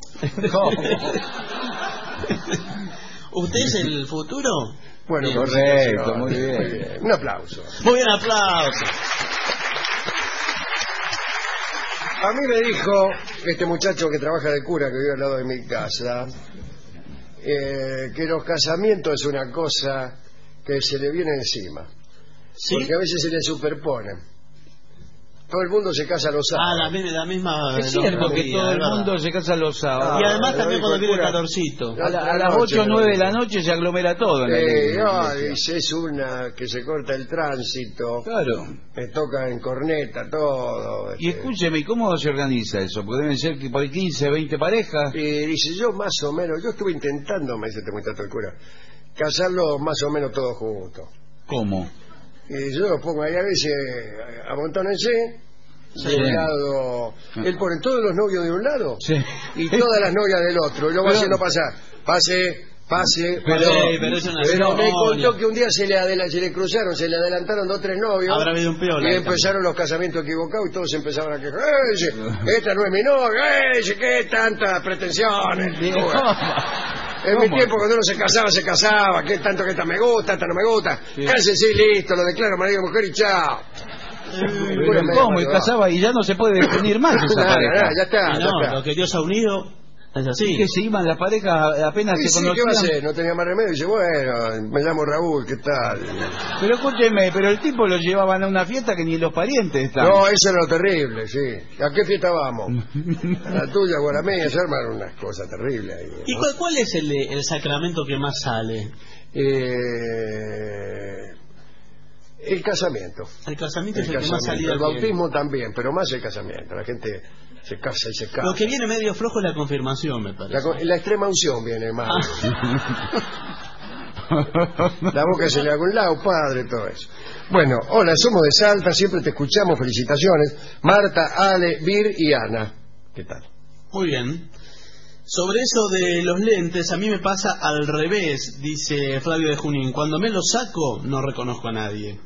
D: ¿Usted es el futuro?
B: Bueno,
C: Bien,
B: correcto,
C: correcto, muy bien.
B: muy bien. Un aplauso.
D: Muy bien, aplauso.
B: A mí me dijo este muchacho que trabaja de cura, que vive al lado de mi casa, eh, que los casamientos es una cosa que se le viene encima.
D: ¿Sí?
B: Porque a veces se le superponen. Todo el mundo se casa los
D: Ah, la,
B: sábados.
D: mi- la misma...
C: Es cierto que todo el mundo se casa los sábados.
D: Y además
B: Ah,
D: también
B: lo
D: cuando
B: dijo
D: viene
B: el
D: el
B: cura.
D: calorcito.
C: A, la- a las ocho o nueve de la noche se aglomera todo en la
B: Eh,
C: iglesia.
B: ah, dice, es una que se corta el tránsito,
C: Claro.
B: me toca en corneta, todo.
C: Y
B: este.
C: escúcheme, ¿y cómo se organiza eso? Porque deben ser que por quince, veinte parejas.
B: Y dice, yo más o menos, yo estuve intentando, me dice este muchacho el cura, casarlos más o menos todos juntos.
C: ¿Cómo?
B: Y yo los pongo ahí a veces, amontónense,
C: Sí.
B: de un lado, él pone todos los novios de un lado
C: Sí.
B: y todas las novias del otro, y lo va
C: Pero-
B: haciendo pasar, pase, pase,
C: Pero-
B: pase.
D: Sí, pero es una
B: Pero me
D: ceremonia.
B: contó que un día se le, adela- se le cruzaron, se le adelantaron dos o tres novios.
D: Habrá habido un piola
B: Y
D: ahí
B: empezaron los casamientos equivocados y todos empezaron a quejar. ¡Eh, dice, esta no es mi novia! ¡Eh, dice, qué tantas pretensiones! En mi
C: ¿Cómo?
B: tiempo, cuando uno se casaba, se casaba. ¿Qué tanto que esta me gusta, esta no me gusta?
C: Sí.
B: Cásense y listo, lo declaro marido y mujer y chao.
C: Pero
B: Pura media
C: ¿cómo? Y
B: madrugada.
C: casaba y ya no se puede definir más esa
B: Nada,
C: pareja.
B: nada, ya está,
D: Y
B: ya
D: no,
B: está.
D: lo que Dios ha unido... Es así.
C: Y que se iban las parejas apenas
B: Sí,
C: se
B: sí, ¿qué va a
C: conocían.
B: hacer? No tenía más remedio. Dice, bueno, me llamo Raúl, ¿qué tal?
C: Pero escúcheme, pero el tipo lo llevaban a una fiesta que ni los parientes estaban.
B: No, eso era lo terrible, sí. ¿A qué fiesta vamos? A la tuya o a la mía, se armaron unas cosas terribles ahí, ¿no?
D: ¿Y cuál, cuál es el, el sacramento que más sale?
B: Eh, el casamiento.
D: El casamiento es
B: El
D: el que más
B: casamiento.
D: salida
B: El
D: tiene.
B: bautismo también, pero más el casamiento. La gente se casa y se casa.
D: Lo que viene medio flojo es la confirmación, me parece.
B: La, co- la extrema unción viene mal. La boca se le haga un lado, padre, todo eso. Bueno, hola, somos de Salta, siempre te escuchamos, felicitaciones. Marta, Ale, Vir y Ana. ¿Qué tal?
D: Muy bien. Sobre eso de los lentes, a mí me pasa al revés, dice Flavio de Junín. Cuando me los saco, no reconozco a nadie.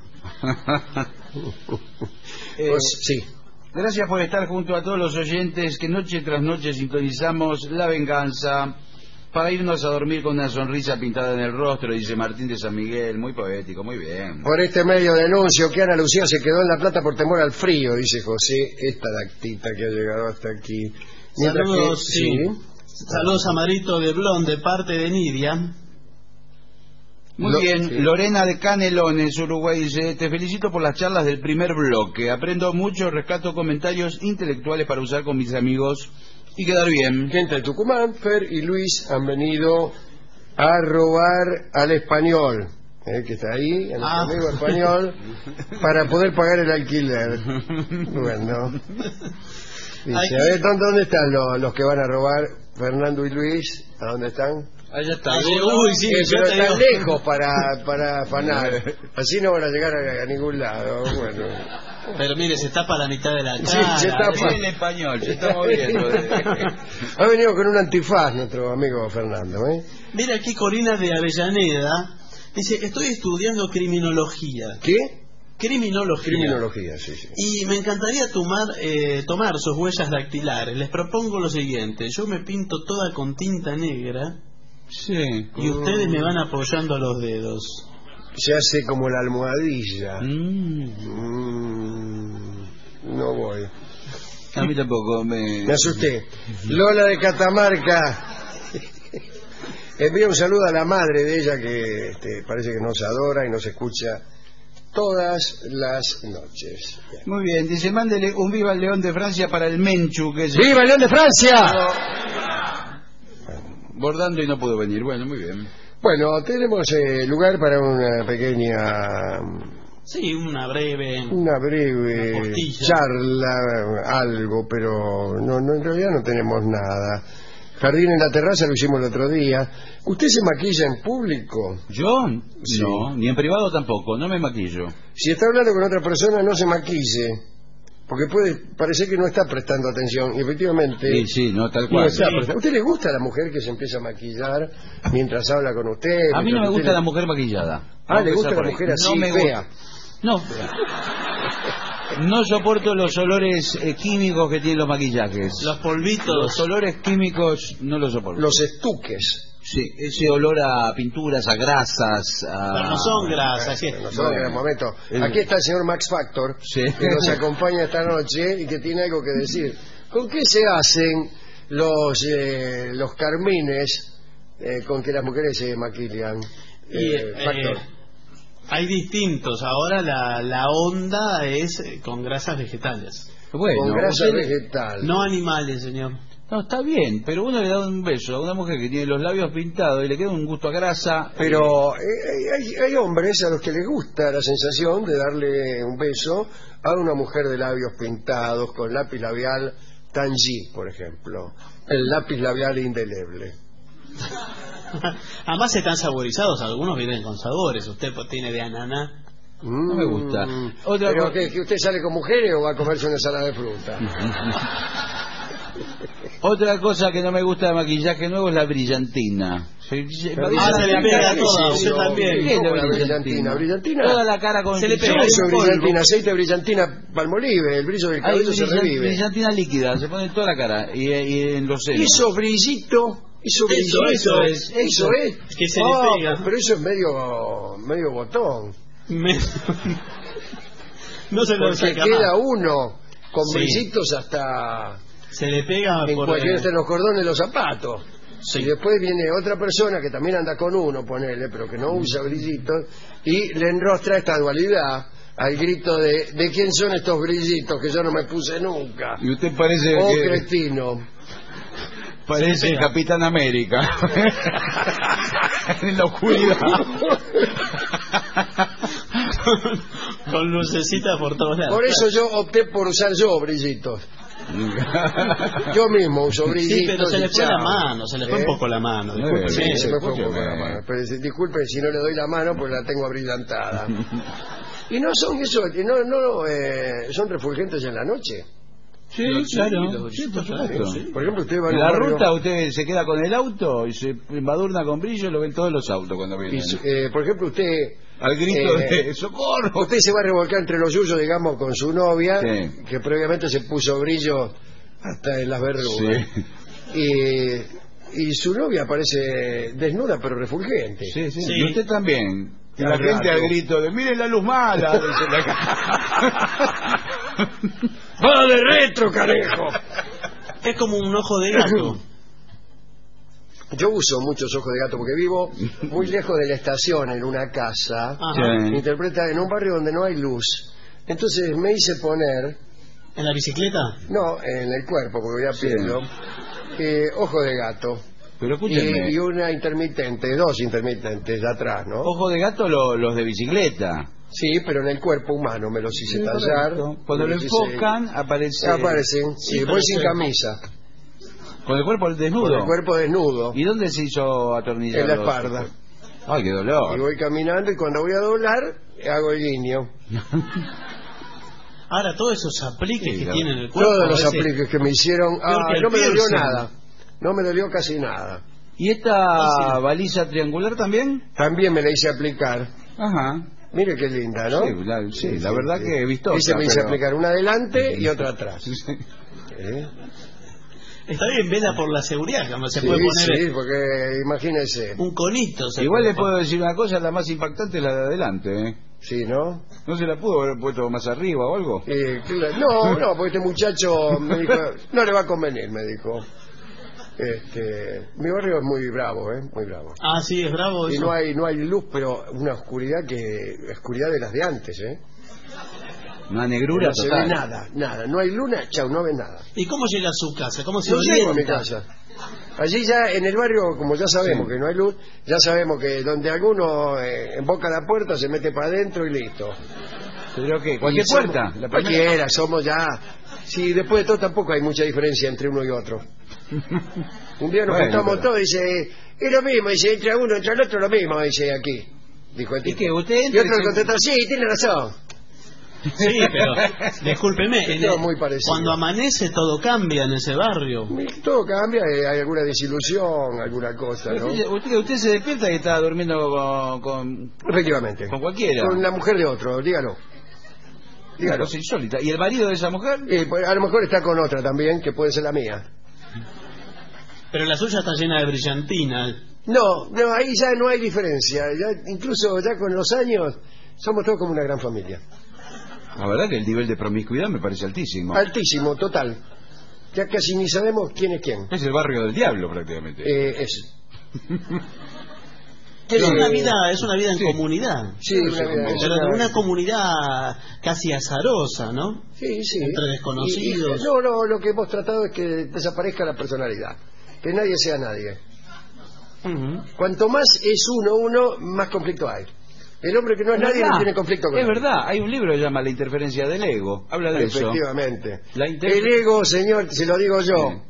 C: Eh,
B: Pues sí.
C: Gracias por estar junto a todos los oyentes que noche tras noche sintonizamos La Venganza para irnos a dormir con una sonrisa pintada en el rostro, dice Martín de San Miguel. Muy poético, muy bien.
B: Por este medio denuncio que Ana Lucía se quedó en La Plata por temor al frío, dice José, esta lactita que ha llegado hasta aquí. Mientras
D: Saludos,
B: que-
D: sí. Saludos a Marito de Blon, de parte de Nidia.
C: Muy
B: Lo-
C: bien,
B: sí.
C: Lorena de Canelones, Uruguay, dice: te felicito por las charlas del primer bloque. Aprendo mucho, rescato comentarios intelectuales para usar con mis amigos y quedar bien.
B: Gente de Tucumán, Fer y Luis han venido a robar al español, eh, que está ahí, el
D: Ah.
B: amigo español, para poder pagar el alquiler. Bueno. Dice,
D: Aquí-
B: a ver, ¿dónde, dónde están los, los que van a robar? Fernando y Luis, ¿a dónde están?
C: Allá está.
D: Allí- uy, sí,
B: Eh,
D: yo
B: pero
D: te
B: están
D: digo.
B: lejos para, para afanar. Así no van a llegar a, a ningún lado. Bueno.
D: Pero mire, se tapa la mitad de la
B: Sí,
D: cara.
B: se tapa.
C: En español, se está moviendo.
B: Ha venido con un antifaz nuestro amigo Fernando, ¿eh?
D: Mira aquí Corina de Avellaneda. Dice, estoy estudiando criminología.
B: ¿Qué?
D: Criminología.
B: Criminología, sí, sí.
D: Y me encantaría tomar, eh, tomar sus huellas dactilares. Les propongo lo siguiente. Yo me pinto toda con tinta negra
C: Sí.
D: y ustedes me van apoyando a los dedos.
B: Se hace como la almohadilla.
C: Mm,
B: Mm, no voy.
C: a mí tampoco me...
B: Me asusté. Lola de Catamarca. Envía un saludo a la madre de ella que este, parece que nos adora y nos escucha todas las noches. Bien.
C: Muy bien, dice: mándele un viva al León de Francia para el Menchu, que es
B: ¡Viva el León de Francia!
C: bordando y no pudo venir. Bueno, muy bien.
B: Bueno, tenemos eh, lugar para una pequeña,
D: Sí, una breve...
B: una breve
D: Postilla.
B: charla, algo, pero no, no, en realidad no tenemos nada. Jardín en la terraza lo hicimos el otro día. ¿Usted se maquilla en público?
C: ¿Yo?
B: Sí.
C: No, ni en privado tampoco, no me maquillo.
B: Si está hablando con otra persona, no se maquille, porque puede parecer que no está prestando atención, y efectivamente...
C: Sí, sí, no, tal
B: no
C: cual.
B: está prestando. ¿A usted le gusta a la mujer que se empieza a maquillar mientras habla con usted?
C: A mí no me
B: mientras
C: gusta
B: usted
C: la mujer maquillada.
B: Ah,
C: Vamos
B: ¿le
C: a
B: gusta
C: empezar
B: la
C: por ahí.
B: mujer así,
C: No me
B: fea?
C: gusta. No. No soporto los olores eh, químicos que tienen los maquillajes.
D: Los polvitos.
C: Los olores químicos no los soporto.
B: Los estuques.
C: Sí, ese olor a pinturas, a grasas, a...
D: Pero no son grasas. sí.
B: No son en el momento.
C: El-
B: Aquí está el señor Max Factor,
C: Sí.
B: que nos acompaña esta noche y que tiene algo que decir. ¿Con qué se hacen los eh, los carmines eh, con que las mujeres se maquillan?
D: Y,
B: Eh,
D: eh,
B: Factor.
D: hay distintos. Ahora la, la onda es eh, con grasas vegetales.
C: Bueno,
B: con grasa
C: usted-
B: vegetal.
D: No animales, señor.
C: No, está bien, pero uno le da un beso a una mujer que tiene los labios pintados y le queda un gusto a grasa.
B: Pero eh, hay, hay hombres a los que les gusta la sensación de darle un beso a una mujer de labios pintados con lápiz labial Tangy, por ejemplo. El lápiz labial indeleble.
D: Además están saborizados. Algunos vienen con sabores. Usted pues, tiene de ananá.
C: No me gusta.
B: Mm.
C: Otra
B: ¿Pero
C: co-
B: que, que usted sale con mujeres o va a comerse una ensalada de fruta?
C: Otra cosa que no me gusta de maquillaje nuevo es la brillantina. Se, se-
B: Pero
C: parece
D: ah, se le
C: la
D: pega
C: cara-
D: a toda,
C: sí,
D: usted
C: sí,
D: también.
C: ¿qué es
B: ¿Cómo
C: la
B: la
C: brillantina?
B: brillantina? ¿Brillantina?
C: Toda la cara con
D: Se le pega
B: Eso,
D: un polvo.
B: brillantina, aceite de brillantina palmolive, el brillo del
C: Hay
B: cabello se
C: brillan-
B: revive.
C: brillantina líquida, se pone en toda la cara y, y en los senos.
B: Eso brillito, eso
D: Eso,
B: brillito,
D: eso es,
B: eso es.
D: que se le
B: Ah,
D: pega.
B: Pero eso es medio, medio botón.
D: Me- no se lo
B: Porque
D: saca
B: queda
D: más.
B: uno con
D: Sí.
B: brillitos hasta
D: Se le pega
B: en
D: por
B: cualquier
D: el-
B: está en los cordones de los zapatos.
D: Sí.
B: Y después viene otra persona que también anda con uno, ponele, pero que no usa brillitos, y le enrostra esta dualidad al grito de ¿de quién son estos brillitos que yo no me puse nunca?
C: Y usted parece
B: Oh,
C: que
B: cretino.
C: parece el Capitán América. En la oscuridad.
D: Con lucecitas por todos lados.
B: Por eso yo opté por usar yo brillitos. Yo mismo uso brillitos.
D: Sí, pero se
B: y
D: le fue
B: chao.
D: la mano, se le fue
B: ¿Eh?
D: un poco la mano.
C: Sí,
D: Disculpe.
B: Sí, se me fue un
C: escúcheme,
B: poco la
C: mamá.
B: mano. Pero si- disculpe si no le doy la mano, pues la tengo abrillantada. Y no son eso, no, no, eh, son refulgentes en la noche.
C: Sí,
D: Los-
C: claro.
D: los
C: Sí, por
D: brillitos,
C: supuesto.
D: sí.
B: Por ejemplo, usted va
C: En
B: en
C: la
B: un barrio-
C: ruta usted se queda con el auto y se embadurna con brillo, lo ven todos los autos cuando
B: y
C: vienen.
B: su- eh, por ejemplo, usted
C: Al grito
B: eh,
C: de ¡socorro!
B: usted se va a revolcar entre los suyos, digamos, con su novia,
C: Sí.
B: que previamente se puso brillo hasta en las verrugas.
C: Sí.
B: Y, y su novia aparece desnuda pero refulgente.
C: Sí, sí.
D: Sí.
C: Y usted también. Y
B: Al
C: la gente
B: rato.
C: al grito de ¡miren la luz mala! dice la ca-
B: ¡Va de retro, carejo!
D: Es como un ojo de gato.
B: Yo uso muchos ojos de gato porque vivo muy lejos de la estación, en una casa.
D: Ajá.
C: Sí.
B: Interpreta en un barrio donde no hay luz. Entonces me hice poner,
D: ¿En la bicicleta?
B: no, en el cuerpo, porque voy a pie, ¿no? Eh, ojo de gato.
C: Pero escúcheme,
B: Y, y una intermitente, dos intermitentes de atrás, ¿no?
C: ojo de gato lo- los de bicicleta.
B: Sí, pero en el cuerpo humano me los hice
C: Sí,
B: tallar.
C: correcto. Cuando
B: me
C: lo
B: los hice-
C: enfocan, aparece...
B: Aparecen, sí,
D: Sí,
B: voy sin
D: pero-
B: camisa,
C: Con el cuerpo desnudo.
B: con el cuerpo desnudo,
C: ¿Y dónde se hizo atornillar?
B: en la
C: los-
B: espalda.
C: Ay, qué
B: Y
C: dolor.
B: voy caminando y cuando voy a doblar, hago el guiño.
D: Ahora, todos esos apliques
C: Sí,
D: que
C: claro.
D: tiene en el cuerpo.
B: Todos
D: a
B: los
D: veces-
B: apliques que me hicieron,
D: Peor
B: ah,
D: que el
B: no me dolió
D: piercing.
B: nada. No me dolió casi nada.
C: ¿Y esta baliza triangular también?
B: También me la hice aplicar.
C: Ajá.
B: Mire qué linda, ¿no?
C: Sí, la, sí, la verdad que he visto.
B: Ese me hice aplicar una adelante y otra atrás. ¿Eh?
D: Está bien, vela por la seguridad, como se
B: Sí,
D: puede poner
B: sí, porque imagínese.
D: un conito. se
C: Igual
D: puede
C: le puedo decir una cosa, la más impactante es la de adelante, ¿eh?
B: Sí, ¿no?
C: ¿No se la pudo haber puesto más arriba o algo?
B: Eh, claro. No, no, porque este muchacho me dijo, no le va a convenir, me dijo. Este, mi barrio es muy bravo, ¿eh? Muy bravo.
D: Ah, sí, es bravo
B: Y
D: eso.
B: no hay, no hay luz, pero una oscuridad que, oscuridad de las de antes, ¿eh?
C: Una negrura
B: No se
C: total.
B: ve nada, nada. No hay luna, chau, no ve nada.
D: ¿Y cómo llega a su casa? ¿Cómo se
B: No llego a mi
D: orienta?
B: casa. Allí ya en el barrio, como ya sabemos
C: Sí.
B: que no hay luz, ya sabemos que donde alguno eh, emboca la puerta se mete para adentro y listo.
C: ¿Pero qué? ¿Cualquier
B: Y somos-
C: puerta? La primera.
B: Cualquiera, somos ya... Sí, después de todo tampoco hay mucha diferencia entre uno y otro. Un día nos
C: Bueno,
B: juntamos
C: pero-
B: todos y dice, es lo mismo, dice, entra uno, entra el otro, lo mismo, dice aquí. Dijo el
C: ¿Y
B: tipo.
C: qué? ¿Usted
B: Y
C: entra
B: otro
C: y
B: le
C: se-
B: contestó, sí, tiene razón.
D: Sí, pero discúlpeme, en
B: Todo
D: el-
B: muy parecido.
D: cuando amanece todo cambia en ese barrio.
B: Todo cambia, eh, hay alguna desilusión, alguna cosa, ¿no?
C: Usted, usted, usted se despierta y está durmiendo con, con,
B: Efectivamente.
C: con cualquiera.
B: Con la mujer de otro, dígalo.
C: Una
B: Dígalo.
C: cosa insólita. ¿Y el marido de esa mujer?
B: Eh, pues, a lo mejor está con otra también, que puede ser la mía.
D: Pero la suya está llena de brillantina.
B: No, no, ahí ya no hay diferencia. Ya, incluso ya con los años, somos todos como una gran familia.
C: La verdad que el nivel de promiscuidad me parece altísimo.
B: Altísimo, total. Ya casi ni sabemos quién es quién.
C: Es el barrio del diablo prácticamente.
B: Eh, es.
D: Es
B: Eh,
D: una vida, es una vida en
C: sí.
D: comunidad.
B: Sí, una vida- es
D: Pero de
B: una-
D: una comunidad casi azarosa, ¿no?
B: Sí, sí.
D: Entre desconocidos.
B: Y- y- no, no, lo que hemos tratado es que desaparezca la personalidad. Que nadie sea nadie.
D: Ujú.
B: Cuanto más es uno uno, más conflicto hay. El hombre que no es
C: Es
B: nadie
C: verdad.
B: no tiene conflicto con
C: Es
B: nadie.
C: verdad, hay un libro que se llama La interferencia del ego. Habla de eso.
B: Efectivamente.
C: La inter-
B: El ego, señor, se lo digo yo.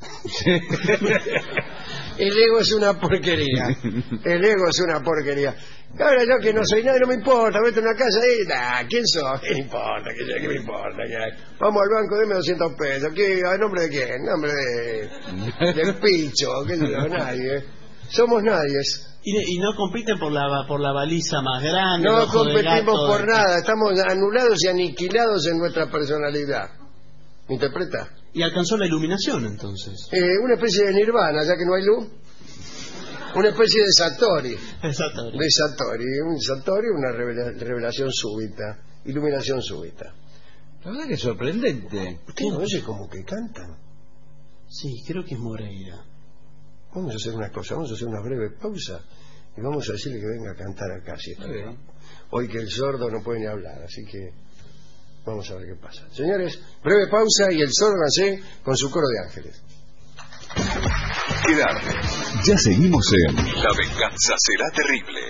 B: El ego es una porquería. El ego es una porquería. Ahora yo que no soy nadie, no me importa, vete a una casa y... Nah, ¿quién soy? ¿Qué me importa? ¿Qué, qué me importa? ¿Qué? Vamos al banco, deme doscientos pesos. ¿Qué? ¿A nombre de quién? Nombre de... del picho. ¿Qué sé yo? Nadie. Somos nadies.
D: Y, y no compiten por la por la baliza más grande. el
B: No
D: ojo de
B: competimos
D: gato,
B: por
D: de-
B: nada. Estamos anulados y aniquilados en nuestra personalidad. ¿Me interpreta?
D: Y alcanzó la iluminación entonces.
B: Eh, una especie de nirvana, ya que no hay luz. Una especie de Satori.
D: Exacto.
B: De Satori. Un Satori, una revela- revelación súbita. Iluminación súbita.
C: La verdad que es sorprendente.
B: ¿Usted no oye como que cantan?
D: Sí, creo que es Moreira.
B: Vamos a hacer una cosa, vamos a hacer una breve pausa y vamos a decirle que venga a cantar acá, si está bien. Hoy que el sordo no puede ni hablar, así que vamos a ver qué pasa. Señores, breve pausa y el sordo nace con su coro de ángeles.
A: Quedarte. Ya seguimos en La venganza será terrible.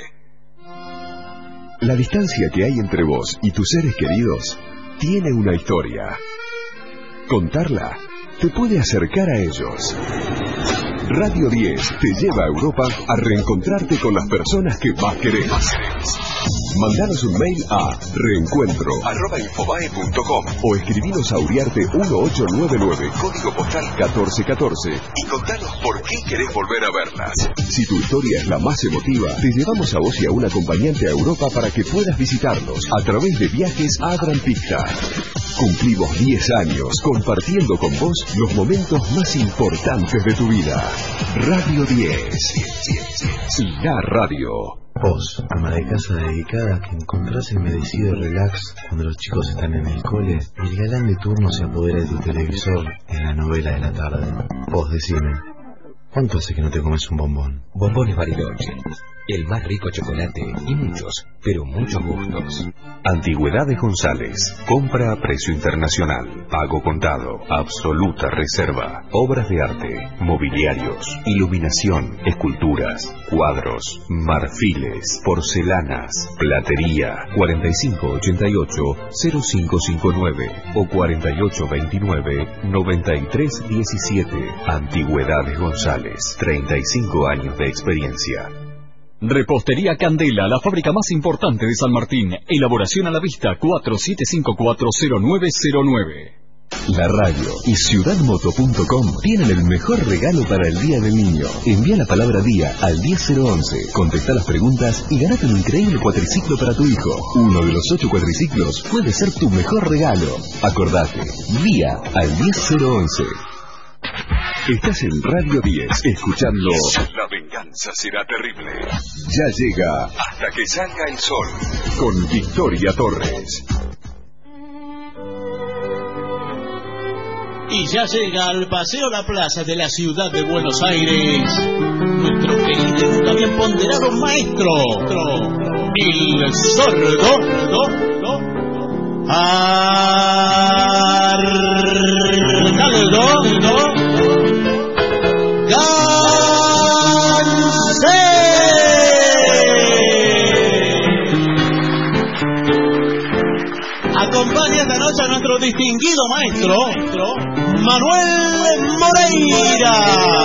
A: La distancia que hay entre vos y tus seres queridos tiene una historia. Contarla te puede acercar a ellos. Radio diez te lleva a Europa a reencontrarte con las personas que más querés. Mandanos un mail a reencuentro arroba infobae punto com o escribinos a Uriarte uno ocho nueve nueve, código postal catorce catorce, y contanos por qué querés volver a verlas. Si tu historia es la más emotiva, te llevamos a vos y a un acompañante a Europa para que puedas visitarnos a través de viajes a Gran Pista. Cumplimos diez años compartiendo con vos los momentos más importantes de tu vida. Radio diez. La radio.
H: Vos, ama de casa dedicada a que encontrás el merecido relax cuando los chicos están en el cole y el galán de turno se apodera de tu televisor en la novela de la tarde. Vos decime, ¿cuánto hace que no te comes un bombón?
I: Bombones Bariloche, el más rico chocolate y muchos, pero muchos gustos.
A: Antigüedades González. Compra a precio internacional. Pago contado. Absoluta reserva. Obras de arte. Mobiliarios. Iluminación. Esculturas. Cuadros. Marfiles. Porcelanas. Platería. cuarenta y cinco ochenta y ocho cero cinco cinco nueve o cuarenta y ocho veintinueve noventa y tres diecisiete. Antigüedades González. treinta y cinco años de experiencia.
M: Repostería Candela, la fábrica más importante de San Martín. Elaboración a la vista cuatro siete cinco cuatro cero nueve cero nueve.
A: La radio y ciudadmoto punto com tienen el mejor regalo para el Día del Niño. Envía la palabra día al diez cero once, contesta las preguntas y ganate un increíble cuatriciclo para tu hijo. Uno de los ocho cuatriciclos puede ser tu mejor regalo. Acordate, día al diez cero once. Estás en Radio diez, escuchando La venganza será terrible. Ya llega Hasta que salga el sol, con Victoria Torres.
D: Y ya llega al Paseo La Plaza de la ciudad de Buenos Aires nuestro querido y nunca bien ponderado maestro, el sordo Arnaldo Acompaña esta noche a nuestro distinguido maestro, Manuel Moreira,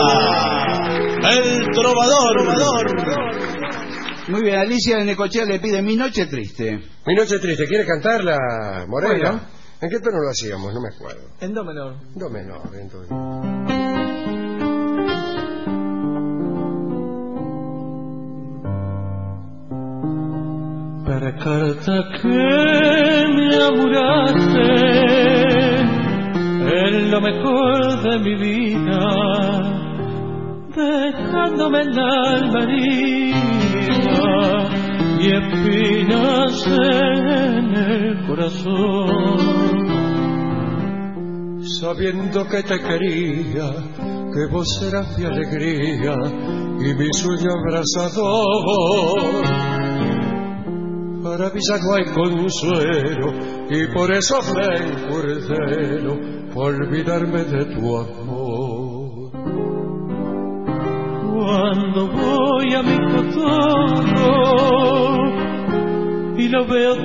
D: el trovador.
C: Muy bien, Alicia de Necochea le pide Mi Noche Triste.
B: Mi Noche Triste, ¿quiere cantarla, Moreira? Bueno. ¿En qué tono lo hacíamos? No me acuerdo.
K: En do menor.
B: Do menor, entonces.
L: Per carta que me amuraste en lo mejor de mi vida, dejándome el alma herida y espinas en el corazón. Sabiendo que te quería, que vos eras mi alegría y mi sueño abrazador, para mí ya no hay consuelo y por eso me encuerdelo olvidarme de tu amor. Cuando voy a mi cotorro y lo veo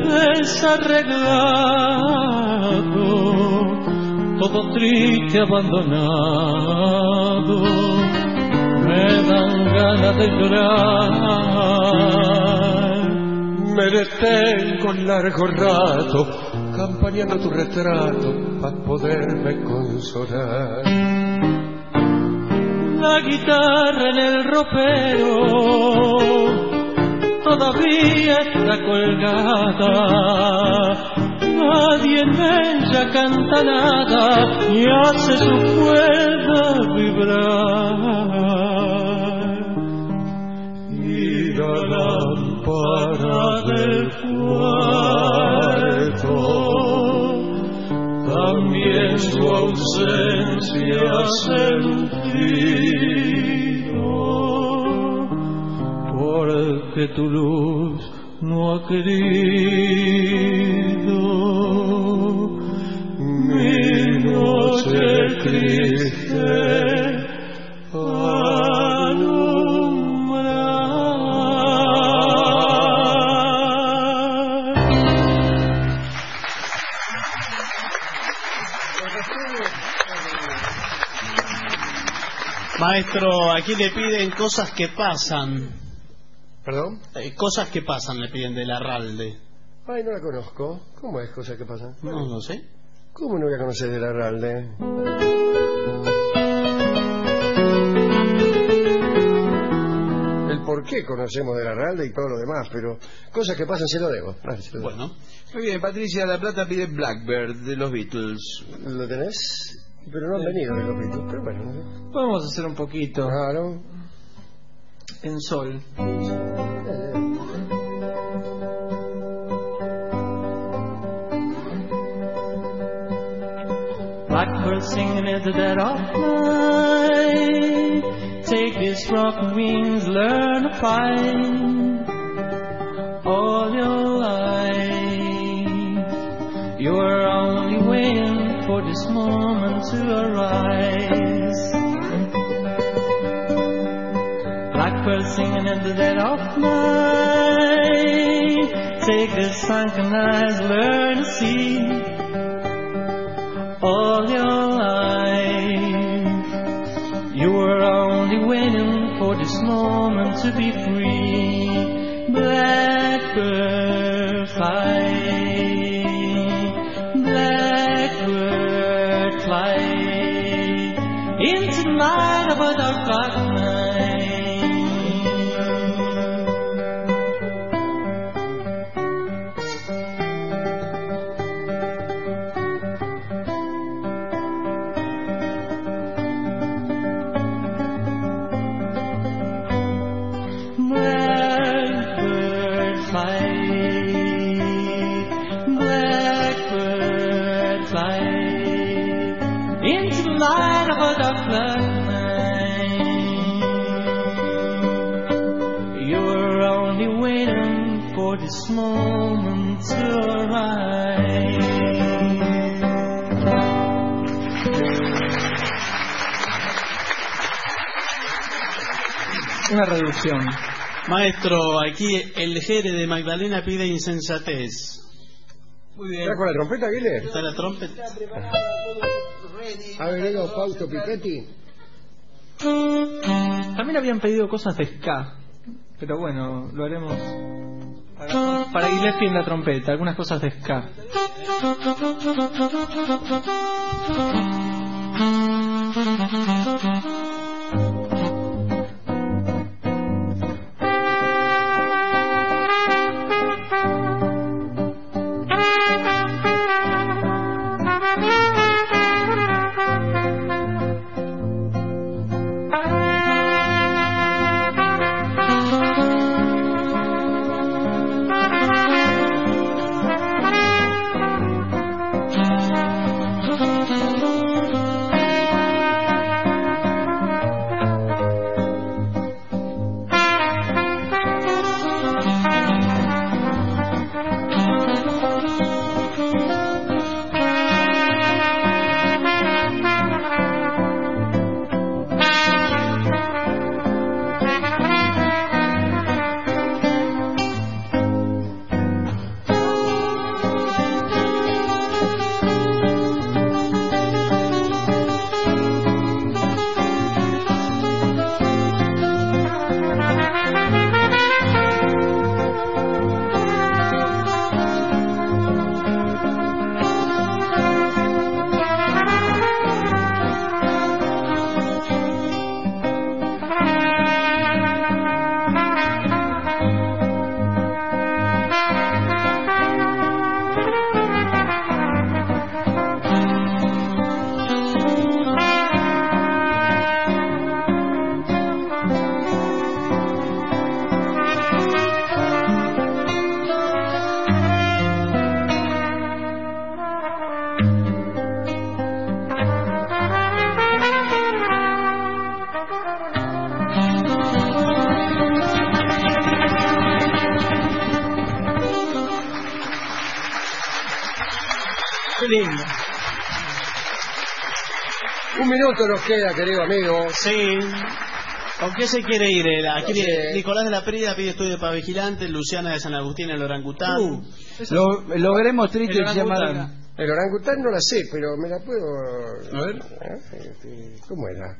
L: desarreglado, todo triste, abandonado, me dan ganas de llorar. Me detengo un largo rato, campaneando tu retrato, para poderme consolar. La guitarra en el ropero todavía está colgada, nadie en ella canta nada y hace su cuerda vibrar. Y la lámpara del cuarto también su ausencia se que tu luz no ha querido. Mi noche triste
D: Maestro, aquí le piden cosas que pasan.
B: ¿Perdón?
D: Eh, cosas que pasan le piden de Larralde.
B: Ay, no la conozco. ¿Cómo es cosas que pasan?
D: No, no sé.
B: ¿Cómo no voy a conocer de Larralde? El por qué conocemos de Larralde y todo lo demás, pero cosas que pasan se lo debo. Ah, se lo debo.
C: Bueno. Muy bien, Patricia La Plata pide Blackbird de los Beatles.
B: ¿Lo tenés? Pero no han venido de los Beatles, pero bueno. ¿No?
N: Podemos hacer un poquito.
B: Claro.
N: En sol. Blackbird singing in the dead of night. Take these strong wings, learn to fly all your life. You are only waiting for this moment to arise. Blackbird singing in the dead of night. Take the sunken eyes, learn to see all your life. You were only waiting for this moment to be free. Blackbird fly, blackbird fly into the night of a dark, dark night. This moment to arrive. Una reducción.
D: Maestro, aquí el Jere de Magdalena pide insensatez.
B: Muy bien. ¿Está con la trompeta, Aguilera?
D: ¿Está la trompeta?
B: ¿Ha venido Fausto Pichetti?
N: También habían pedido cosas de ska, pero bueno, lo haremos para, para Gillespie en la trompeta, algunas cosas de ska.
O: Muy lindo.
B: Un minuto nos queda, querido amigo.
D: Sí. ¿Con qué se quiere ir? Eh, la-
B: No
D: quiere-
B: sé.
D: Nicolás de la Prida pide estudio para vigilante, Luciana de San Agustín, el orangután.
C: Uh, lo, lo veremos triste
D: El
C: y se
D: orangután.
C: amarga.
B: El orangután no la sé, pero me la puedo...
C: A ver.
B: ¿Eh? Este, ¿Cómo era?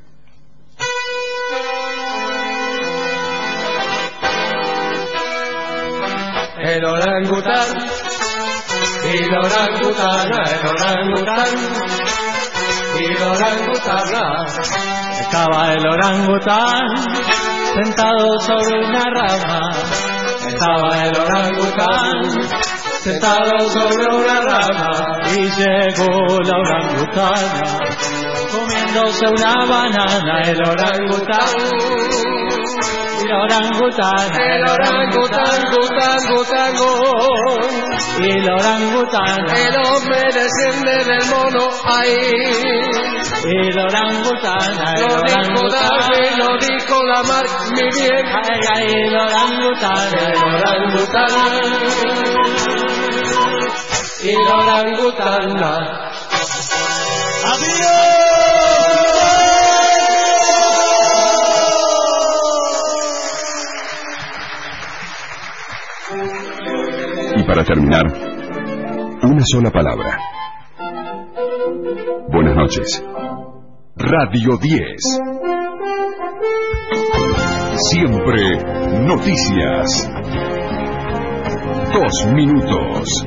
N: El orangután y la orangutana, el orangután y la orangutana. Estaba el orangután sentado sobre una rama. Estaba el orangután sentado sobre una rama. Y llegó la orangutana comiéndose una banana. El orangután y la orangutana,
B: El orangután, gután, gután, gután.
N: y la orangutana,
B: El hombre desciende del mono ahí.
N: y la orangutana, el
B: Lo dijo Darwin,
N: orangutana,
B: lo dijo Lamarck, mi bien.
N: ay, ay, la orangutana,
B: El orangután y la orangutana.
A: Y para terminar, una sola palabra. Buenas noches. Radio diez. Siempre noticias. Dos minutos.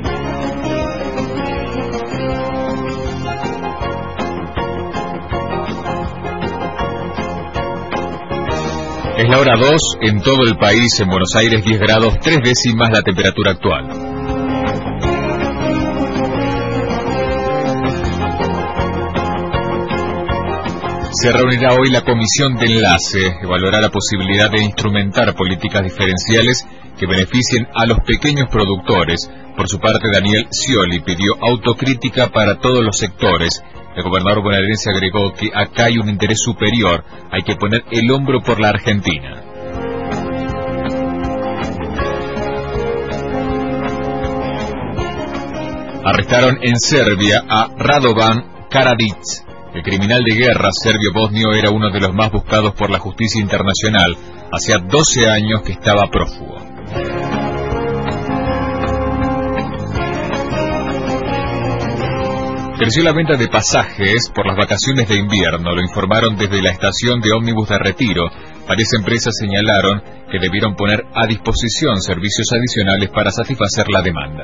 F: Es la hora dos, en todo el país, en Buenos Aires diez grados, tres décimas la temperatura actual. Se reunirá hoy la Comisión de Enlace, evaluará la posibilidad de instrumentar políticas diferenciales que beneficien a los pequeños productores. Por su parte, Daniel Scioli pidió autocrítica para todos los sectores. El gobernador bonaerense agregó que acá hay un interés superior, hay que poner el hombro por la Argentina. Arrestaron en Serbia a Radovan Karadzic. El criminal de guerra serbio-bosnio era uno de los más buscados por la justicia internacional. Hacía doce años que estaba prófugo. Creció la venta de pasajes por las vacaciones de invierno, lo informaron desde la estación de ómnibus de Retiro. Varias empresas señalaron que debieron poner a disposición servicios adicionales para satisfacer la demanda.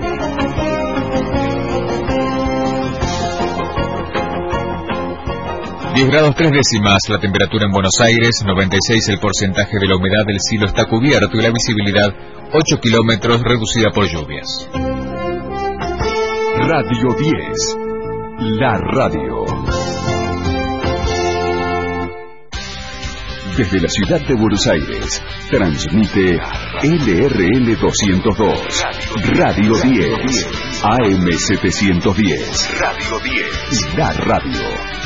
F: diez grados tres décimas la temperatura en Buenos Aires, noventa y seis el porcentaje de la humedad del cielo está cubierto y la visibilidad ocho kilómetros reducida por lluvias.
A: Radio diez. La radio. Desde la ciudad de Buenos Aires, transmite L R L doscientos dos, Radio diez, A M setecientos diez, Radio diez, La radio.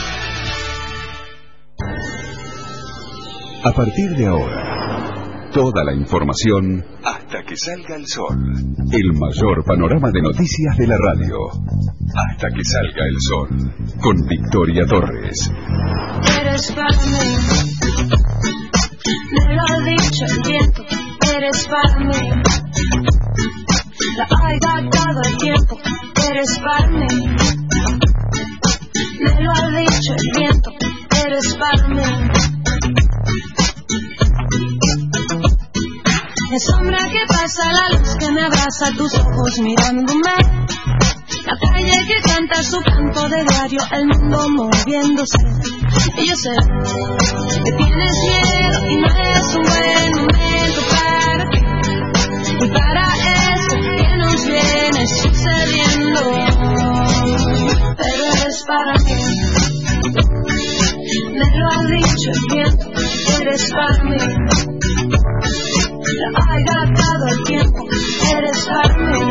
A: A partir de ahora, toda la información hasta que salga el sol. El mayor panorama de noticias de la radio. Hasta que salga el sol. Con Victoria Torres.
L: Eres para mí, me lo ha dicho el viento, eres para mí. La hay dado el tiempo, eres para mí. Me lo ha dicho el viento, eres para mí. La sombra que pasa, la luz que me abraza, tus ojos mirándome. La calle que canta su canto de diario, el mundo moviéndose. Y yo sé que tienes miedo y no es un buen momento para ti. Y para esto que nos viene sucediendo. Pero eres para mí. Me lo ha dicho el viento, eres para mí. La hay dado el tiempo, eres para mí.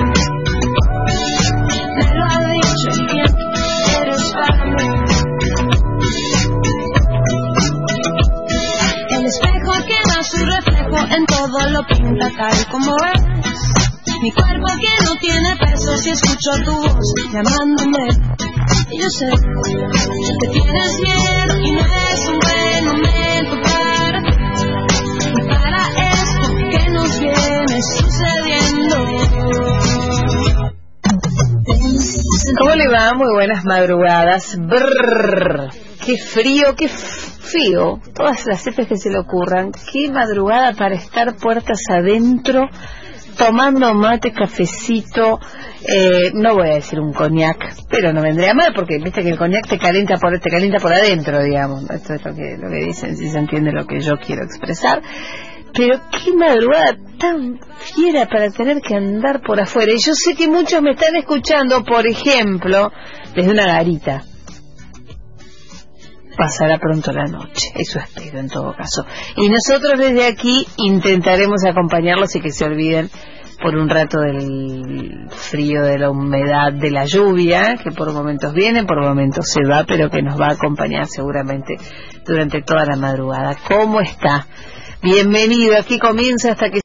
L: Me lo ha dicho el viento, eres para mí. El espejo que da su reflejo en todo lo pinta tal como es.
O: Mi cuerpo que no tiene peso si escucho tu voz llamándome. Y yo sé que tienes miedo y no es un buen momento para para esto que nos viene sucediendo.
P: ¿Cómo le va? Muy buenas madrugadas. Brrr, qué frío, qué frío. Todas las cepas que se le ocurran. Qué madrugada para estar puertas adentro, tomando mate, cafecito. Eh, no voy a decir un coñac, pero no vendría mal porque viste que el coñac te calienta por te calienta por adentro, digamos. Esto es lo que lo que dicen, si se entiende lo que yo quiero expresar. Pero qué madrugada tan fiera para tener que andar por afuera. Y yo sé que muchos me están escuchando, por ejemplo, desde una garita. Pasará pronto la noche, eso espero en todo caso. Y nosotros desde aquí intentaremos acompañarlos y que se olviden por un rato del frío, de la humedad, de la lluvia, que por momentos viene, por momentos se va, pero que nos va a acompañar seguramente durante toda la madrugada. ¿Cómo está? Bienvenido, aquí comienza hasta que